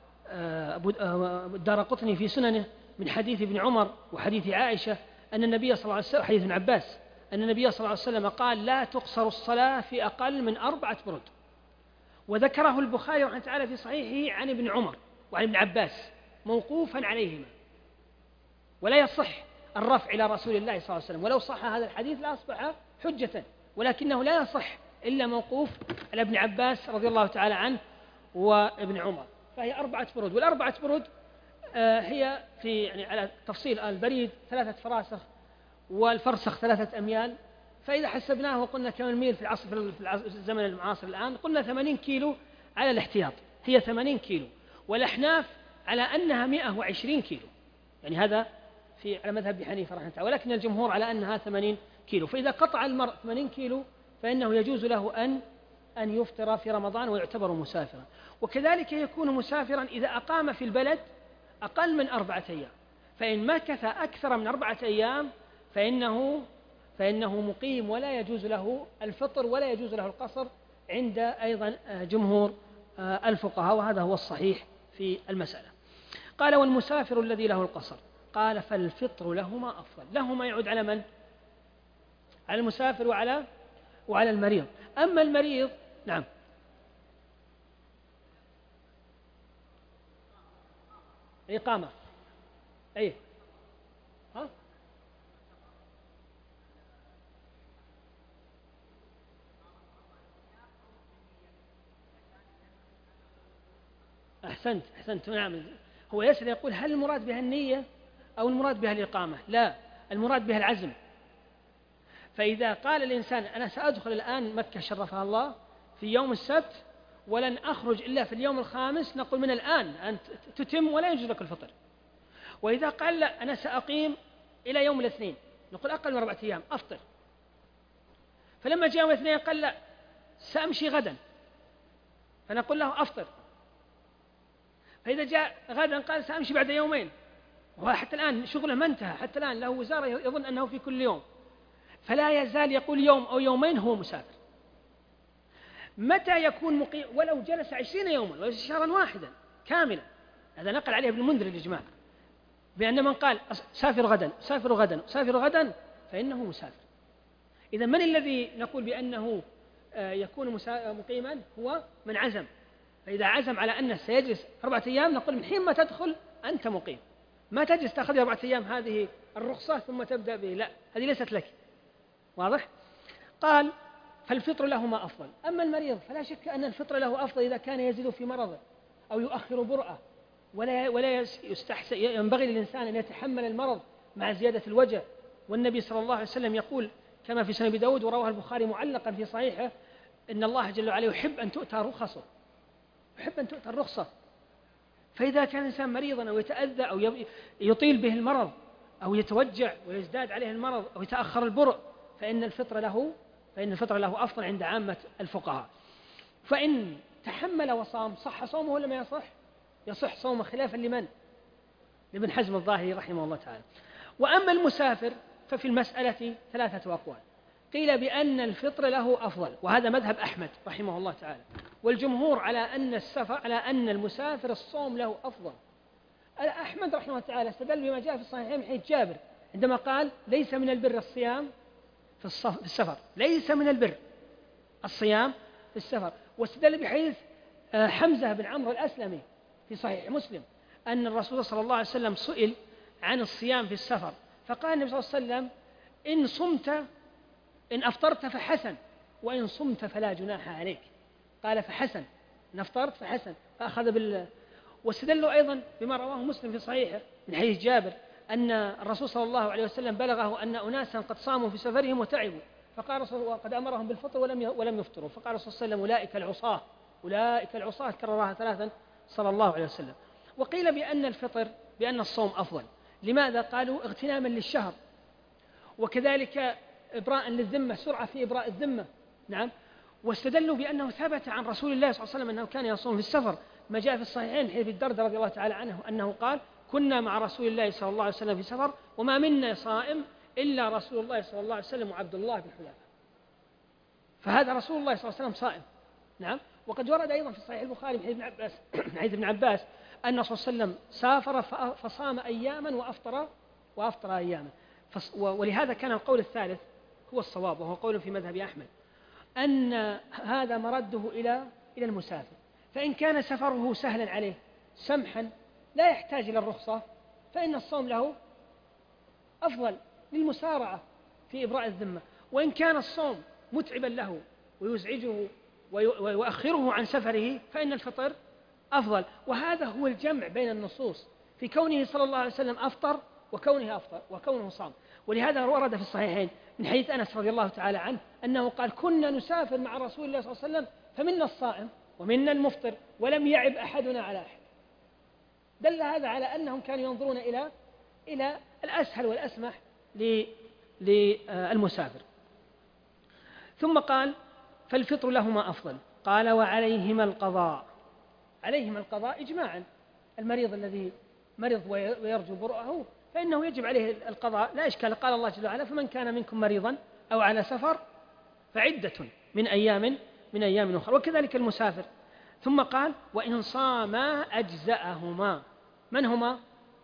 الدارقطني في سننه من حديث ابن عمر وحديث عائشة أن النبي صلى الله عليه وسلم، حديث ابن عباس أن النبي صلى الله عليه وسلم قال لا تقصر الصلاة في أقل من 4 برود، وذكره البخاري رحمه الله تعالى في صحيحه عن ابن عمر وعن ابن عباس موقوفا عليهما، ولا يصح الرفع إلى رسول الله صلى الله عليه وسلم، ولو صح هذا الحديث لأصبح حجة، ولكنه لا يصح إلا موقوف على ابن عباس رضي الله تعالى عنه وابن عمر، فهي 4 برود. وال4 برود هي في يعني على تفصيل البريد 3 فراسخ والفرسخ 3 أميال، فإذا حسبناه وقلنا كم الميل في الزمن المعاصر الآن، قلنا 80 كيلو على الاحتياط، هي 80 كيلو، والأحناف على أنها 120 كيلو، يعني هذا على مذهب ابي حنيفة رحمه الله، ولكن الجمهور على أنها 80 كيلو، فإذا قطع المرء 80 كيلو فإنه يجوز له أن يفطر في رمضان ويعتبر مسافرا. وكذلك يكون مسافرا إذا أقام في البلد أقل من 4 أيام، فإن مكث أكثر من 4 أيام فإنه مقيم ولا يجوز له الفطر ولا يجوز له القصر عند أيضا جمهور الفقهاء، وهذا هو الصحيح في المسألة. قال والمسافر الذي له القصر، قال فالفطر لهما أفضل، لهما يعود على من؟ على المسافر وعلى المريض. أما المريض نعم الإقامة أي ها؟ أحسنت نعم، هو يسأل يقول هل المراد بها النية أو المراد بها الإقامة؟ لا، المراد بها العزم. فإذا قال الإنسان أنا سأدخل الآن مكة شرفها الله في يوم السبت ولن أخرج إلا في اليوم الخامس، نقول من الآن أن تتم ولا يجوز لك الفطر. وإذا قال لا أنا سأقيم إلى يوم الاثنين، نقول أقل من 4 أيام أفطر. فلما جاء يوم الاثنين قال لا سأمشي غدا، فنقول له أفطر. فإذا جاء غدا قال سأمشي بعد يومين، وحتى الآن شغله ما انتهى، حتى الآن له وزارة يظن أنه في كل يوم، فلا يزال يقول يوم أو يومين هو مسافر. متى يكون مقيم؟ ولو جلس 20 يوما وليس شهرا واحدا كاملا. هذا نقل عليه ابن المنذر الإجماع، بأن من قال سافر غدا سافر غدا سافر غدا فإنه مسافر. إذا من الذي نقول بأنه يكون مقيما؟ هو من عزم. فإذا عزم على أنه سيجلس 4 أيام نقول من حين ما تدخل أنت مقيم، ما تجلس تأخذ 4 أيام هذه الرخصة ثم تبدأ به، لا، هذه ليست لك. واضح؟ قال فالفطر لهما أفضل. أما المريض فلا شك أن الفطر له أفضل إذا كان يزيد في مرضه أو يؤخر برأة، ولا يستحسن، ينبغي للإنسان أن يتحمل المرض مع زيادة الوجع. والنبي صلى الله عليه وسلم يقول كما في سنن أبي داود ورواه البخاري معلقا في صحيحه إن الله جل وعلا يحب أن تؤتى رخصه، يحب أن تؤتى الرخصة. فإذا كان الإنسان مريضا أو يتأذى أو يطيل به المرض أو يتوجع ويزداد عليه المرض أو يتأخر البرء فإن الفطر له أفضل عند عامة الفقهاء. فإن تحمل وصام صح صومه ولا ما يصح؟ يصح صومه خلافا لابن حزم الظاهري رحمه الله تعالى. وأما المسافر ففي المسألة 3 أقوال. قيل بأن الفطر له أفضل، وهذا مذهب أحمد رحمه الله تعالى، والجمهور على أن المسافر الصوم له أفضل. أحمد رحمه الله تعالى استدل بما جاء في الصحيحين من حديث جابر عندما قال ليس من البر الصيام في السفر، ليس من البر الصيام في السفر. واستدل بحديث حمزة بن عمرو الأسلمي في صحيح مسلم أن الرسول صلى الله عليه وسلم سئل عن الصيام في السفر فقال النبي صلى الله عليه وسلم إن أفطرت فحسن وإن صمت فلا جناح عليك. قال فحسن، إن أفطرت فحسن، فأخذ واستدلوا أيضا بما رواه مسلم في صحيحه من حديث جابر أن الرسول صلى الله عليه وسلم بلغه أن أناسا قد صاموا في سفرهم وتعبوا، فقال الرسول وقد أمرهم بالفطر ولم يفطروا، فقال الرسول صلى الله عليه وسلم أولئك العصاة كررها 3 صلى الله عليه وسلم. وقيل بأن الصوم أفضل. لماذا؟ قالوا اغتناما للشهر، وكذلك إبراء للذمة، سرعة في إبراء الذمة. نعم. واستدلوا بأنه ثبت عن رسول الله صلى الله عليه وسلم أنه كان يصوم في السفر، ما جاء في الصحيحين حديث الدرداء رضي الله تعالى عنه أنه قال كنا مع رسول الله صلى الله عليه وسلم في سفر وما منا صائم إلا رسول الله صلى الله عليه وسلم وعبد الله بن حذافة. فهذا رسول الله صلى الله عليه وسلم صائم. نعم. وقد ورد أيضا في صحيح البخاري من حديث ابن عباس أن الرسول صلى الله عليه وسلم سافر فصام أياما وأفطر أياما. ولهذا كان القول الثالث هو الصواب، وهو قول في مذهب أحمد، أن هذا مرده إلى المسافر. فإن كان سفره سهلا عليه سمحا لا يحتاج إلى الرخصة فإن الصوم له أفضل للمسارعة في إبراء الذمة. وإن كان الصوم متعبا له ويزعجه ويؤخره عن سفره فإن الفطر أفضل. وهذا هو الجمع بين النصوص في كونه صلى الله عليه وسلم أفطر وكونه صام. ولهذا ورد في الصحيحين من حديث أنس رضي الله تعالى عنه أنه قال كنا نسافر مع رسول الله صلى الله عليه وسلم فمنا الصائم ومنا المفطر ولم يعب أحدنا على أحد. دل هذا على أنهم كانوا ينظرون إلى الأسهل والأسمح للمسافر. ثم قال فالفطر لهما أفضل. قال وعليهما القضاء. عليهما القضاء إجماعا، المريض الذي مرض ويرجو برؤه فإنه يجب عليه القضاء لا إشكال. قال الله جل وعلا فمن كان منكم مريضا أو على سفر فعدة من أيام أخرى، وكذلك المسافر. ثم قال وإن صاما أجزأهما. من هما؟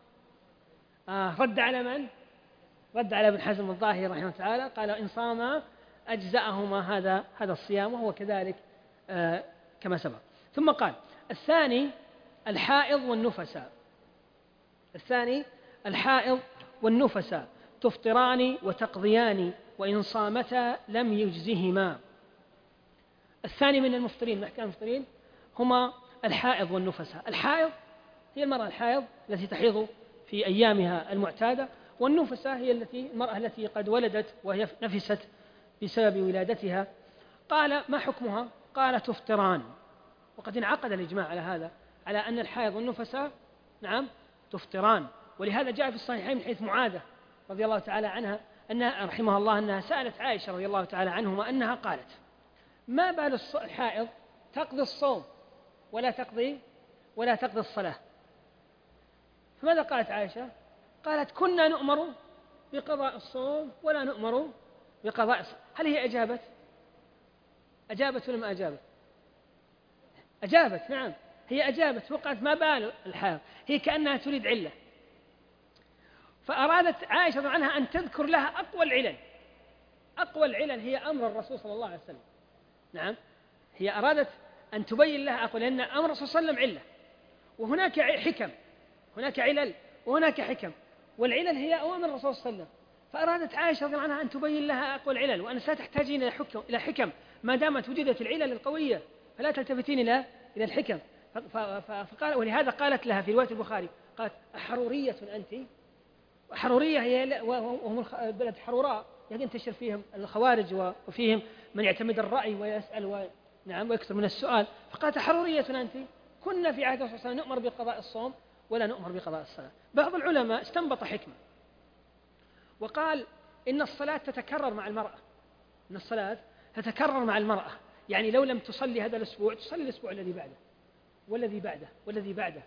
رد على من؟ رد على ابن حزم الظاهري رحمه الله تعالى، قال إن صاما أجزأهما هذا الصيام، وهو كذلك كما سبق. ثم قال الثاني الحائض والنفساء. الثاني الحائض والنفساء تفطران وتقضيان وإن صامتا لم يجزهما. الثاني من المفطرين، من أحكام المفطرين هما الحائض والنفساء. الحائض هي المرأة الحائض التي تحيض في أيامها المعتادة، والنفساء هي المرأة التي قد ولدت وهي نفست بسبب ولادتها. قال ما حكمها؟ قال تفطران. وقد انعقد الإجماع على هذا، على أن الحائض والنفساء نعم تفطران. ولهذا جاء في الصحيحين من حديث معاذة رضي الله تعالى عنها رحمها الله أنها سألت عائشة رضي الله تعالى عنهما أنها قالت ما بال الحائض تقضي الصوم ولا تقضي الصلاة؟ فماذا قالت عائشة؟ قالت كنا نؤمر بقضاء الصوم ولا نؤمر بقضاء الصلاة. هل هي أجابت ولا ما أجابت؟ أجابت، نعم، هي أجابت. وقالت ما بال الحائض، هي كأنها تريد علة، فأرادت عائشة رضي الله عنها أن تذكر لها أقوى العلل هي أمر الرسول صلى الله عليه وسلم. نعم، هي أرادت أن تبين لها أقوى، لأن أمر الرسول صلى الله عليه وسلم علة، وهناك حكم، هناك علل وهناك حكم، والعلل هي أوامر الرسول صلى الله عليه وسلم. فأرادت عائشة رضي الله عنها أن تبين لها أقوى العلل، وأن ستحتاجين إلى حكم، ما دامت وجدت العلل القوية فلا تلتفتين إلى الحكم. فقال، ولهذا قالت لها في رواية البخاري، قالت أحرورية أنت؟ وحرورية هي وهم بلد حروراء ينتشر فيهم الخوارج، وفيهم من يعتمد الرأي ويسأل نعم ويكثر من السؤال. فقالت حرورية أنت؟ كنا في عهد الرسول صلى الله عليه وسلم نؤمر بقضاء الصوم ولا نؤمر بقضاء الصلاة. بعض العلماء استنبط حكمة وقال إن الصلاة تتكرر مع المرأة، يعني لو لم تصلي هذا الأسبوع تصلي الأسبوع الذي بعده والذي بعده،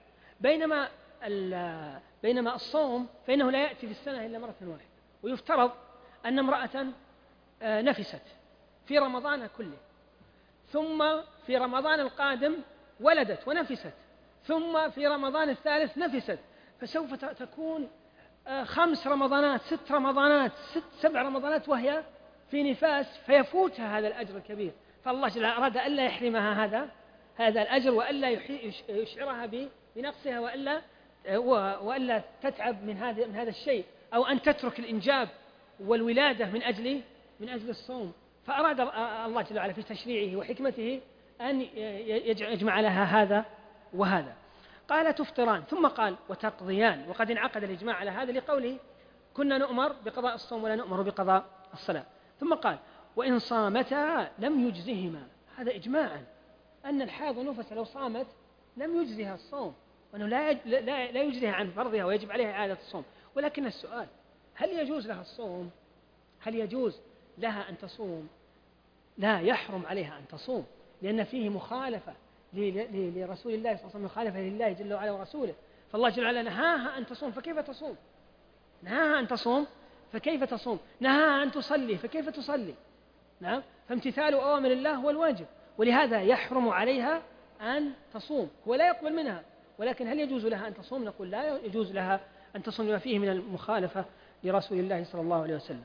بينما الصوم فإنه لا يأتي في السنة إلا مرة واحدة. ويفترض أن امرأة نفست في رمضان كله، ثم في رمضان القادم ولدت ونفست، ثم في رمضان الثالث نفست، فسوف تكون 5 رمضانات 6 رمضانات 7 رمضانات وهي في نفاس، فيفوتها هذا الأجر الكبير. فالله جل وعلا أراد ألا يحرمها هذا الأجر، وألا يشعرها بنقصها، وألا تتعب من هذا الشيء، أو أن تترك الإنجاب والولادة من أجل الصوم. فأراد الله جل وعلا في تشريعه وحكمته أن يجمع لها هذا وهذا. قال تفطران، ثم قال وتقضيان، وقد انعقد الإجماع على هذا لقوله كنا نؤمر بقضاء الصوم ولا نؤمر بقضاء الصلاة. ثم قال وإن صامتا لم يجزهما، هذا إجماعا أن الحائض نفس لو صامت لم يجزها الصوم، وأنه لا يجزيها عن فرضها ويجب عليها إعادة الصوم. ولكن السؤال، هل يجوز لها الصوم؟ هل يجوز لها أن تصوم؟ لا، يحرم عليها أن تصوم، لأن فيه مخالفة لرسول الله صلى الله عليه وسلم، مخالفة لله جل وعلا ورسوله. فالله جل وعلا نهاها أن تصوم فكيف تصوم؟ نهاها أن تصوم فكيف تصوم؟ نهاها أن تصلي فكيف تصلي؟ نعم، فامتثال أوامر الله هو الواجب، ولهذا يحرم عليها أن تصوم، هو لا يقبل منها. ولكن هل يجوز لها أن تصوم؟ نقول لا يجوز لها أن تصوم لما فيه من المخالفة لرسول الله صلى الله عليه وسلم.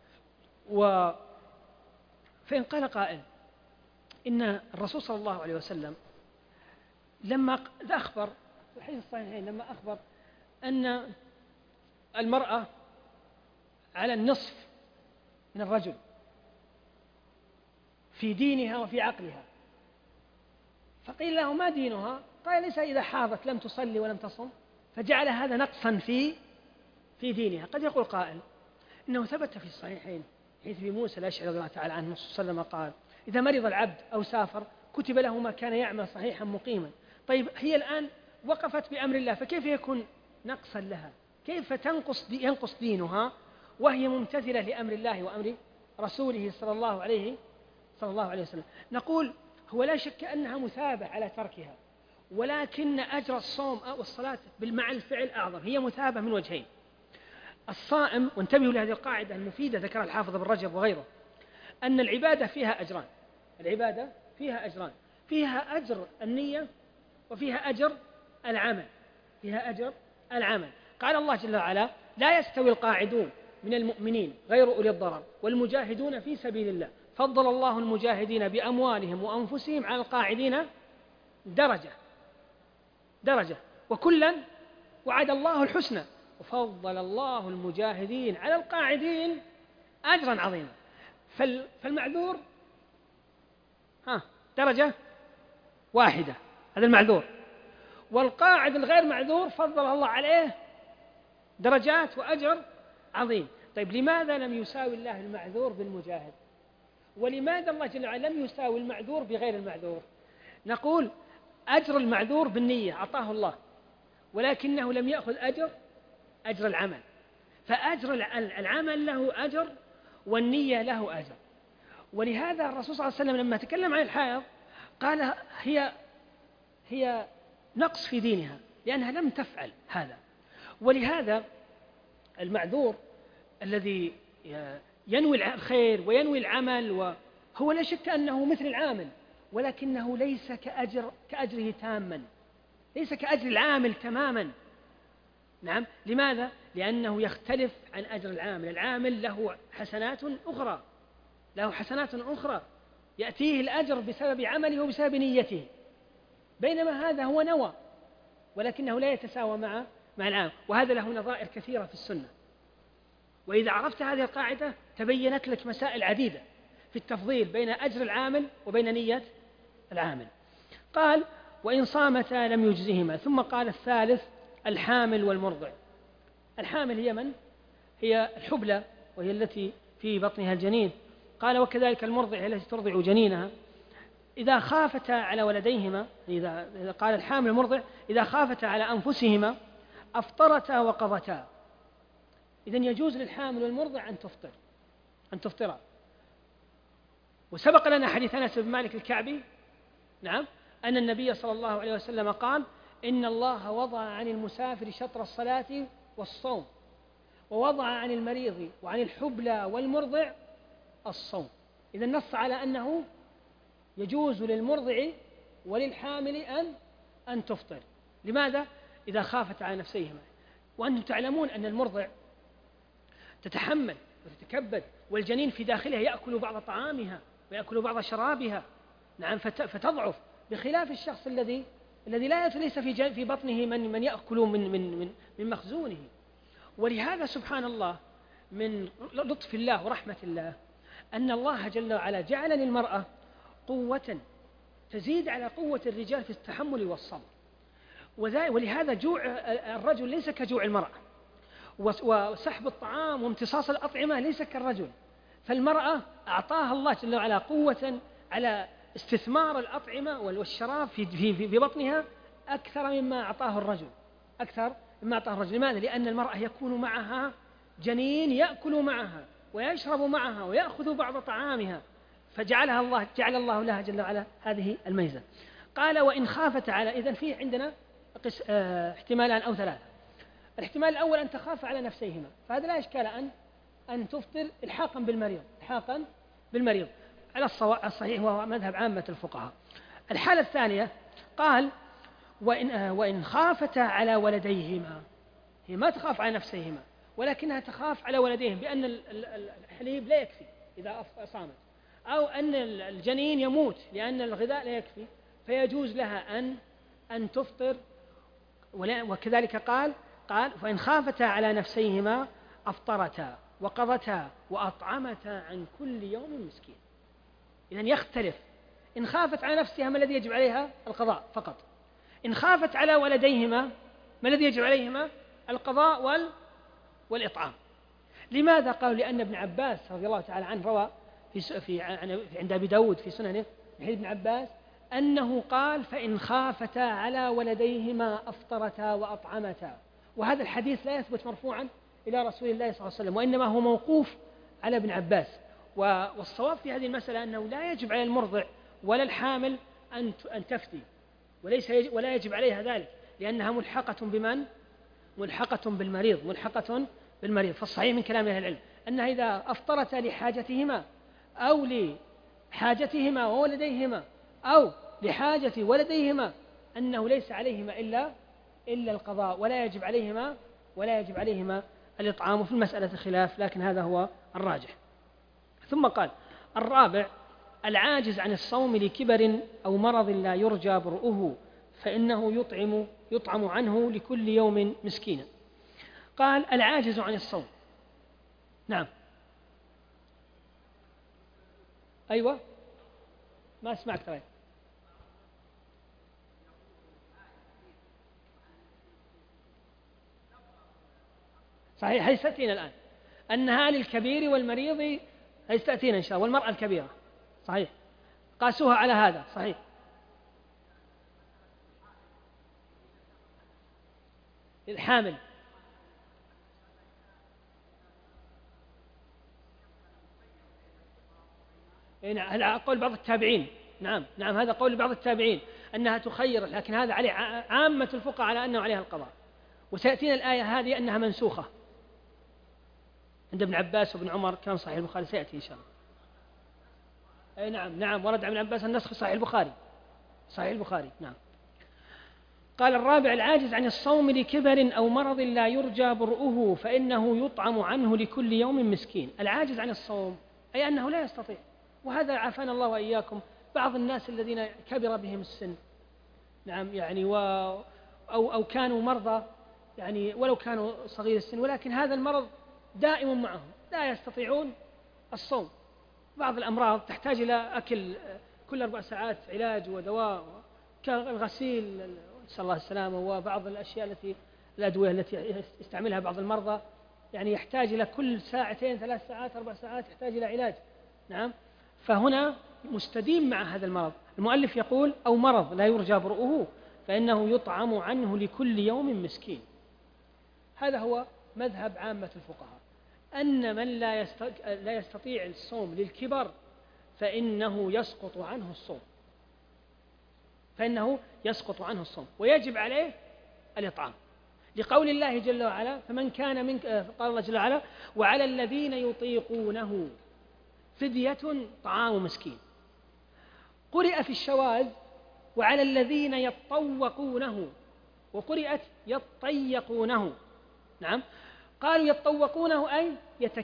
فإن قال قائل إن الرسول صلى الله عليه وسلم لما أخبر في الحديث الصحيحين، لما أخبر أن المرأة على النصف من الرجل في دينها وفي عقلها، فقيل له ما دينها؟ قال ليس إذا حاضت لم تصلي ولم تصم، فجعل هذا نقصا في دينها. قد يقول قائل إنه ثبت في الصحيحين حيث أبي موسى الأشعري رضي الله تعالى عنه صلى الله عليه وسلم قال إذا مرض العبد أو سافر كتب له ما كان يعمل صحيحا مقيما. طيب هي الآن وقفت بأمر الله، فكيف يكون نقصا لها؟ كيف ينقص دينها وهي ممتثلة لأمر الله وأمر رسوله صلى الله عليه وسلم؟ نقول هو لا شك أنها مثابة على تركها، ولكن أجر الصوم أو الصلاة مع الفعل أعظم. هي مثابة من وجهين. الصائم، وانتبهوا لهذه القاعدة المفيدة ذكرها الحافظ ابن رجب وغيره، أن العبادة فيها أجران. العبادة فيها أجران، فيها أجر النية وفيها أجر العمل. قال الله جل وعلا لا يستوي القاعدون من المؤمنين غير أولي الضرر والمجاهدون في سبيل الله فضل الله المجاهدين بأموالهم وأنفسهم على القاعدين درجة وكلا وعد الله الحسنى وفضل الله المجاهدين على القاعدين أجرا عظيما. فالمعذور درجة واحدة، هذا المعذور، والقاعد الغير معذور فضل الله عليه درجات وأجر عظيم. طيب لماذا لم يساوي الله المعذور بالمجاهد؟ ولماذا الله جل وعلا لم يساوي المعذور بغير المعذور؟ نقول أجر المعذور بالنية أعطاه الله، ولكنه لم يأخذ أجر العمل، فأجر العمل له أجر والنية له أجر. ولهذا الرسول صلى الله عليه وسلم لما تكلم عن الحائض قال هي نقص في دينها لأنها لم تفعل هذا. ولهذا المعذور الذي ينوي الخير وينوي العمل وهو لا شك أنه مثل العامل، ولكنه ليس كأجره تاما، ليس كأجر العامل تماما. نعم، لماذا؟ لأنه يختلف عن أجر العامل. العامل له حسنات أخرى، يأتيه الأجر بسبب عمله وبسبب نيته، بينما هذا هو نوى ولكنه لا يتساوى مع العامل. وهذا له نظائر كثيرة في السنة. وإذا عرفت هذه القاعدة تبينت لك مسائل عديدة في التفضيل بين أجر العامل وبين نية العامل. قال وإن صامتا لم يجزهما. ثم قال الثالث الحامل والمرضع. الحامل هي من؟ هي الحبلى وهي التي في بطنها الجنين. قال وكذلك المرضع هي التي ترضع جنينها. إذا خافتا على ولديهما، إذا قال الحامل والمرضع إذا خافتا على أنفسهما أفطرتا وقضتا. إذن يجوز للحامل والمرضع أن تفطرا. وسبق لنا حديث أنس بن مالك الكعبي، نعم، أن النبي صلى الله عليه وسلم قال إن الله وضع عن المسافر شطر الصلاة والصوم، ووضع عن المريض وعن الحبلى والمرضع الصوم. إذا نص على أنه يجوز للمرضع وللحامل أن تفطر. لماذا؟ إذا خافت على نفسيهما. وأنتم تعلمون أن المرضع تتحمل وتتكبد، والجنين في داخلها يأكل بعض طعامها ويأكل بعض شرابها، نعم، فتضعف، بخلاف الشخص الذي ليس في بطنه من يأكل من مخزونه. ولهذا سبحان الله من لطف الله ورحمة الله أن الله جل وعلا جعل للمرأة قوة تزيد على قوة الرجال في التحمل والصبر. ولهذا جوع الرجل ليس كجوع المرأة، وسحب الطعام وامتصاص الأطعمة ليس كالرجل. فالمرأة أعطاها الله جل وعلا قوة على استثمار الأطعمة والشراب في بطنها أكثر مما أعطاه الرجل. لماذا؟ لأن المرأة يكون معها جنين يأكل معها ويشرب معها ويأخذ بعض طعامها، جعل الله لها جل وعلا هذه الميزة. قال وإن خافت على، إذن فيه عندنا احتمالان أو ثلاثة. الاحتمال الأول أن تخاف على نفسيهما، فهذا لا إشكال أن تفطر إلحاقا بالمريض على الصحيح وهو مذهب عامة الفقهاء. الحالة الثانية قال وإن خافتا على ولديهما، هي ما تخاف على نفسيهما ولكنها تخاف على ولديهم بأن الحليب لا يكفي إذا صامت، أو أن الجنين يموت لأن الغذاء لا يكفي، فيجوز لها أن تفطر. وكذلك قال فإن خافتا على نفسيهما أفطرتا وقضتا وأطعمتا عن كل يوم مسكين. إذن يختلف. إن خافت على نفسها ما الذي يجب عليها؟ القضاء فقط. إن خافت على ولديهما ما الذي يجب عليهما؟ القضاء والإطعام. لماذا؟ قالوا لأن ابن عباس رضي الله تعالى عنه روى عند أبي داود في سننه عن ابن عباس أنه قال فإن خافتا على ولديهما أفطرتا وأطعمتا. وهذا الحديث لا يثبت مرفوعا إلى رسول الله صلى الله عليه وسلم، وإنما هو موقوف على ابن عباس. والصواب في هذه المسألة أنه لا يجب على المرضع ولا الحامل أن تفتي، ولا يجب عليها ذلك، لأنها ملحقة بمن؟ ملحقة بالمريض. فالصحيح من كلام أهل العلم أنها إذا أفطرتا لحاجتهما أو لحاجتهما وولديهما أو لحاجة ولديهما أنه ليس عليهما إلا القضاء، ولا يجب عليهما الإطعام. في المسألة خلاف، لكن هذا هو الراجح. ثم قال الرابع العاجز عن الصوم لكبر أو مرض لا يرجى برؤه فإنه يطعم عنه لكل يوم مسكينا. قال العاجز عن الصوم، نعم، أيوة، ما أسمعك ترى. صحيح، هي ستأتينا الآن أنها للكبير والمريض، هي ستأتينا إن شاء الله، والمرأة الكبيرة، صحيح، قاسوها على هذا، صحيح. الحامل هذا قول بعض التابعين. نعم هذا قول بعض التابعين أنها تخير، لكن هذا عليه عامة الفقهاء على أنه عليها القضاء. وسيأتينا الآية هذه أنها منسوخة عند ابن عباس وابن عمر، كان صحيح البخاري، سيأتي إن شاء الله. نعم ورد عن ابن عباس النسخ صحيح البخاري. نعم. قال الرابع: العاجز عن الصوم لكبر أو مرض لا يرجى برؤه فإنه يطعم عنه لكل يوم مسكين. العاجز عن الصوم أي أنه لا يستطيع، وهذا عافانا الله وإياكم بعض الناس الذين كبر بهم السن، نعم يعني أو كانوا مرضى، يعني ولو كانوا صغير السن، ولكن هذا المرض دائم معهم، لا يستطيعون الصوم. بعض الأمراض تحتاج إلى أكل كل 4 ساعات، علاج ودواء كالغسيل، نسأل الله السلامة، وبعض الأشياء الأدوية التي يستعملها بعض المرضى، يعني يحتاج إلى كل 2 3 ساعات 4 ساعات يحتاج إلى علاج. نعم. فهنا مستديم مع هذا المرض. المؤلف يقول: أو مرض لا يرجى برؤه فإنه يطعم عنه لكل يوم مسكين. هذا هو مذهب عامة الفقهاء، أن من لا يستطيع الصوم للكبر فإنه يسقط عنه الصوم ويجب عليه الإطعام، لقول الله جل وعلا: فمن كان منك، قال الله جل وعلا: وعلى الذين يطيقونه فدية طعام مسكين. قرئ في الشواذ: وعلى الذين يطوقونه، وقرئت يطيقونه. نعم. قالوا يطوقونه أي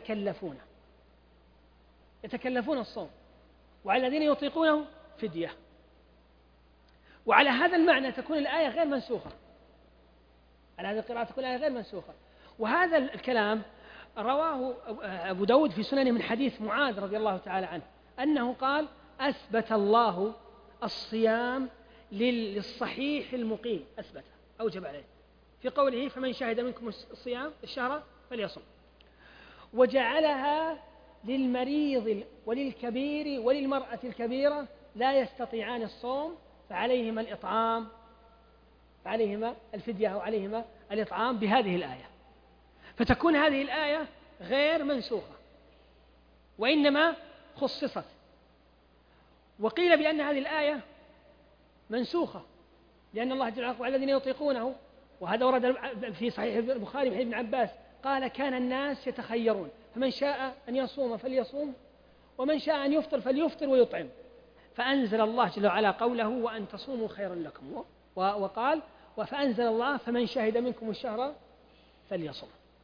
يتكلفون الصوم، وعلى الذين يطيقونه فدية. وعلى هذا المعنى تكون الآية غير منسوخة، على هذه القراءة تكون الآية غير منسوخة. وهذا الكلام رواه أبو داود في سننه من حديث معاذ رضي الله تعالى عنه، أنه قال: أثبت الله الصيام للصحيح المقيم، أثبته أوجب عليه في قوله: فمن شهد منكم الشهر فليصم. وجعلها للمريض وللكبير وللمرأة الكبيرة لا يستطيعان الصوم فعليهما الإطعام، فعليهما الفدية أو عليهما الإطعام بهذه الآية. فتكون هذه الآية غير منسوخة وإنما خصصت. وقيل بأن هذه الآية منسوخة لأن الله جل وعلا: والذين يطيقونه، وهذا ورد في صحيح البخاري من حديث ابن عباس قال: كان الناس يتخيرون، فمن شاء أن يصوم فليصوم ومن شاء أن يفطر فليفطر ويطعم. فأنزل الله جل وعلا قوله: وأن تصوموا خير لكم، وقال: فأنزل الله: فمن شهد منكم الشهر فليصم.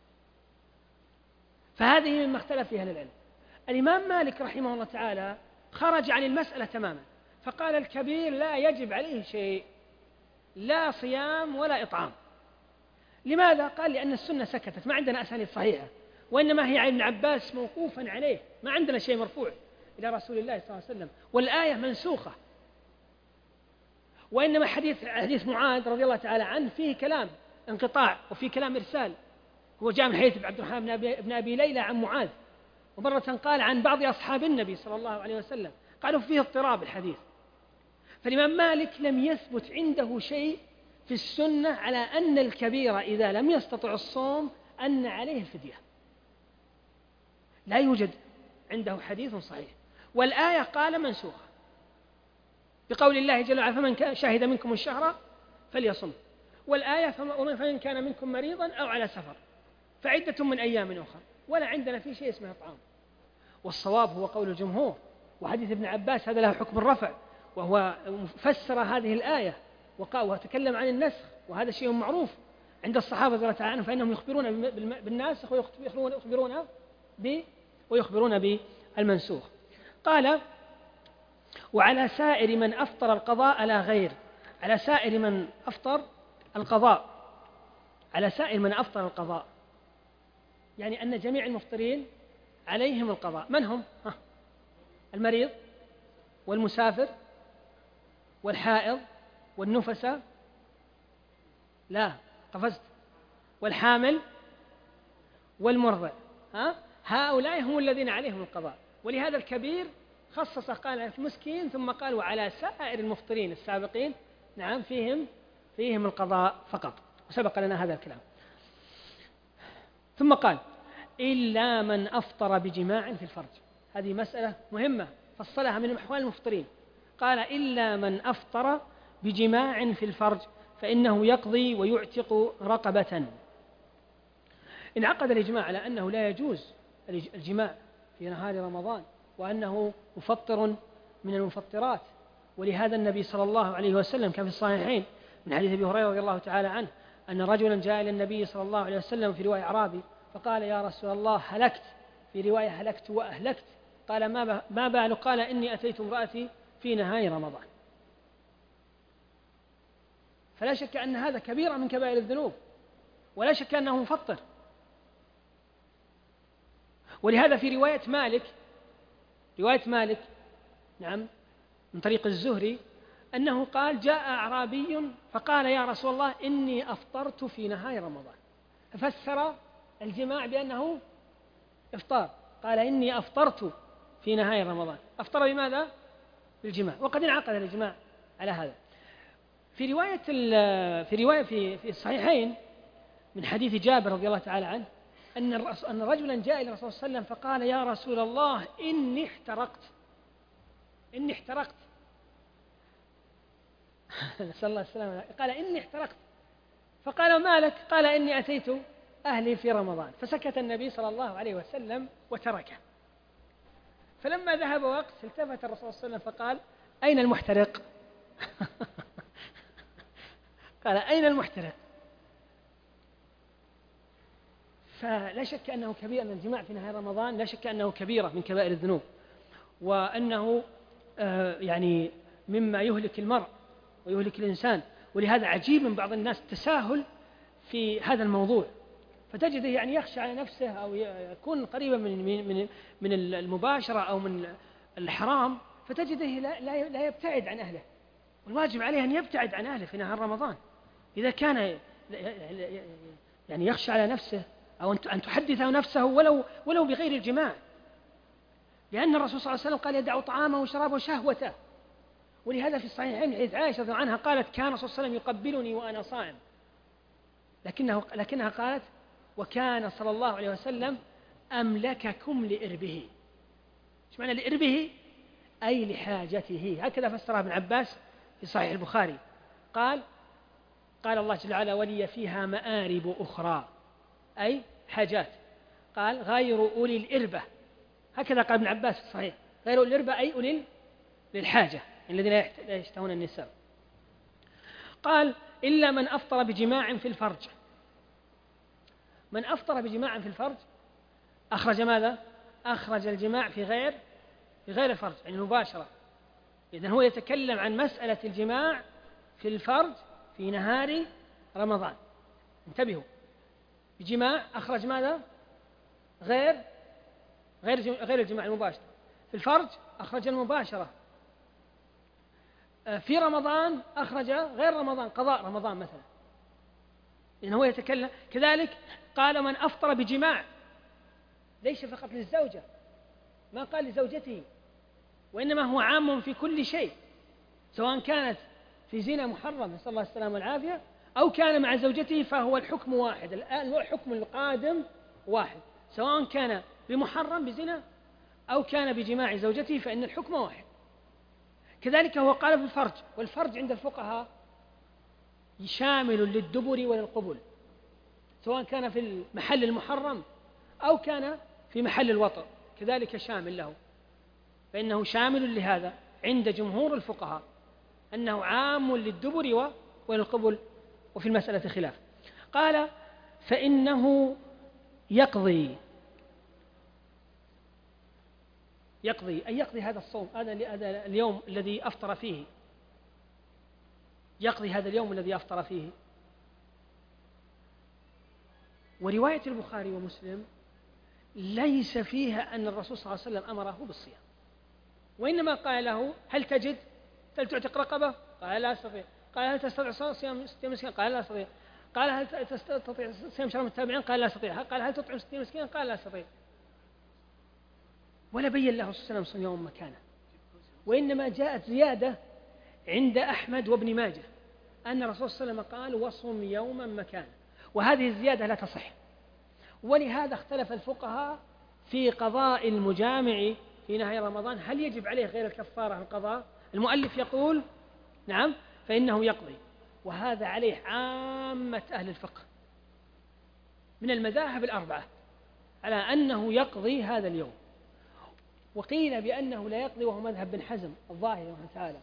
فهذه مما اختلف فيها العلم. الإمام مالك رحمه الله تعالى خرج عن المسألة تماما، فقال: الكبير لا يجب عليه شيء، لا صيام ولا إطعام. لماذا؟ قال: لأن السنة سكتت، ما عندنا أسانيد صحيحة، وإنما هي عن ابن عباس موقوفا عليه، ما عندنا شيء مرفوع إلى رسول الله صلى الله عليه وسلم، والآية منسوخة. وإنما حديث معاذ رضي الله تعالى عنه فيه كلام انقطاع وفيه كلام إرسال. هو جاء من حديث عبد الرحمن بن أبي ليلى عن معاذ، ومرة قال عن بعض أصحاب النبي صلى الله عليه وسلم، قالوا فيه اضطراب الحديث. فالإمام مالك لم يثبت عنده شيء في السنة على أن الكبير إذا لم يستطع الصوم أن عليه الفدية، لا يوجد عنده حديث صحيح. والآية قال منسوخة بقول الله جل وعلا: فمن شهد منكم الشهر فليصم. والآية: فمن كان منكم مريضا أو على سفر فعدة من أيام أخرى. ولا عندنا في شيء اسمه إطعام. والصواب هو قول الجمهور، وحديث ابن عباس هذا له حكم الرفع، وهو فسر هذه الآية وتكلم عن النسخ، وهذا شيء معروف عند الصحابة رضي الله تعالى عنهم، فإنهم يخبرون بالناسخ ويخبرون بالمنسوخ. قال: وعلى سائر من أفطر القضاء لا غير. على سائر من أفطر القضاء، على سائر من أفطر القضاء، يعني أن جميع المفطرين عليهم القضاء. من هم؟ المريض والمسافر والحائض والنفساء، لا قفزت، والحامل والمرضع، هؤلاء هم الذين عليهم القضاء. ولهذا الكبير خصص، قال مسكين، ثم قال: وعلى سائر المفطرين السابقين، نعم فيهم القضاء فقط، وسبق لنا هذا الكلام. ثم قال: إلا من أفطر بجماع في الفرج. هذه مسألة مهمة فصلها من أحوال المفطرين، قال إلا من أفطر بجماع في الفرج فإنه يقضي ويعتق رقبة. انعقد الإجماع على أنه لا يجوز الجماع في نهار رمضان، وأنه مفطر من المفطرات. ولهذا النبي صلى الله عليه وسلم كان في الصحيحين من حديث أبي هريرة رضي الله تعالى عنه أن رجلا جاء إلى النبي صلى الله عليه وسلم في رواية أعرابي فقال يا رسول الله هلكت، في رواية هلكت وأهلكت. قال ما بال؟ قال إني أتيت امرأتي في نهار رمضان. فلا شك أن هذا كبيرة من كبائر الذنوب، ولا شك أنه مفطر. ولهذا في رواية مالك نعم من طريق الزهري أنه قال جاء أعرابي فقال يا رسول الله إني أفطرت في نهار رمضان، ففسر الجماع بأنه إفطار، قال إني أفطرت في نهار رمضان. أفطر بماذا؟ بالجماع. وقد انعقد الإجماع على هذا. في رواية في الصحيحين من حديث جابر رضي الله تعالى عنه أن رجلا جاء إلى الرسول صلى الله عليه وسلم فقال يا رسول الله إني احترقت نسأل الله السلامة. قال إني احترقت، فقال ما لك؟ قال إني أتيت أهلي في رمضان. فسكت النبي صلى الله عليه وسلم وتركه. فلما ذهب وقت التفت الرسول صلى الله عليه وسلم فقال أين المحترق؟ قال أين المحترق؟ فلا شك أنه كبير من الجماع في نهار رمضان، لا شك أنه كبيرة من كبائر الذنوب، وأنه يعني مما يهلك المرء ويهلك الإنسان. ولهذا عجيب من بعض الناس التساهل في هذا الموضوع، فتجده يعني يخشى على نفسه أو يكون قريبا من المباشرة أو من الحرام، فتجده لا يبتعد عن أهله. والواجب عليه أن يبتعد عن أهله في نهار رمضان إذا كان يعني يخشى على نفسه، أو أن تحدثه نفسه ولو بغير الجماع، لأن الرسول صلى الله عليه وسلم قال يدع طعامه وشرابه وشهوته. ولهذا في الصحيحين من حديث عائشة رضي الله عنها قالت كان الرسول صلى الله عليه وسلم يقبلني وأنا صائم، لكنها قالت وكان صلى الله عليه وسلم أملككم لإربه. ايش معنى لإربه؟ أي لحاجته. هكذا فسرها ابن عباس في صحيح البخاري، قال الله جل وعلا ولي فيها مآرب أخرى، أي حاجات. قال غير أولي الإربة، هكذا قال ابن عباس في الصحيح، غير أولي الإربة أي أولي للحاجة الذين لا يشتهون النساء. قال إلا من أفطر بجماع في الفرج. من أفطر بجماع في الفرج أخرج ماذا؟ أخرج الجماع في غير الفرج، يعني مباشرة. إذن هو يتكلم عن مسألة الجماع في الفرج في نهار رمضان. انتبهوا، بجماع أخرج ماذا؟ غير الجماع المباشر. في الفرج أخرج المباشرة. في رمضان أخرج غير رمضان، قضاء رمضان مثلا. إنه هو يتكلم كذلك. قال من أفطر بجماع، ليس فقط للزوجة، ما قال لزوجته، وإنما هو عام في كل شيء، سواء كانت في زنا محرم نسأل الله السلامة والعافية أو كان مع زوجته، فهو الحكم واحد. الآن هو الحكم القادم واحد، سواء كان بمحرم بزنا أو كان بجماع زوجته، فإن الحكم واحد. كذلك هو قال في الفرج، والفرج عند الفقهاء شامل للدبر وللقبل، سواء كان في المحل المحرم أو كان في محل الوطء، كذلك شامل له، فإنه شامل لهذا عند جمهور الفقهاء، أنه عام للدبر وللقبل، وفي المسألة خلاف. قال فإنه يقضي أي يقضي هذا الصوم، هذا اليوم الذي أفطر فيه، يقضي هذا اليوم الذي أفطر فيه. ورواية البخاري ومسلم ليس فيها أن الرسول صلى الله عليه وسلم أمره بالصيام، وإنما قال له هل تجد؟ هل تعتق رقبة؟ قال لا أستطيع. قال هل تستطيع صيام 60 مسكين؟ قال لا أستطيع. قال هل تستطيع صيام شهر متتابعين؟ قال لا أستطيع. قال هل تطعم 60 مسكين؟ قال لا أستطيع. ولا بين له صلى الله عليه وسلم صوم يوم مكانه، وإنما جاءت زيادة عند أحمد وابن ماجه أن الرسول صلى الله عليه وسلم قال وصم يوما مكانه، وهذه الزيادة لا تصح. ولهذا اختلف الفقهاء في قضاء المجامع في نهاية رمضان هل يجب عليه غير الكفارة القضاء؟ المؤلف يقول نعم فإنه يقضي، وهذا عليه عامة أهل الفقه من المذاهب الأربعة على أنه يقضي هذا اليوم. وقيل بأنه لا يقضي وهو مذهب بن حزم الظاهر رحمه تعالى،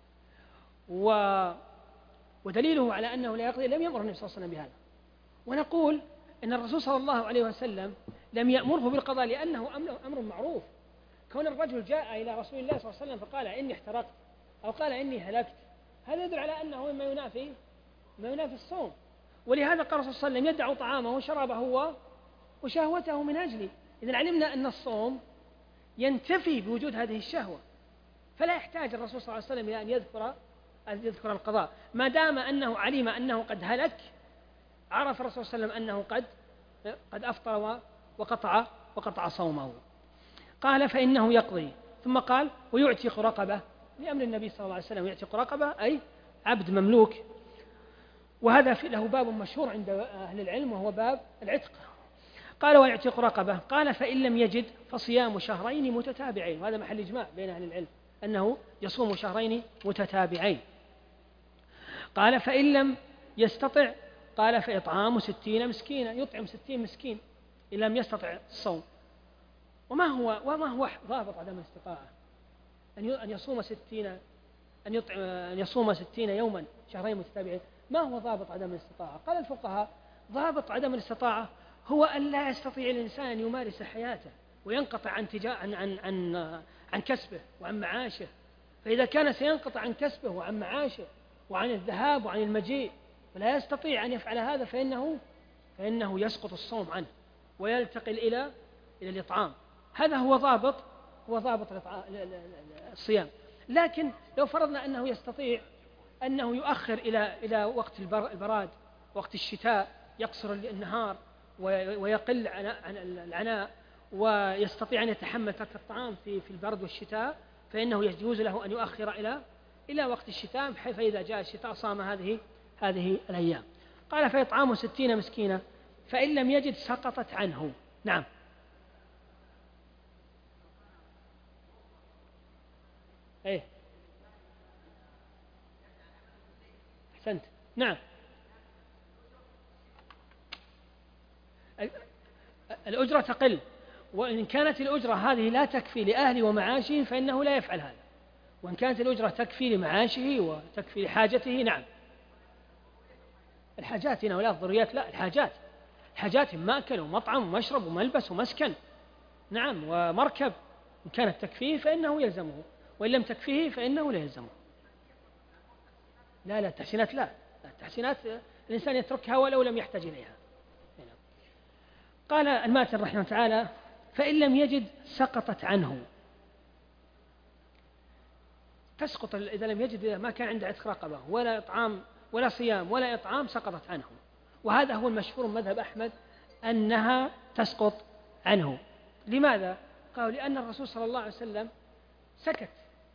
ودليله على أنه لا يقضي لم يأمر النبي صلى الله عليه وسلم بهذا. ونقول إن الرسول صلى الله عليه وسلم لم يأمره بالقضاء لأنه أمر معروف. كون الرجل جاء إلى رسول الله صلى الله عليه وسلم فقال إني احترقت أو قال إني هلكت، هذا يدل على أنه ما ينافي الصوم. ولهذا قال الرسول صلى الله عليه وسلم يدع طعامه وشرابه وشهوته من أجلي. إذن علمنا أن الصوم ينتفي بوجود هذه الشهوة، فلا يحتاج الرسول صلى الله عليه وسلم إلى أن يذكر القضاء، ما دام أنه علم أنه قد هلك. عرف الرسول صلى الله عليه وسلم أنه قد أفطر وقطع صومه. قال فإنه يقضي، ثم قال ويعتق رقبة لأمر النبي صلى الله عليه وسلم. يعتق رقبة أي عبد مملوك، وهذا له باب مشهور عند أهل العلم وهو باب العتق. قال ويعتق رقبة. قال فإن لم يجد فصيام شهرين متتابعين، وهذا محل إجماع بين أهل العلم أنه يصوم شهرين متتابعين. قال فإن لم يستطع قال فإطعام 60 مسكينا، يطعم 60 مسكين إن لم يستطع الصوم. وما هو ضابط عدم الاستطاعة؟ أن يصوم 60 يوما شهرين متتابعين، ما هو ضابط عدم الاستطاعة؟ قال الفقهاء ضابط عدم الاستطاعة هو أن لا يستطيع الإنسان أن يمارس حياته وينقطع عن كسبه وعن معاشه. فإذا كان سينقطع عن كسبه وعن معاشه وعن الذهاب وعن المجيء ولا يستطيع أن يفعل هذا فإنه يسقط الصوم عنه ويلتقي إلى الإطعام. هذا هو ضابط الصيام. لكن لو فرضنا أنه يستطيع أنه يؤخر إلى وقت البراد، وقت الشتاء، يقصر النهار ويقل عن العناء، ويستطيع أن يتحمل ترك الطعام في البرد والشتاء، فإنه يجوز له أن يؤخر إلى وقت الشتاء، فإذا جاء الشتاء صام هذه الأيام. قال فإطعام 60 مسكينا، فإن لم يجد سقطت عنه. نعم. إيه أحسنت. نعم. الأجرة تقل، وإن كانت الأجرة هذه لا تكفي لأهله ومعاشه فإنه لا يفعل هذا، وإن كانت الأجرة تكفي لمعاشه وتكفي لحاجته. نعم. الحاجات هنا ولا الضروريات، لا، الحاجات مأكل ومطعم ومشرب وملبس ومسكن، نعم، ومركب. إن كانت تكفيه فإنه يلزمه، وإن لم تكفيه فإنه لا يلزمه. لا التحسينات التحسينات الإنسان يتركها ولو لم يحتاج إليها. قال الماتن رحمه تعالى فإن لم يجد سقطت عنه. تسقط إذا لم يجد، ما كان عنده عتق رقبة ولا إطعام ولا صيام ولا إطعام، سقطت عنه. وهذا هو المشهور مذهب أحمد أنها تسقط عنه. لماذا؟ قالوا لأن الرسول صلى الله عليه وسلم سكت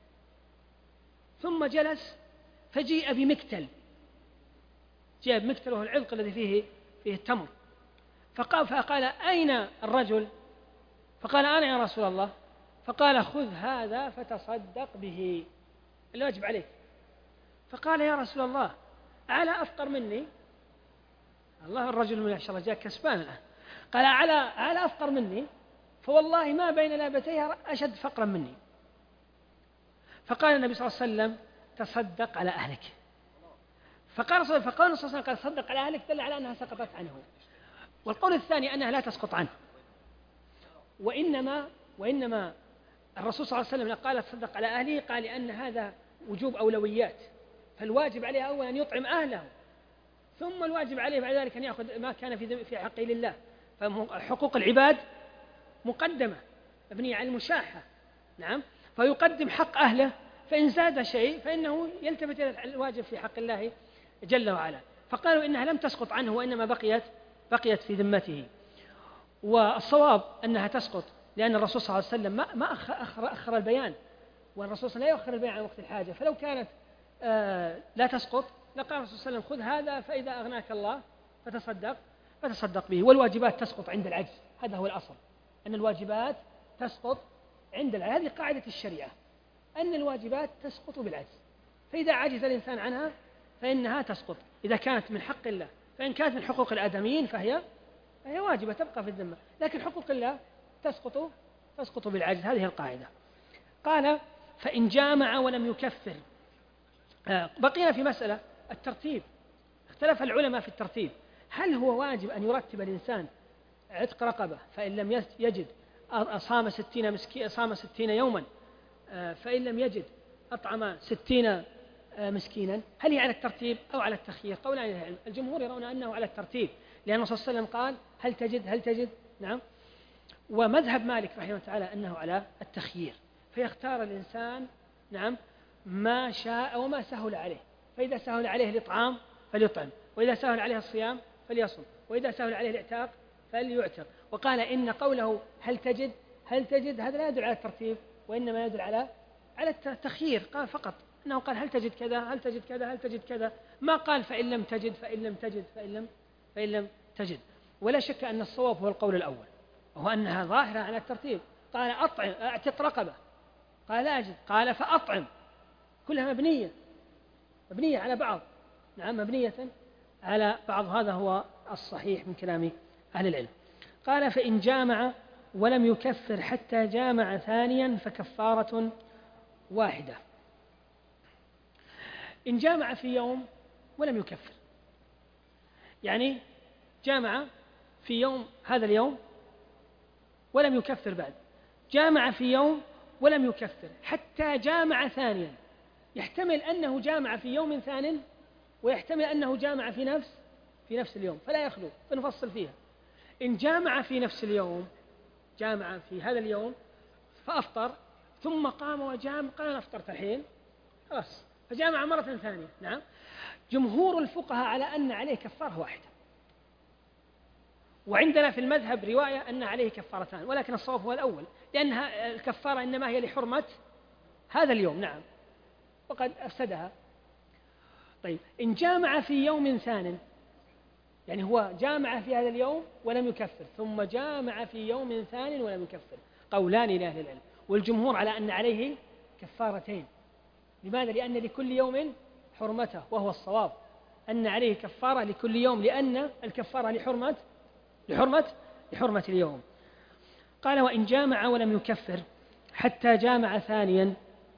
ثم جلس فجيء بمكتل، جاء بمكتل وهو العلق الذي فيه التمر، فقال أين الرجل؟ فقال أنا يا رسول الله. فقال خذ هذا فتصدق به، الواجب عليك. فقال يا رسول الله أعلى أفقر مني؟ الله، الرجل ما شاء الله جاء كسبان الآن. قال أعلى أفقر مني، فوالله ما بين لابتيها أشد فقرا مني. فقال النبي صلى الله عليه وسلم تصدق على أهلك. فقال النبي صلى الله عليه وسلم قال تصدق على أهلك، دل على أنها سقطت عنه. والقول الثاني أنها لا تسقط عنه، وإنما الرسول صلى الله عليه وسلم قال تصدق على أهله، قال لأن هذا وجوب أولويات، فالواجب عليه أولا أن يطعم أهله، ثم الواجب عليه بعد ذلك أن يأخذ ما كان في حقه لله. فحقوق العباد مقدمة مبنية على المشاحة، نعم، فيقدم حق أهله، فإن زاد شيء فإنه يلتفت إلى الواجب في حق الله جل وعلا. فقالوا إنها لم تسقط عنه وإنما بقيت في ذمته. والصواب أنها تسقط، لأن الرسول صلى الله عليه وسلم ما أخر البيان، والرسول صلى الله عليه وسلم لا يؤخر البيان عن وقت الحاجة. فلو كانت لا تسقط لقال الرسول صلى الله عليه وسلم خذ هذا فإذا أغناك الله فتصدق به. والواجبات تسقط عند العجز، هذا هو الأصل، أن الواجبات تسقط هذه قاعدة الشريعة، أن الواجبات تسقط بالعجز، فإذا عجز الإنسان عنها فإنها تسقط إذا كانت من حق الله، فإن كانت من حقوق الآدميين فهي واجبة تبقى في الذمة، لكن حقوق الله تسقط بالعجز. هذه القاعدة. قال فإن جامع ولم يكفر. بقينا في مسألة الترتيب، اختلف العلماء في الترتيب، هل هو واجب أن يرتب الإنسان عتق رقبة فإن لم يجد صام 60 يوما، فإن لم يجد أطعم 60 مسكينا؟ هل هي على الترتيب أو على التخيير؟ قولان للعلم. الجمهور يرون أنه على الترتيب، لأن الرسول صلى الله عليه وسلم قال هل تجد نعم. ومذهب مالك رحمه الله تعالى أنه على التخيير، فيختار الإنسان نعم ما شاء وما سهل عليه، فإذا سهل عليه الإطعام فليطعم، وإذا سهل عليه الصيام فليصم، وإذا سهل عليه الاعتاق فليعتق. وقال إن قوله هل تجد هذا لا يدل على الترتيب، وإنما يدل على التخيير. قال فقط أنه قال هل تجد كذا هل تجد كذا هل تجد كذا، ما قال فإن لم تجد فإن لم تجد. ولا شك أن الصواب هو القول الأول، وهو أنها ظاهرة على الترتيب. قال اعتق رقبة، قال لا أجد، قال فأطعم، كلها مبنية على بعض، نعم مبنية على بعض. هذا هو الصحيح من كلام أهل العلم. قال فإن جامع ولم يكفر حتى جامع ثانيا فكفارة واحدة. إن جامع في يوم ولم يكفر، يعني جامع في يوم هذا اليوم ولم يكفر بعد، جامع في يوم ولم يكفر حتى جامع ثانيا، يحتمل أنه جامع في يوم ثان، ويحتمل أنه جامع في نفس اليوم، فلا يخلو، فنفصل فيها. إن جامع في نفس اليوم، جامع في هذا اليوم فأفطر، ثم قام وجامع، قال أنا أفطرت الحين خلاص، فجامع مرة ثانية. نعم، جمهور الفقهاء على أن عليه كفارة واحدة، وعندنا في المذهب رواية أن عليه كفارتان، ولكن الصواب هو الأول، لأنها الكفارة إنما هي لحرمة هذا اليوم. نعم، وقد أفسدها. طيب إن جامع في يوم ثان، يعني هو جامع في هذا اليوم ولم يكفر، ثم جامع في يوم ثان ولم يكفر، قولان لأهل العلم، والجمهور على أن عليه كفارتين. لماذا؟ لأن لكل يوم حرمته، وهو الصواب أن عليه كفارة لكل يوم، لأن الكفارة لحرمة اليوم. قال وإن جامع ولم يكفر حتى جامع ثانيا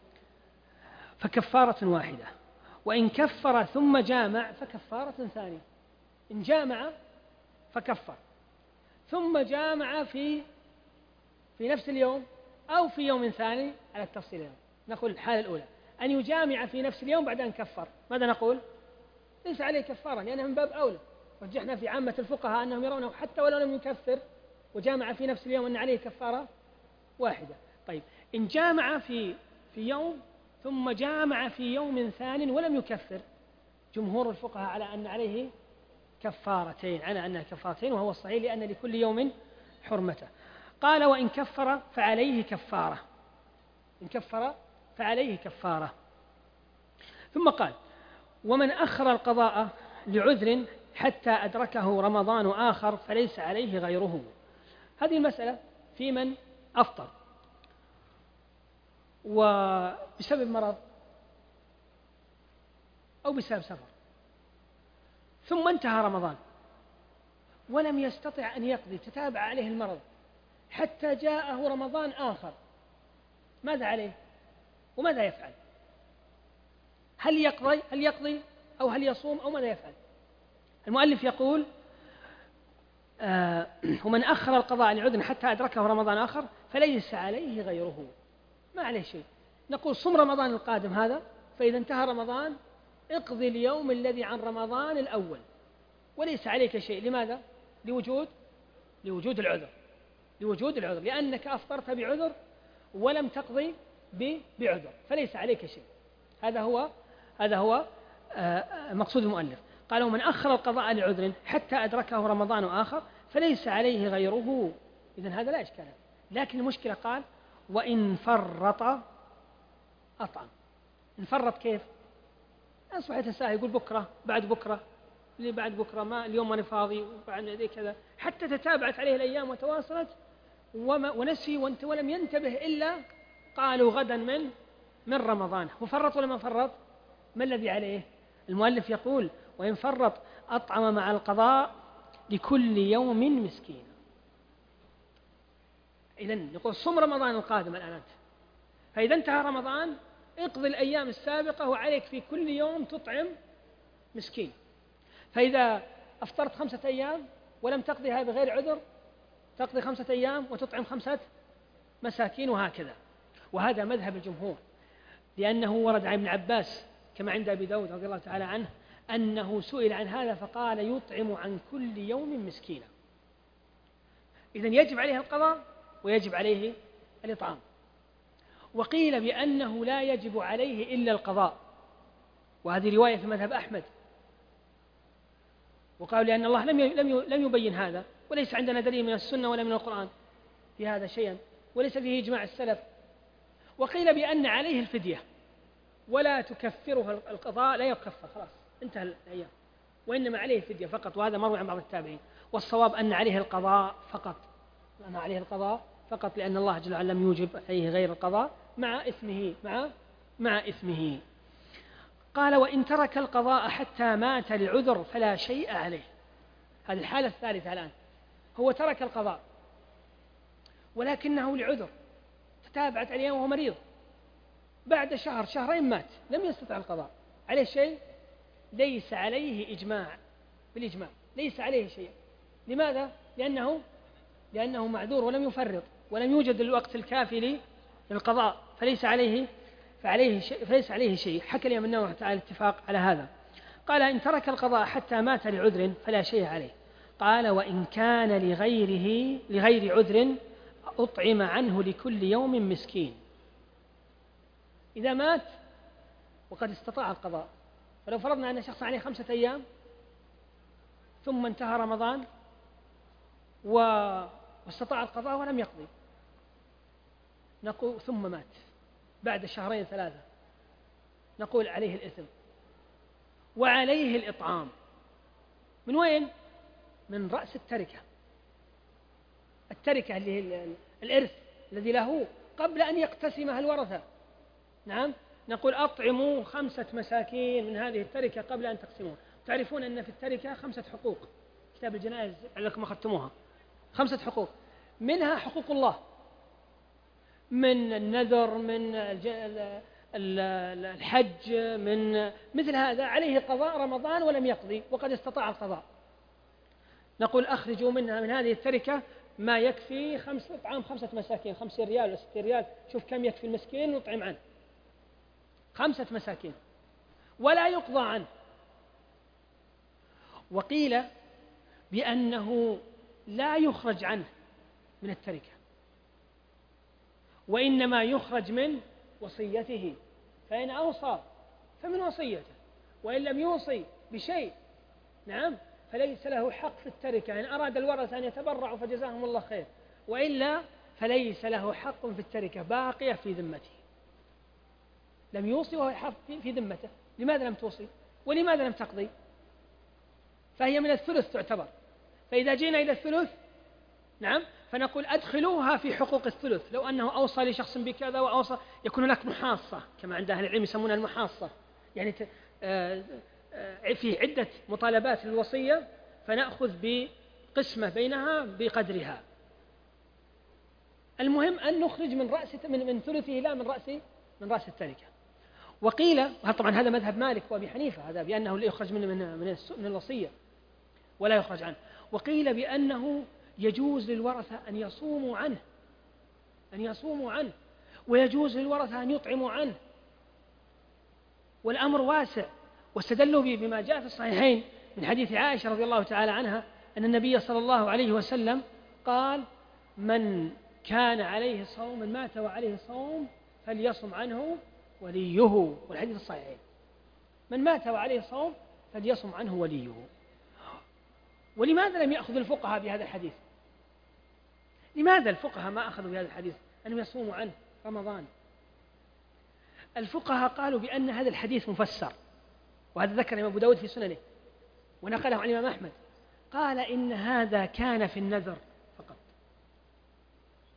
فكفارة واحدة، وإن كفر ثم جامع فكفارة ثانية. إن جامع فكفر ثم جامع في نفس اليوم أو في يوم ثاني على التفصيل، نقول الحالة الأولى أن يجامع في نفس اليوم بعد أن كفر، ماذا نقول؟ ليس عليه كفارة، لأنه من باب أولى. رجحنا في عامة الفقهاء أنهم يرونه حتى ولو لم يكفر وجامع في نفس اليوم أن عليه كفارة واحدة. طيب إن جامع في يوم ثم جامع في يوم ثان ولم يكفر، جمهور الفقهاء على أن عليه كفارتين، على أنها كفارتين، وهو الصحيح لأن لكل يوم حرمته. قال وإن كفر فعليه كفارة، إن كفر فعليه كفارة. ثم قال ومن أخر القضاء لعذر حتى أدركه رمضان آخر فليس عليه غيره. هذه المسألة في من أفطر وبسبب مرض أو بسبب سفر، ثم انتهى رمضان ولم يستطع أن يقضي، تتابع عليه المرض حتى جاءه رمضان آخر، ماذا عليه وماذا يفعل؟ هل يقضي أو هل يصوم أو ماذا يفعل؟ المؤلف يقول ومن أخر القضاء لعذر حتى أدركه رمضان آخر فليس عليه غيره، ما عليه شيء. نقول صم رمضان القادم هذا، فإذا انتهى رمضان اقضي اليوم الذي عن رمضان الأول وليس عليك شيء. لماذا؟ لوجود العذر، لأنك أفطرت بعذر ولم تقضي بعذر، فليس عليك شيء. هذا هو مقصود المؤلف. قال ومن أخر القضاء لعذر حتى أدركه رمضان آخر فليس عليه غيره. إذن هذا لا إشكال، لكن المشكلة قال وإن فرط أطعم. انفرط كيف؟ أصبح يتساهل، يقول بكرة بعد بكرة اللي بعد بكرة، ما اليوم أنا فاضي وبعد كذا، حتى تتابعت عليه الأيام وتواصلت ونسي ولم ينتبه إلا قالوا غدا من رمضان، وفرط ولا ما فرط؟ ما الذي عليه؟ المؤلف يقول وإن فرط أطعم مع القضاء لكل يوم مسكين. إذن يقول صم رمضان القادم الآن أنت، فإذا انتهى رمضان اقضي الأيام السابقة وعليك في كل يوم تطعم مسكين. فإذا أفطرت 5 أيام ولم تقضيها بغير عذر تقضي 5 أيام وتطعم 5 مساكين، وهكذا. وهذا مذهب الجمهور، لأنه ورد عن ابن عباس كما عند أبي داود رضي الله تعالى عنه أنه سئل عن هذا فقال يطعم عن كل يوم مسكينا. إذن يجب عليه القضاء ويجب عليه الإطعام. وقيل بأنه لا يجب عليه إلا القضاء، وهذه رواية في مذهب أحمد، وقالوا لأن الله لم يبين هذا، وليس عندنا دليل من السنة ولا من القرآن في هذا شيئا، وليس فيه إجماع السلف. وقيل بأن عليه الفدية ولا تكفرها القضاء، لا يكفر خلاص انتهى الأيام، وإنما عليه الفدية فقط، وهذا مروي عن بعض التابعين. والصواب أن عليه القضاء فقط، أن عليه القضاء فقط، لأن الله جل وعلا لم يوجب عليه غير القضاء مع إثمه. قال وإن ترك القضاء حتى مات لعذر فلا شيء عليه. هذه الحالة الثالثة الآن، هو ترك القضاء ولكنه لعذر، تتابعت عليه وهو مريض، بعد شهر شهرين مات لم يستطع القضاء، عليه شيء؟ ليس عليه بالإجماع ليس عليه شيء. لماذا؟ لأنه معذور ولم يفرط ولم يوجد الوقت الكافي للقضاء، فليس عليه شيء. حكى الإمام النووي تعالى الاتفاق على هذا. قال إن ترك القضاء حتى مات لعذر فلا شيء عليه. قال وإن كان لغير عذر أطعم عنه لكل يوم مسكين. إذا مات وقد استطاع القضاء، فلو فرضنا أن شخص عليه 5 أيام ثم انتهى رمضان واستطاع القضاء ولم يقضي، نقول ثم مات بعد 2 3 نقول عليه الإثم وعليه الإطعام. من وين؟ من رأس التركة اللي هي الإرث الذي له قبل أن يقتسمها الورثة. نعم، نقول أطعموا 5 مساكين من هذه التركة قبل أن تقسموها. تعرفون أن في التركة 5 حقوق، كتاب الجنائز لكم أخذتموها، 5 حقوق، منها حقوق الله من النذر، من الحج، من مثل هذا، عليه قضاء رمضان ولم يقضي وقد استطاع القضاء. نقول أخرجوا منها من هذه التركة ما يكفي طعام 5 مساكين، 50 ريال و 60 ريال، شوف كم يكفي المسكين نطعم عنه 5 مساكين ولا يقضى عنه. وقيل بأنه لا يخرج عنه من التركة، وإنما يخرج من وصيته، فإن أوصى فمن وصيته، وإن لم يوصي بشيء نعم فليس له حق في التركة. إن أراد الورثة أن يتبرعوا فجزاهم الله خير، وإلا فليس له حق في التركة، باقية في ذمته. لم يوصي وهو حق في ذمته، لماذا لم توصي ولماذا لم تقضي؟ فهي من الثلث تعتبر. فإذا جينا إلى الثلث نعم فنقول أدخلوها في حقوق الثلث. لو أنه أوصى لشخص بكذا وأوصى، يكون هناك محاصة كما عند أهل العلم يسمونها المحاصة، يعني في عدة مطالبات للوصية فنأخذ بقسمة بينها بقدرها. المهم أن نخرج من ثلثه لا من رأس التركة. وقيل طبعا هذا مذهب مالك وأبي حنيفة، هذا بأنه لا يخرج من الوصية ولا يخرج عنه. وقيل بأنه يجوز للورثة أن يصوموا عنه ويجوز للورثة أن يطعموا عنه، والأمر واسع. واستدلوا بما جاء في الصحيحين من حديث عائشة رضي الله تعالى عنها أن النبي صلى الله عليه وسلم قال من كان عليه صوم، من مات وعليه صوم فليصم عنه وليه، والحديث الصحيحين، من مات وعليه صوم فليصم عنه وليه. ولماذا لم يأخذ الفقهاء بهذا الحديث؟ لماذا الفقهاء ما أخذوا بهذا الحديث أنهم يصوموا عنه رمضان؟ الفقهاء قالوا بأن هذا الحديث مفسر، وهذا ذكر الإمام أبو داود في سننه ونقله عن الإمام أحمد، قال إن هذا كان في النذر فقط،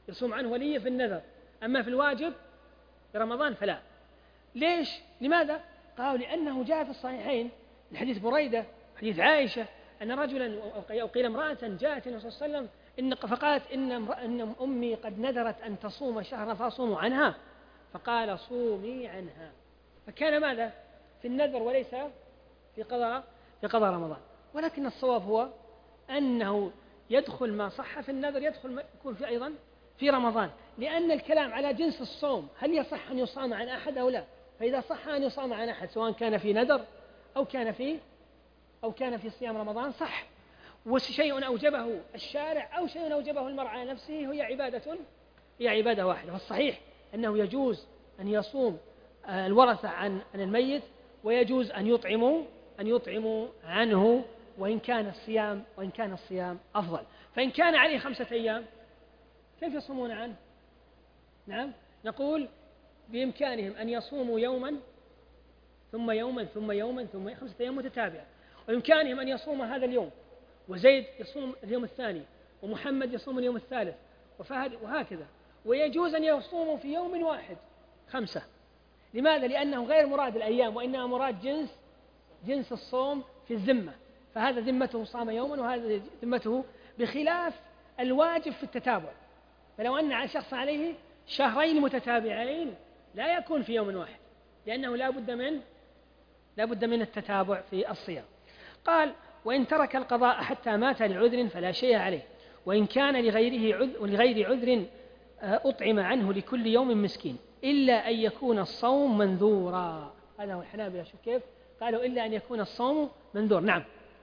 يصوم عنه وليه في النذر، أما في الواجب في رمضان فلا. ليش؟ لماذا؟ قالوا لأنه جاء في الصحيحين من حديث بريدة حديث عائشة أن رجلا أو قيل امرأة جاءت النبي صلى الله عليه وسلم فقالت إن أمي قد نذرت أن تصوم شهرا فأصوم عنها، فقال صومي عنها. فكان ماذا؟ في النذر وليس في قضاء رمضان. ولكن الصواب هو أنه يدخل ما صح في النذر يدخل ما يكون في أيضا في رمضان، لأن الكلام على جنس الصوم هل يصح أن يصام عن أحد أو لا؟ فإذا صح أن يصام عن أحد سواء كان في نذر أو كان في صيام رمضان صح. وشيء أوجبه الشارع أو شيء أوجبه المرء على نفسه هي عبادة واحدة. والصحيح أنه يجوز أن يصوم الورثة عن الميت، ويجوز أن يطعموا عنه وإن كان الصيام أفضل. فإن كان عليه 5 أيام كيف يصومون عنه؟ نعم، نقول بإمكانهم أن يصوموا يوما ثم يوما ثم يوما ثم 5 أيام متتابعة، وإمكانهم أن يصوم هذا اليوم، وزيد يصوم اليوم الثاني، ومحمد يصوم اليوم الثالث، وفهد، وهكذا. ويجوز أن يصوموا في يوم واحد 5. لماذا؟ لأنه غير مراد الأيام، وإنما مراد جنس الصوم في الذمة، فهذا ذمته صام يوما وهذا ذمته، بخلاف الواجب في التتابع. فلو أن شخص عليه شهرين متتابعين لا يكون في يوم واحد، لأنه لا بد من التتابع في الصيام. قال وإن ترك القضاء حتى مات لعذر فلا شيء عليه، وإن كان لغير عذر أطعم عنه لكل يوم مسكين، إلا أن يكون الصوم منذورا. هذا هو الحنابلة. شوف كيف قالوا إلا أن يكون الصوم منذور. نعم،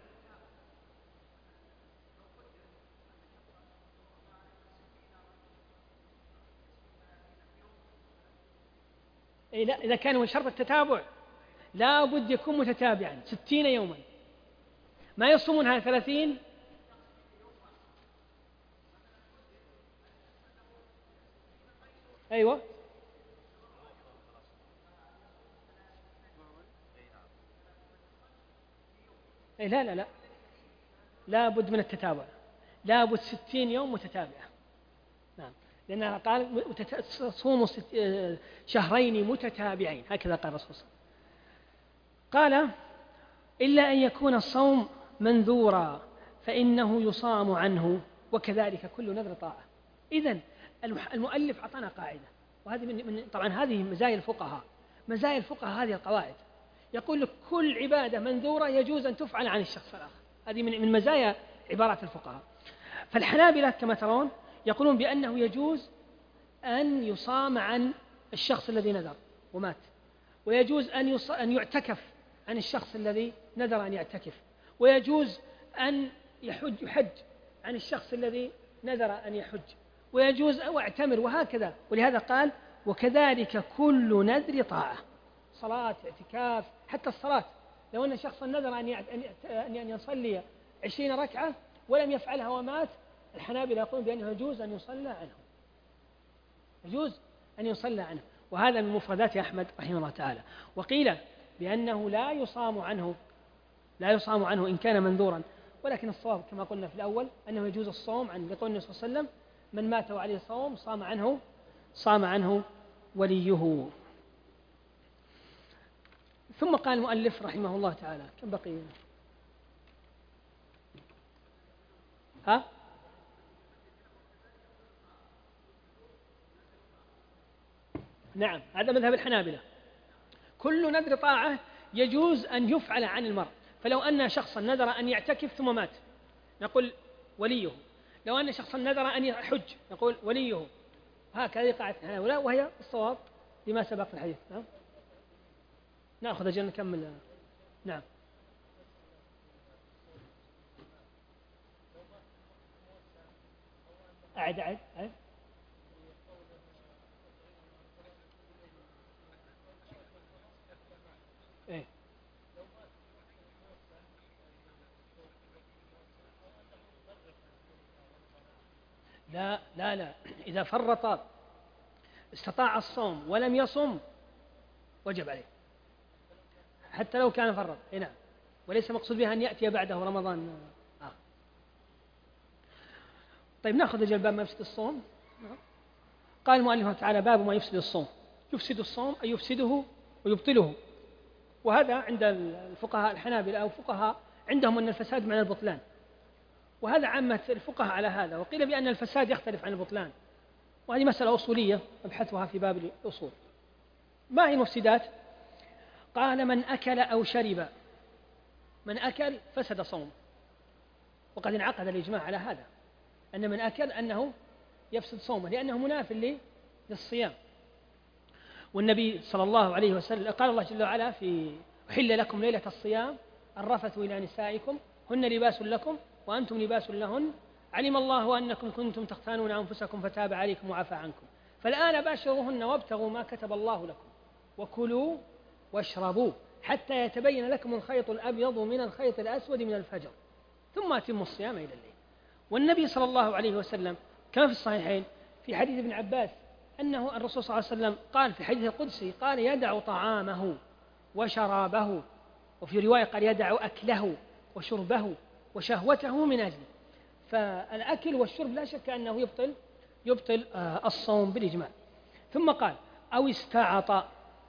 لا، إذا كان من شرط التتابع لا بد يكون متتابعا 60 يوما، ما يصومونها 30. أيوة، لا لا بد من التتابع، لا بد 60 يوم متتابعة. نعم، لأنها قال صوموا شهرين متتابعين، هكذا قال الرسول صلى الله عليه وسلم. قال إلا أن يكون الصوم منذورا فإنه يصام عنه، وكذلك كل نذر طاعة. إذن المؤلف أعطانا قاعدة، وهذه طبعا هذه مزايا الفقهاء هذه القواعد. يقول لك كل عبادة منذورة يجوز أن تفعل عن الشخص الآخر، هذه من مزايا عبارات الفقهاء. فالحنابلة كما ترون يقولون بأنه يجوز أن يصام عن الشخص الذي نذر ومات، ويجوز أن يعتكف عن الشخص الذي نذر أن يعتكف، ويجوز أن يحج عن الشخص الذي نذر أن يحج، ويجوز أن يعتمر، وهكذا. ولهذا قال وكذلك كل نذر طاعة، صلاة، اعتكاف، حتى الصلاة. لو أن شخصا نذر أن يصلي 20 ركعة ولم يفعلها ومات، الحنابلة يقولون بأنه يجوز أن يصلى عنه. وهذا من مفردات أحمد رحمه الله تعالى. وقيل بأنه لا يصام عنه إن كان منذورا، ولكن الصواب كما قلنا في الأول أنه يجوز الصوم عنه، لقول النبي صلى الله عليه وسلم من مات وعليه صوم صام عنه وليه. ثم قال المؤلف رحمه الله تعالى، كم بقي؟ نعم، هذا مذهب الحنابلة. كل نذر طاعة يجوز أن يفعل عن المرء. فلو أن شخصا نذر أن يعتكف ثم مات نقول وليه، لو أن شخصا نذر أن يحج نقول وليه، هكذا قاعدة الحنابلة، وهي الصواب لما سبق في الحديث. نأخذ أجل نكمل. نعم، أعد. إيه؟ لا، إذا فرط استطاع الصوم ولم يصم وجب عليه حتى لو كان فرط. نعم، وليس مقصود بها أن يأتي بعده رمضان. طيب، نأخذ أجل باب مفسد الصوم. قال المؤلف تعالى: باب ما يفسد الصوم. يفسد الصوم أي يفسده ويبطله، وهذا عند الفقهاء الحنابلة أو فقهاء عندهم أن الفساد معنى البطلان، وهذا عامة الفقهاء على هذا، وقيل بأن الفساد يختلف عن البطلان، وهذه مسألة أصولية نبحثها في باب الأصول. ما هي المفسدات؟ قال: من أكل أو شرب. من أكل فسد صوم، وقد انعقد الإجماع على هذا، أن من أكل أنه يفسد صومه لأنه مناف للصيام. والنبي صلى الله عليه وسلم قال الله جل وعلا في: أحل لكم ليلة الصيام الرفث إلى نسائكم هن لباس لكم وأنتم لباس لهن علم الله أنكم كنتم تختانون أنفسكم فتاب عليكم وعفى عنكم فالآن باشروهن وابتغوا ما كتب الله لكم وكلوا واشربوا حتى يتبين لكم الخيط الأبيض من الخيط الأسود من الفجر ثم أتموا الصيام إلى الليل. والنبي صلى الله عليه وسلم كما في الصحيحين في حديث ابن عباس أنه الرسول صلى الله عليه وسلم قال في حديث القدسي قال: يدع طعامه وشرابه، وفي رواية قال: يدع أكله وشربه وشهوته من أجله. فالأكل والشرب لا شك أنه يبطل الصوم بالإجماع. ثم قال: أو استعط.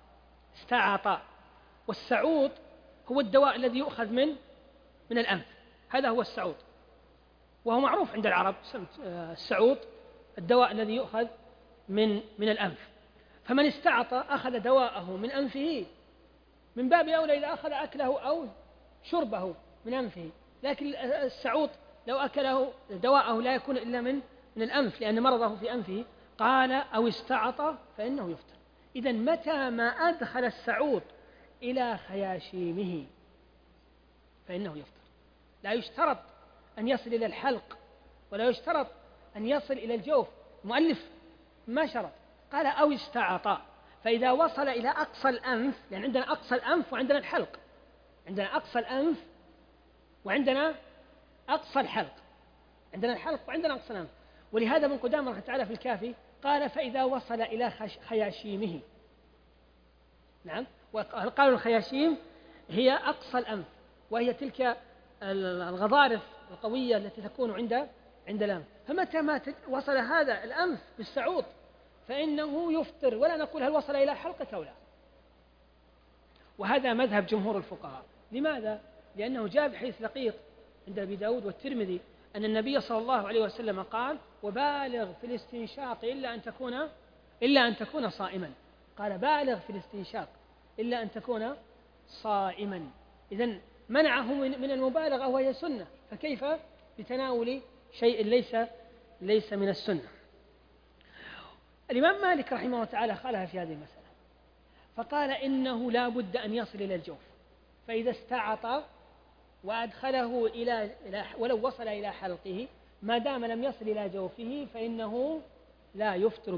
والسعوط هو الدواء الذي يؤخذ من الأنف، هذا هو السعوط، وهو معروف عند العرب السعوط الدواء الذي يؤخذ من الأنف. فمن استعط أخذ دواءه من أنفه من باب أولى إذا أخذ أكله أو شربه من أنفه، لكن السعوط لو أكله دواءه لا يكون إلا من الأنف لأن مرضه في أنفه. قال: أو استعط فإنه يفطر. إذن متى ما أدخل السعوط إلى خياشيمه فإنه يفطر. لا يشترط أن يصل إلى الحلق ولا يشترط أن يصل إلى الجوف، المؤلف ما شرط، قال: أو استعط. فإذا وصل إلى أقصى الأنف، لأن عندنا أقصى الأنف وعندنا الحلق، عندنا أقصى الأنف وعندنا أقصى الحلق، عندنا الحلق وعندنا أقصى الأنف. ولهذا ابن قدامة رحمه تعالى في الكافي قال: فإذا وصل إلى خياشيمه. نعم، وقالوا الخياشيم هي أقصى الأنف، وهي تلك الغضارف القوية التي تكون عند الأنف. فمتى ما وصل هذا الأنف بالسعوط فإنه يفطر، ولا نقول هل وصل إلى حلقك أو لا. وهذا مذهب جمهور الفقهاء. لماذا؟ لأنه جاء في حديث لقيط عند أبي داود والترمذي أن النبي صلى الله عليه وسلم قال: وبالغ في الاستنشاق إلا أن تكون صائما. قال: بالغ في الاستنشاق إلا أن تكون صائما. إذن منعه من المبالغة وهي سنة، فكيف بتناول شيء ليس من السنة؟ الإمام مالك رحمه الله تعالى خالها في هذه المسألة، فقال: إنه لا بد أن يصل إلى الجوف، فإذا استعط وأدخله ولو وصل إلى حلقه ما دام لم يصل إلى جوفه فإنه لا يفطر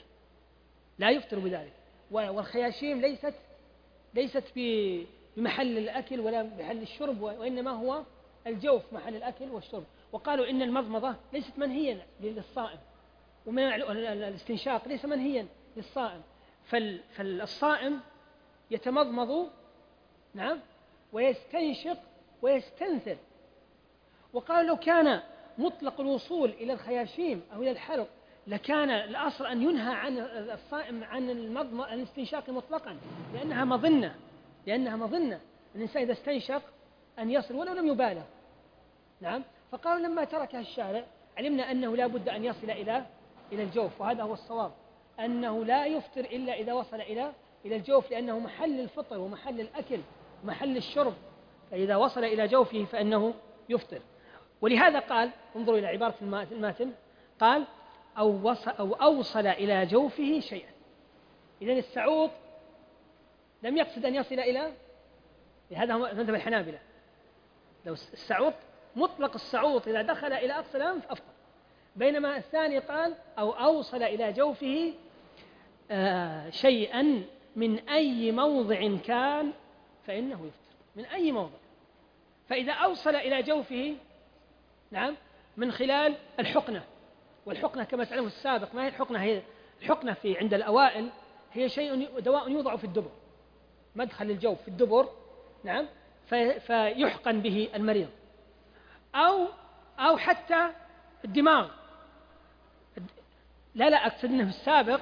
بذلك. والخياشيم ليست بمحل الأكل ولا محل الشرب، وإنما هو الجوف محل الأكل والشرب. وقالوا إن المضمضة ليست منهيا للصائم، ومن الاستنشاق ليس منهيا للصائم، فالصائم يتمضمض نعم ويستنشق ويستنثر. وقالوا لو كان مطلق الوصول إلى الخياشيم أو إلى الحلق لكان الأصل أن ينهى عن الصائم عن الاستنشاق مطلقا، لأنها مظنة الإنسان إذا استنشق أن يصل ولو لم يبالغ. نعم، فقالوا لما تركها الشارع علمنا أنه لا بد أن يصل إلى الجوف، وهذا هو الصواب، أنه لا يفطر إلا إذا وصل إلى الجوف، لأنه محل الفطر ومحل الأكل ومحل الشرب، فإذا وصل إلى جوفه فإنه يفطر. ولهذا قال، انظروا إلى عبارة الماتن، قال: أو أوصل إلى جوفه شيئا. إذن السعوط لم يقصد أن يصل إلى، هذا هو مذهب الحنابلة، لو السعوط مطلق السعوط إذا دخل إلى أقصى الأنف أفطر، بينما الثاني قال: أو أوصل إلى جوفه شيئا من أي موضع كان فإنه يفطر، من أي موضع. فإذا أوصل إلى جوفه نعم من خلال الحقنة، والحقنة كما تعلمون السابق ما هي الحقنة؟ هي الحقنة عند الأوائل هي دواء يوضع في الدبر، مدخل الجوف في الدبر، نعم، فيحقن به المريض، أو حتى الدماغ، لا أقصد أنه في السابق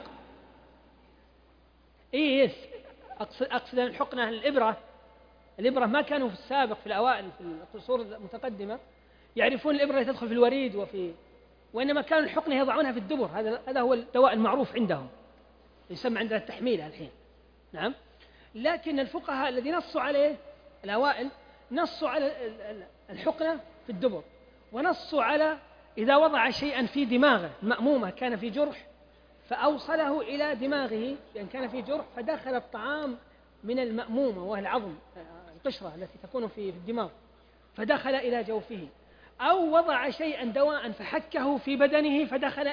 أقصد أن الحقنة الإبرة ما كانوا في السابق في الأوائل في العصور المتقدمة يعرفون الإبرة تدخل في الوريد وإنما كانوا الحقنة يضعونها في الدبر. هذا هو الدواء المعروف عندهم، يسمى عندنا التحميل الحين. نعم. لكن الفقهاء الذي نصوا عليه الأوائل نصوا على الحقنة في الدبر، ونصوا على إذا وضع شيئا في دماغه مأمومة كان في جرح فأوصله إلى دماغه لأن كان في جرح فدخل الطعام من المأمومة وهي العظم القشرة التي تكون في الدماغ فدخل إلى جوفه، أو وضع شيئا دواء فحكه في بدنه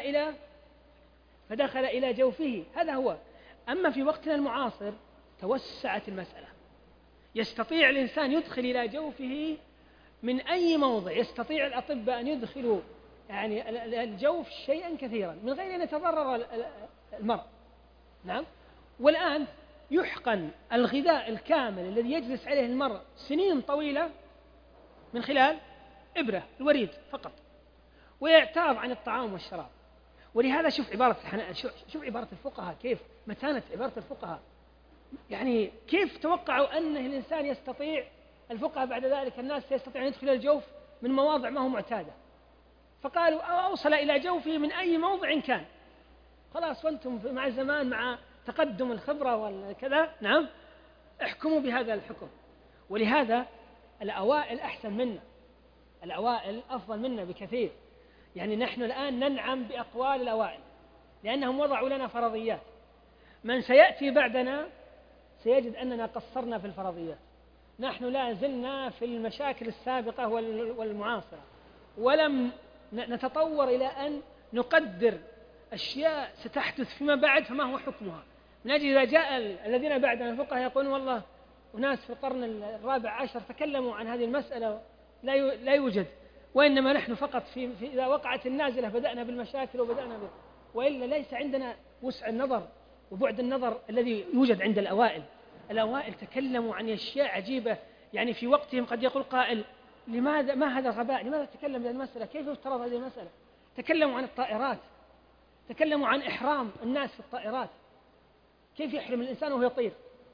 فدخل إلى جوفه. هذا هو. أما في وقتنا المعاصر توسعت المسألة، يستطيع الإنسان يدخل إلى جوفه من أي موضع، يستطيع الأطباء أن يدخلوا يعني الجوف شيئا كثيرا من غير أن يتضرر المرء. نعم. والآن يحقن الغذاء الكامل الذي يجلس عليه المرء سنين طويلة من خلال إبرة الوريد فقط، ويعتاض عن الطعام والشراب. ولهذا شوف عبارة الفقهاء، كيف متانة عبارة الفقهاء، يعني كيف توقعوا أن الإنسان يستطيع، الفقهاء بعد ذلك الناس يستطيع أن يدخل الجوف من مواضع ما هو معتادة، فقالوا أوصل إلى جوفه من أي موضع كان. خلاص، وأنتم مع الزمان مع تقدم الخبرة والكذا، نعم، احكموا بهذا الحكم. ولهذا الأوائل أحسن منا، الأوائل أفضل منا بكثير. يعني نحن الآن ننعم بأقوال الأوائل لأنهم وضعوا لنا فرضيات. من سيأتي بعدنا سيجد أننا قصرنا في الفرضيات، نحن لا زلنا في المشاكل السابقة والمعاصرة، ولم نتطور إلى أن نقدر أشياء ستحدث فيما بعد فما هو حكمها. نجد إذا جاء الذين بعدنا الفقهاء يقولون والله وناس في القرن الرابع عشر تكلموا عن هذه المسألة، لا يوجد، وإنما نحن فقط في إذا وقعت النازلة بدأنا بالمشاكل وإلا ليس عندنا وسع النظر وبعد النظر الذي يوجد عند الأوائل. الأوائل تكلموا عن أشياء عجيبة، يعني في وقتهم قد يقول قائل لماذا ما هذا الغباء، لماذا تكلم بهذه المسألة، كيف يفترض هذه المسألة؟ تكلموا عن الطائرات، تكلموا عن إحرام الناس في الطائرات، كيف يحرم الإنسان وهو يطير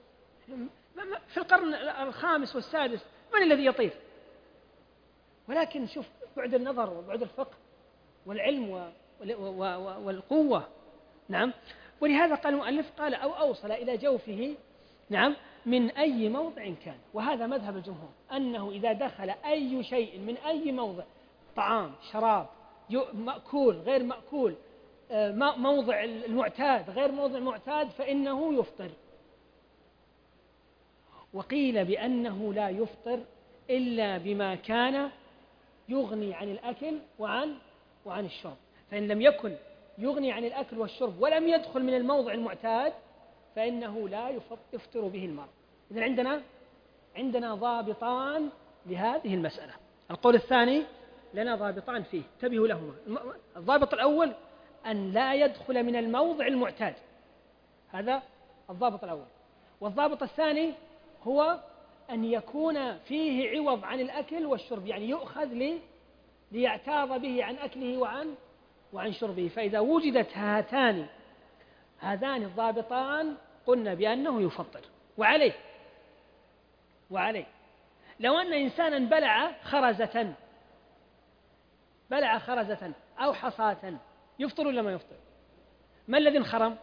في القرن الخامس والسادس، من الذي يطير؟ ولكن شوف بعد النظر وبعد الفقه والعلم والقوة. نعم. ولهذا قال المؤلف قال أو أوصل إلى جوفه، نعم، من أي موضع كان. وهذا مذهب الجمهور أنه إذا دخل أي شيء من أي موضع، طعام، شراب، مأكول، غير مأكول، موضع المعتاد، غير موضع المعتاد، فإنه يفطر. وقيل بأنه لا يفطر إلا بما كان يغني عن الأكل وعن الشرب. فإن لم يكن يغني عن الأكل والشرب ولم يدخل من الموضع المعتاد فإنه لا يفطر به المرء. إذن عندنا ضابطان لهذه المسألة. القول الثاني لنا ضابطان فيه، انتبهوا لهما. الضابط الأول أن لا يدخل من الموضع المعتاد، هذا الضابط الأول. والضابط الثاني هو أن يكون فيه عوض عن الأكل والشرب، يعني يؤخذ ليعتاض به عن أكله وعن شربه. فإذا وجدت هذان الضابطان قلنا بأنه يفطر. وعليه لو أن إنسانا بلع خرزة أو حصاة يفطر ولا ما يفطر؟ ما الذي انخرم؟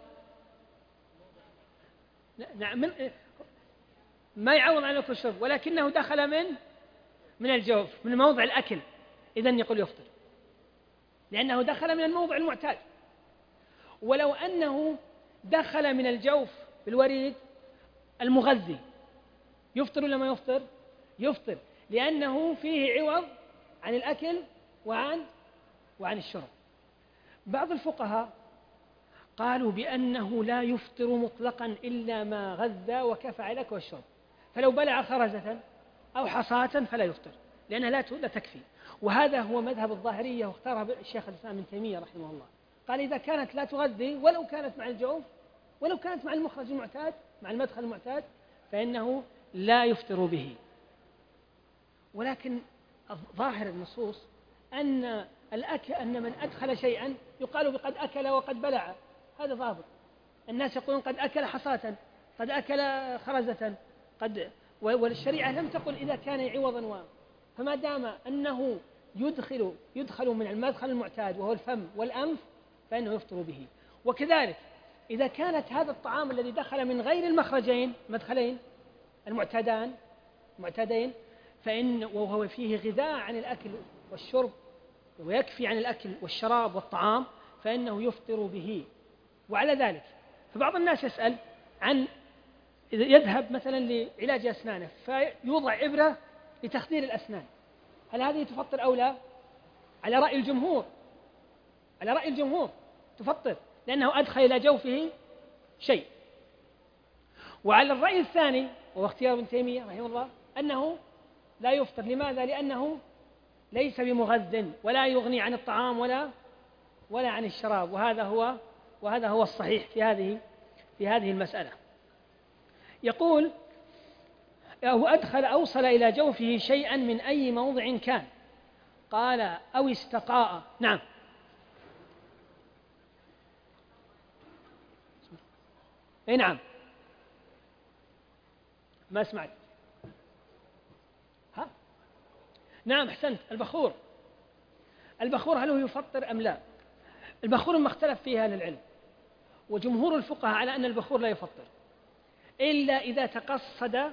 نعم، ما يعوض عن الأكل والشرب، ولكنه دخل من الجوف، من موضع الأكل، إذن يقول يفطر لأنه دخل من الموضع المعتاد. ولو أنه دخل من الجوف بالوريد المغذي يفطر ولا ما يفطر؟ يفطر، لأنه فيه عوض عن الأكل وعن الشرب. بعض الفقهاء قالوا بأنه لا يفطر مطلقا إلا ما غذى وكفى على الأكل والشرب، فلو بلع خرزة أو حصاة فلا يفطر لأنها لا تكفي. وهذا هو مذهب الظاهرية، واختاره الشيخ الإسلام ابن تيمية رحمه الله. قال إذا كانت لا تغذي ولو كانت مع الجوف ولو كانت مع المخرج المعتاد، مع المدخل المعتاد، فإنه لا يفطر به. ولكن ظاهر النصوص أن الأكل أن من أدخل شيئا يقال بقد أكل وقد بلع، هذا ضابط. الناس يقولون قد أكل حصاة، قد أكل خرزة، والشريعة لم تقل إذا كان عوضا فما دام أنه يدخل من المدخل المعتاد وهو الفم والأنف فإنه يفطر به. وكذلك إذا كانت هذا الطعام الذي دخل من غير المخرجين مدخلين المعتادين وهو فيه غذاء عن الأكل والشرب ويكفي عن الأكل والشراب والطعام فإنه يفطر به. وعلى ذلك فبعض الناس يسأل عن إذا يذهب مثلا لعلاج أسنانه فيوضع إبرة لتخدير الأسنان، هل هذه تفطر أو لا؟ على رأي الجمهور تفطر، لأنه أدخل إلى جوفه شيء. وعلى الرأي الثاني وهو اختيار ابن تيمية رحمه الله أنه لا يفطر. لماذا؟ لأنه ليس بمغذ ولا يغني عن الطعام ولا عن الشراب، وهذا هو الصحيح في هذه المسألة. يقول أو أوصل إلى جوفه شيئا من أي موضع كان، قال أو استقاء. نعم. أي نعم، ما سمعت. نعم أحسنت. البخور هل هو يفطر أم لا؟ البخور ما اختلف فيها أهل العلم، وجمهور الفقهاء على أن البخور لا يفطر إلا إذا تقصد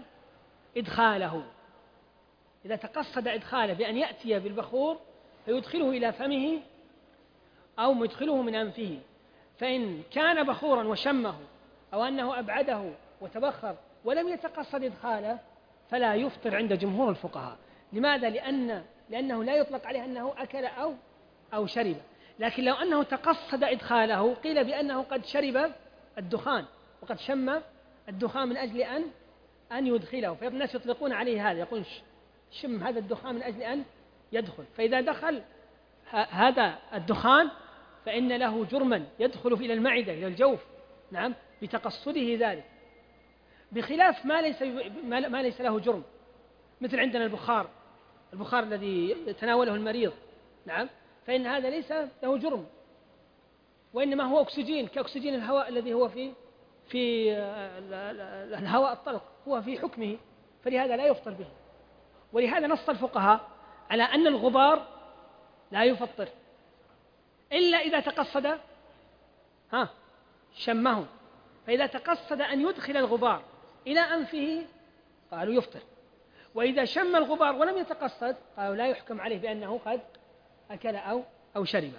إدخاله بأن يأتي بالبخور فيدخله إلى فمه أو مدخله من أنفه، فإن كان بخورا وشمه أو أنه أبعده وتبخر ولم يتقصد إدخاله فلا يفطر عند جمهور الفقهاء. لماذا؟ لأنه لا يطلق عليه أنه أكل أو شرب، لكن لو أنه تقصد إدخاله قيل بأنه قد شرب الدخان وقد شم الدخان من أجل أن يدخله، فالناس يطلقون عليه هذا، يقول شم هذا الدخان من أجل أن يدخل، فإذا دخل هذا الدخان فإن له جرما يدخل إلى المعدة إلى الجوف، نعم، بتقصده ذلك، بخلاف ما ليس له جرم، مثل عندنا البخار الذي يتناوله المريض، نعم، فإن هذا ليس له جرم، وإنما هو أكسجين كأكسجين الهواء الذي هو في الهواء الطلق، هو في حكمه، فلهذا لا يفطر به. ولهذا نص الفقهاء على أن الغبار لا يفطر إلا إذا تقصد شمه، فإذا تقصد أن يدخل الغبار إلى أنفه قالوا يفطر، وإذا شم الغبار ولم يتقصد قالوا لا يحكم عليه بأنه قد أكل أو شرب.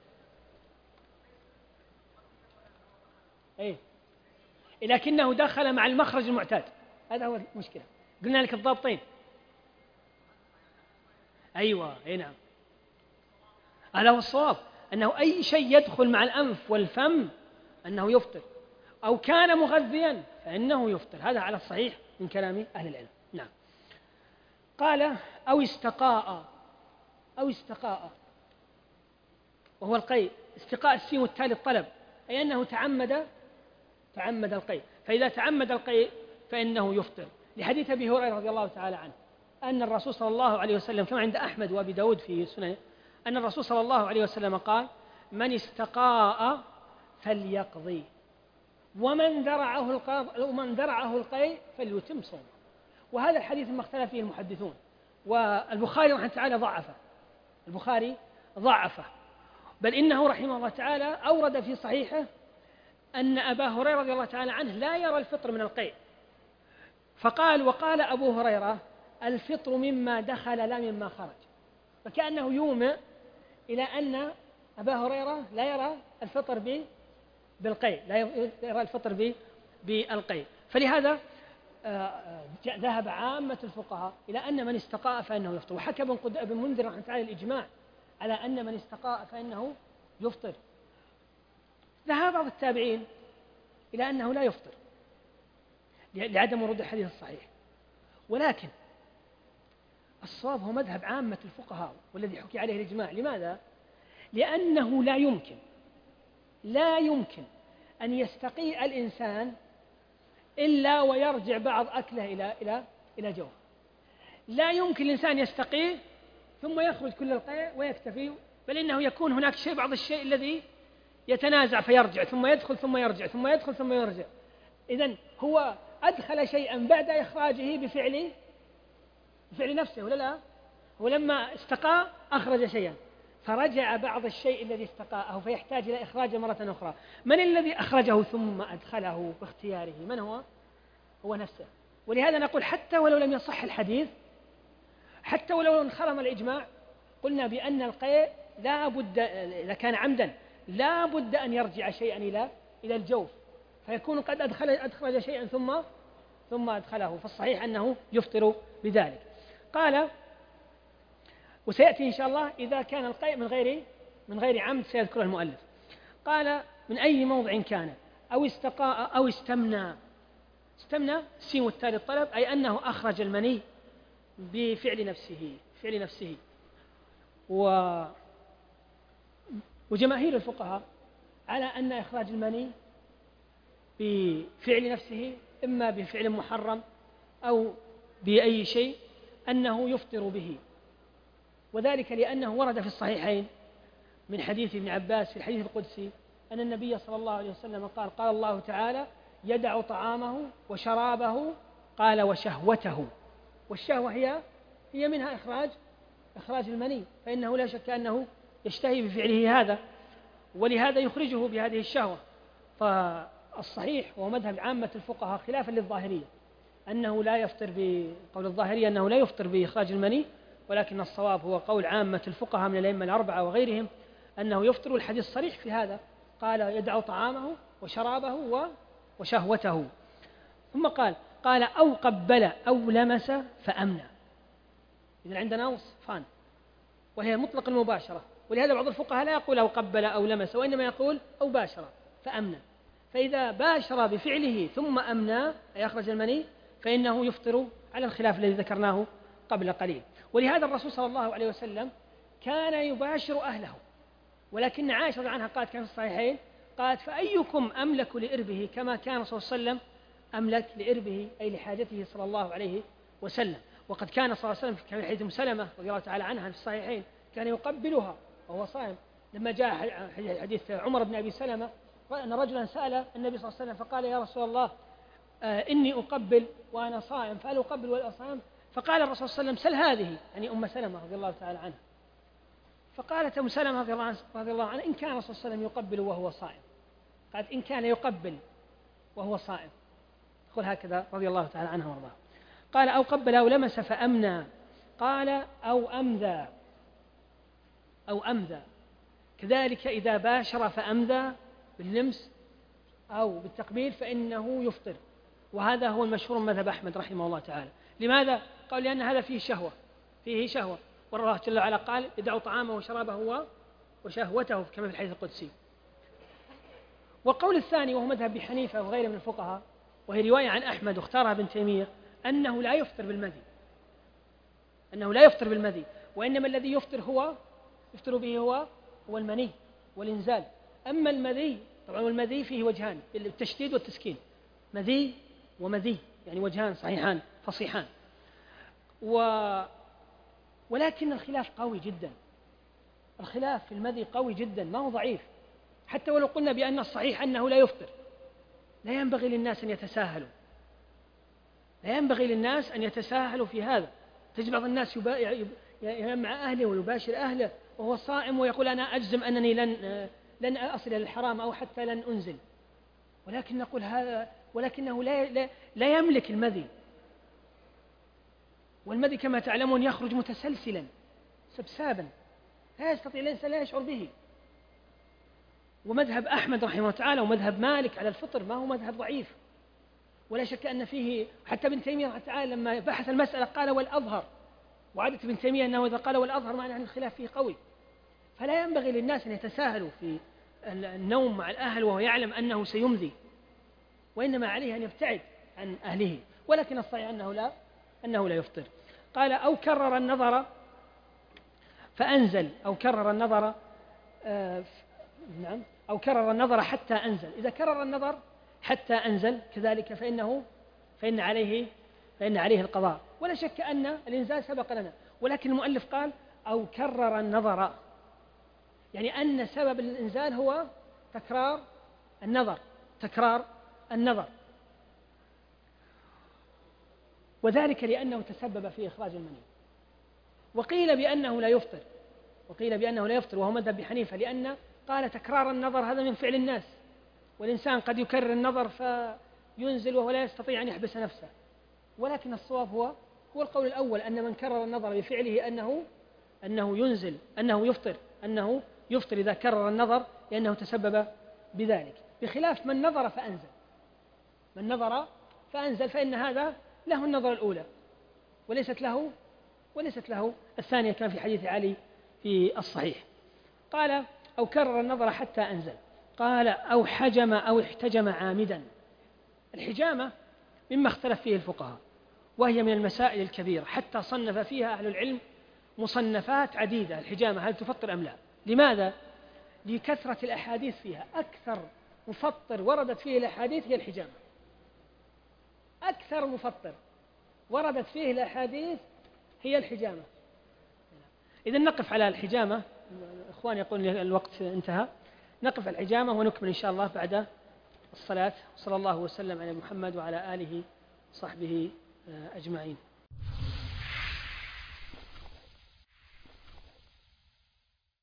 لكنه دخل مع المخرج المعتاد، هذا هو المشكلة، قلنا لك الضابطين. أيوة، نعم، هذا هو الصواب، أنه أي شيء يدخل مع الأنف والفم أنه يفطر، أو كان مغذيا فإنه يفطر، هذا على الصحيح من كلام أهل العلم. نعم. قال أو استقاء وهو القيء، استقاء السين والتالي الطلب، أي أنه تعمد القيء، فإذا تعمد القيء فإنه يفطر، لحديث أبي هريرة رضي الله تعالى عنه أن الرسول صلى الله عليه وسلم كما عند أحمد وأبي داود في سننه أن الرسول صلى الله عليه وسلم قال من استقاء فليقضي ومن درعه القيء فليتم صومه. وهذا الحديث ما اختلف فيه المحدثون، والبخاري رحمه تعالى ضعفه، بل إنه رحمه الله تعالى أورد في صحيحه أن أبا هريرة رضي الله تعالى عنه لا يرى الفطر من القيء، وقال أبو هريرة الفطر مما دخل لا مما خرج، فكأنه يومئ إلى أن أبا هريرة لا يرى الفطر بالقيء، لا يرى الفطر بالقيء، فلهذا ذهب عامة الفقهاء إلى أن من استقاء فإنه يفطر. وحكى ابن منذر رحمه تعالى الإجماع على أن من استقاء فإنه يفطر. ذهب بعض التابعين إلى أنه لا يفطر لعدم ورود الحديث الصحيح، ولكن الصواب هو مذهب عامة الفقهاء والذي حكي عليه الإجماع. لماذا؟ لأنه لا يمكن أن يستقيء الإنسان إلا ويرجع بعض أكله إلى جوفه. لا يمكن الإنسان يستقيه ثم يخرج كل القيء ويكتفي بل إنه يكون هناك شيء، بعض الشيء الذي يتنازع فيرجع ثم يدخل ثم يرجع ثم يدخل ثم يرجع. إذن هو أدخل شيئا بعد إخراجه بفعل نفسه ولا لا؟ ولما استقى أخرج شيئا فرجع بعض الشيء الذي استقاءه فيحتاج إلى إخراجه مرة أخرى. من الذي أخرجه ثم أدخله باختياره؟ من هو؟ هو نفسه. ولهذا نقول حتى ولو لم يصح الحديث، حتى ولو انخرم الإجماع، قلنا بأن القيء لا بد إذا كان عمدا لا بد أن يرجع شيئا إلى الجوف، فيكون قد أدخل شيئا ثم أدخله، فالصحيح أنه يفطر بذلك. قال وسيأتي إن شاء الله إذا كان القيء من غير عمد سيذكره المؤلف. قال من أي موضع كان أو استقاء أو استمنى السين والتالي الطلب، أي أنه أخرج المني بفعل نفسه. وجماهير الفقهاء على أن إخراج المني بفعل نفسه إما بفعل محرم أو بأي شيء أنه يفطر به، وذلك لأنه ورد في الصحيحين من حديث ابن عباس في الحديث القدسي أن النبي صلى الله عليه وسلم قال الله تعالى يدع طعامه وشرابه، قال وشهوته، والشهوة هي منها إخراج المني، فإنه لا شك أنه يشتهي بفعله هذا، ولهذا يخرجه بهذه الشهوة. فالصحيح هو مذهب عامة الفقهاء خلافا للظاهرية أنه لا يفطر، بقول الظاهرية أنه لا يفطر بإخراج المني، ولكن الصواب هو قول عامة الفقهاء من الأئمة الأربعة وغيرهم أنه يفطر. الحديث صريح في هذا، قال يدع طعامه وشرابه وشهوته. ثم قال أو قبل أو لمس فأمنى. إذن عندنا وصفان وهي مطلق المباشرة، ولهذا بعض الفقهاء لا يقول أو قبل أو لمس، وإنما يقول أو باشر فأمنى. فإذا باشر بفعله ثم أمنى أي أخرج المني فإنه يفطر على الخلاف الذي ذكرناه قبل قليل. ولهذا الرسول صلى الله عليه وسلم كان يباشر أهله، ولكن عائشة عنها قالت كان في الصحيحين قالت فأيكم أملك لإربه كما كان صلى الله عليه وسلم أملك لإربه، أي لحاجته صلى الله عليه وسلم. وقد كان صلى الله عليه وسلم في حديث أم سلمة رضي الله تعالى عنها في الصحيحين كان يقبلها وهو صائم. لما جاء حديث عمر بن أبي سلمة أن رجلا سأل النبي صلى الله عليه وسلم فقال يا رسول الله إني أقبل وأنا صائم، فهل أقبل وأنا صائم؟ فقال الرسول صلى الله عليه وسلم سل هذه، يعني أم سلمة رضي الله تعالى عنها. فقالت أم سلمة رضي الله عنها إن كان الرسول صلى الله عليه وسلم يقبل وهو صائم، قالت إن كان يقبل وهو صائم، قل هكذا رضي الله تعالى عنها وارضاها. قال أو قبل أو لمس فأمنى، قال أو أمذى كذلك إذا باشر فأمذى باللمس أو بالتقبيل فإنه يفطر، وهذا هو المشهور من مذهب أحمد رحمه الله تعالى. لماذا؟ قال لأن هذا فيه شهوة، والله جل وعلا قال يدع طعامه وشرابه وشهوته كما في الحديث القدسي. والقول الثاني وهو مذهب أبي حنيفة وغيره من الفقهاء، وهي رواية عن أحمد واختارها ابن تيمية، أنه لا يفطر بالمذي، وإنما الذي يفطر به هو المني والإنزال. أما المذي طبعا والمذي فيه وجهان التشديد والتسكين، مذي ومذي يعني وجهان صحيحان فصيحان. ولكن الخلاف قوي جدا، الخلاف في المذي قوي جدا ما هو ضعيف. حتى ولو قلنا بأن الصحيح أنه لا يفطر، لا ينبغي للناس أن يتساهلوا في هذا. تجد بعض الناس ينام مع أهله ويباشر أهله وهو صائم ويقول أنا أجزم أنني لن أصل إلى الحرام أو حتى لن أنزل، ولكن نقول هذا ولكنه لا يملك المذي، والمذي كما تعلمون يخرج متسلسلا سبسابا لا يستطيع الإنسان لا يشعر به. ومذهب أحمد رحمه الله تعالى ومذهب مالك على الفطر ما هو مذهب ضعيف، ولا شك أن فيه حتى ابن تيمية رحمه الله تعالى لما بحث المسألة قال والأظهر، وعادة ابن تيمية أنه إذا قال والأظهر معنى أن الخلاف فيه قوي. فلا ينبغي للناس أن يتساهلوا في النوم مع الأهل وهو يعلم أنه سيمذي، وإنما عليه أن يبتعد عن أهله. ولكن الصحيح أنه لا يفطر. قال أو كرر النظر فأنزل، أو كرر النظر حتى أنزل. إذا كرر النظر حتى أنزل كذلك فإن عليه القضاء. ولا شك أن الإنزال سبق لنا، ولكن المؤلف قال أو كرر النظر، يعني أن سبب الإنزال هو تكرار النظر، وذلك لأنه تسبب في إخراج المني. وقيل بأنه لا يفطر، وهو مذهب أبي حنيفة، لأن قال تكرار النظر هذا من فعل الناس، والإنسان قد يكرر النظر فينزل وهو لا يستطيع أن يحبس نفسه. ولكن الصواب هو القول الأول، أن من كرر النظر بفعله أنه يفطر إذا كرر النظر لأنه تسبب بذلك، بخلاف من نظر فأنزل فإن هذا له النظر الأولى وليست له الثانية، كان في حديث علي في الصحيح. قال أو كرر النظر حتى أنزل. قال أو حجم أو احتجم عامدا. الحجامة مما اختلف فيه الفقهاء، وهي من المسائل الكبيرة، حتى صنف فيها أهل العلم مصنفات عديدة. الحجامة هل تفطر أم لا؟ لماذا؟ لكثرة الأحاديث فيها. أكثر مفطر وردت فيه الأحاديث هي الحجامة، أكثر مفطر وردت فيه الأحاديث هي الحجامة. إذن نقف على الحجامة. إخواني يقول الوقت انتهى، نقف على الحجامة ونكمل إن شاء الله بعد الصلاة. صلى الله وسلم على محمد وعلى آله وصحبه أجمعين.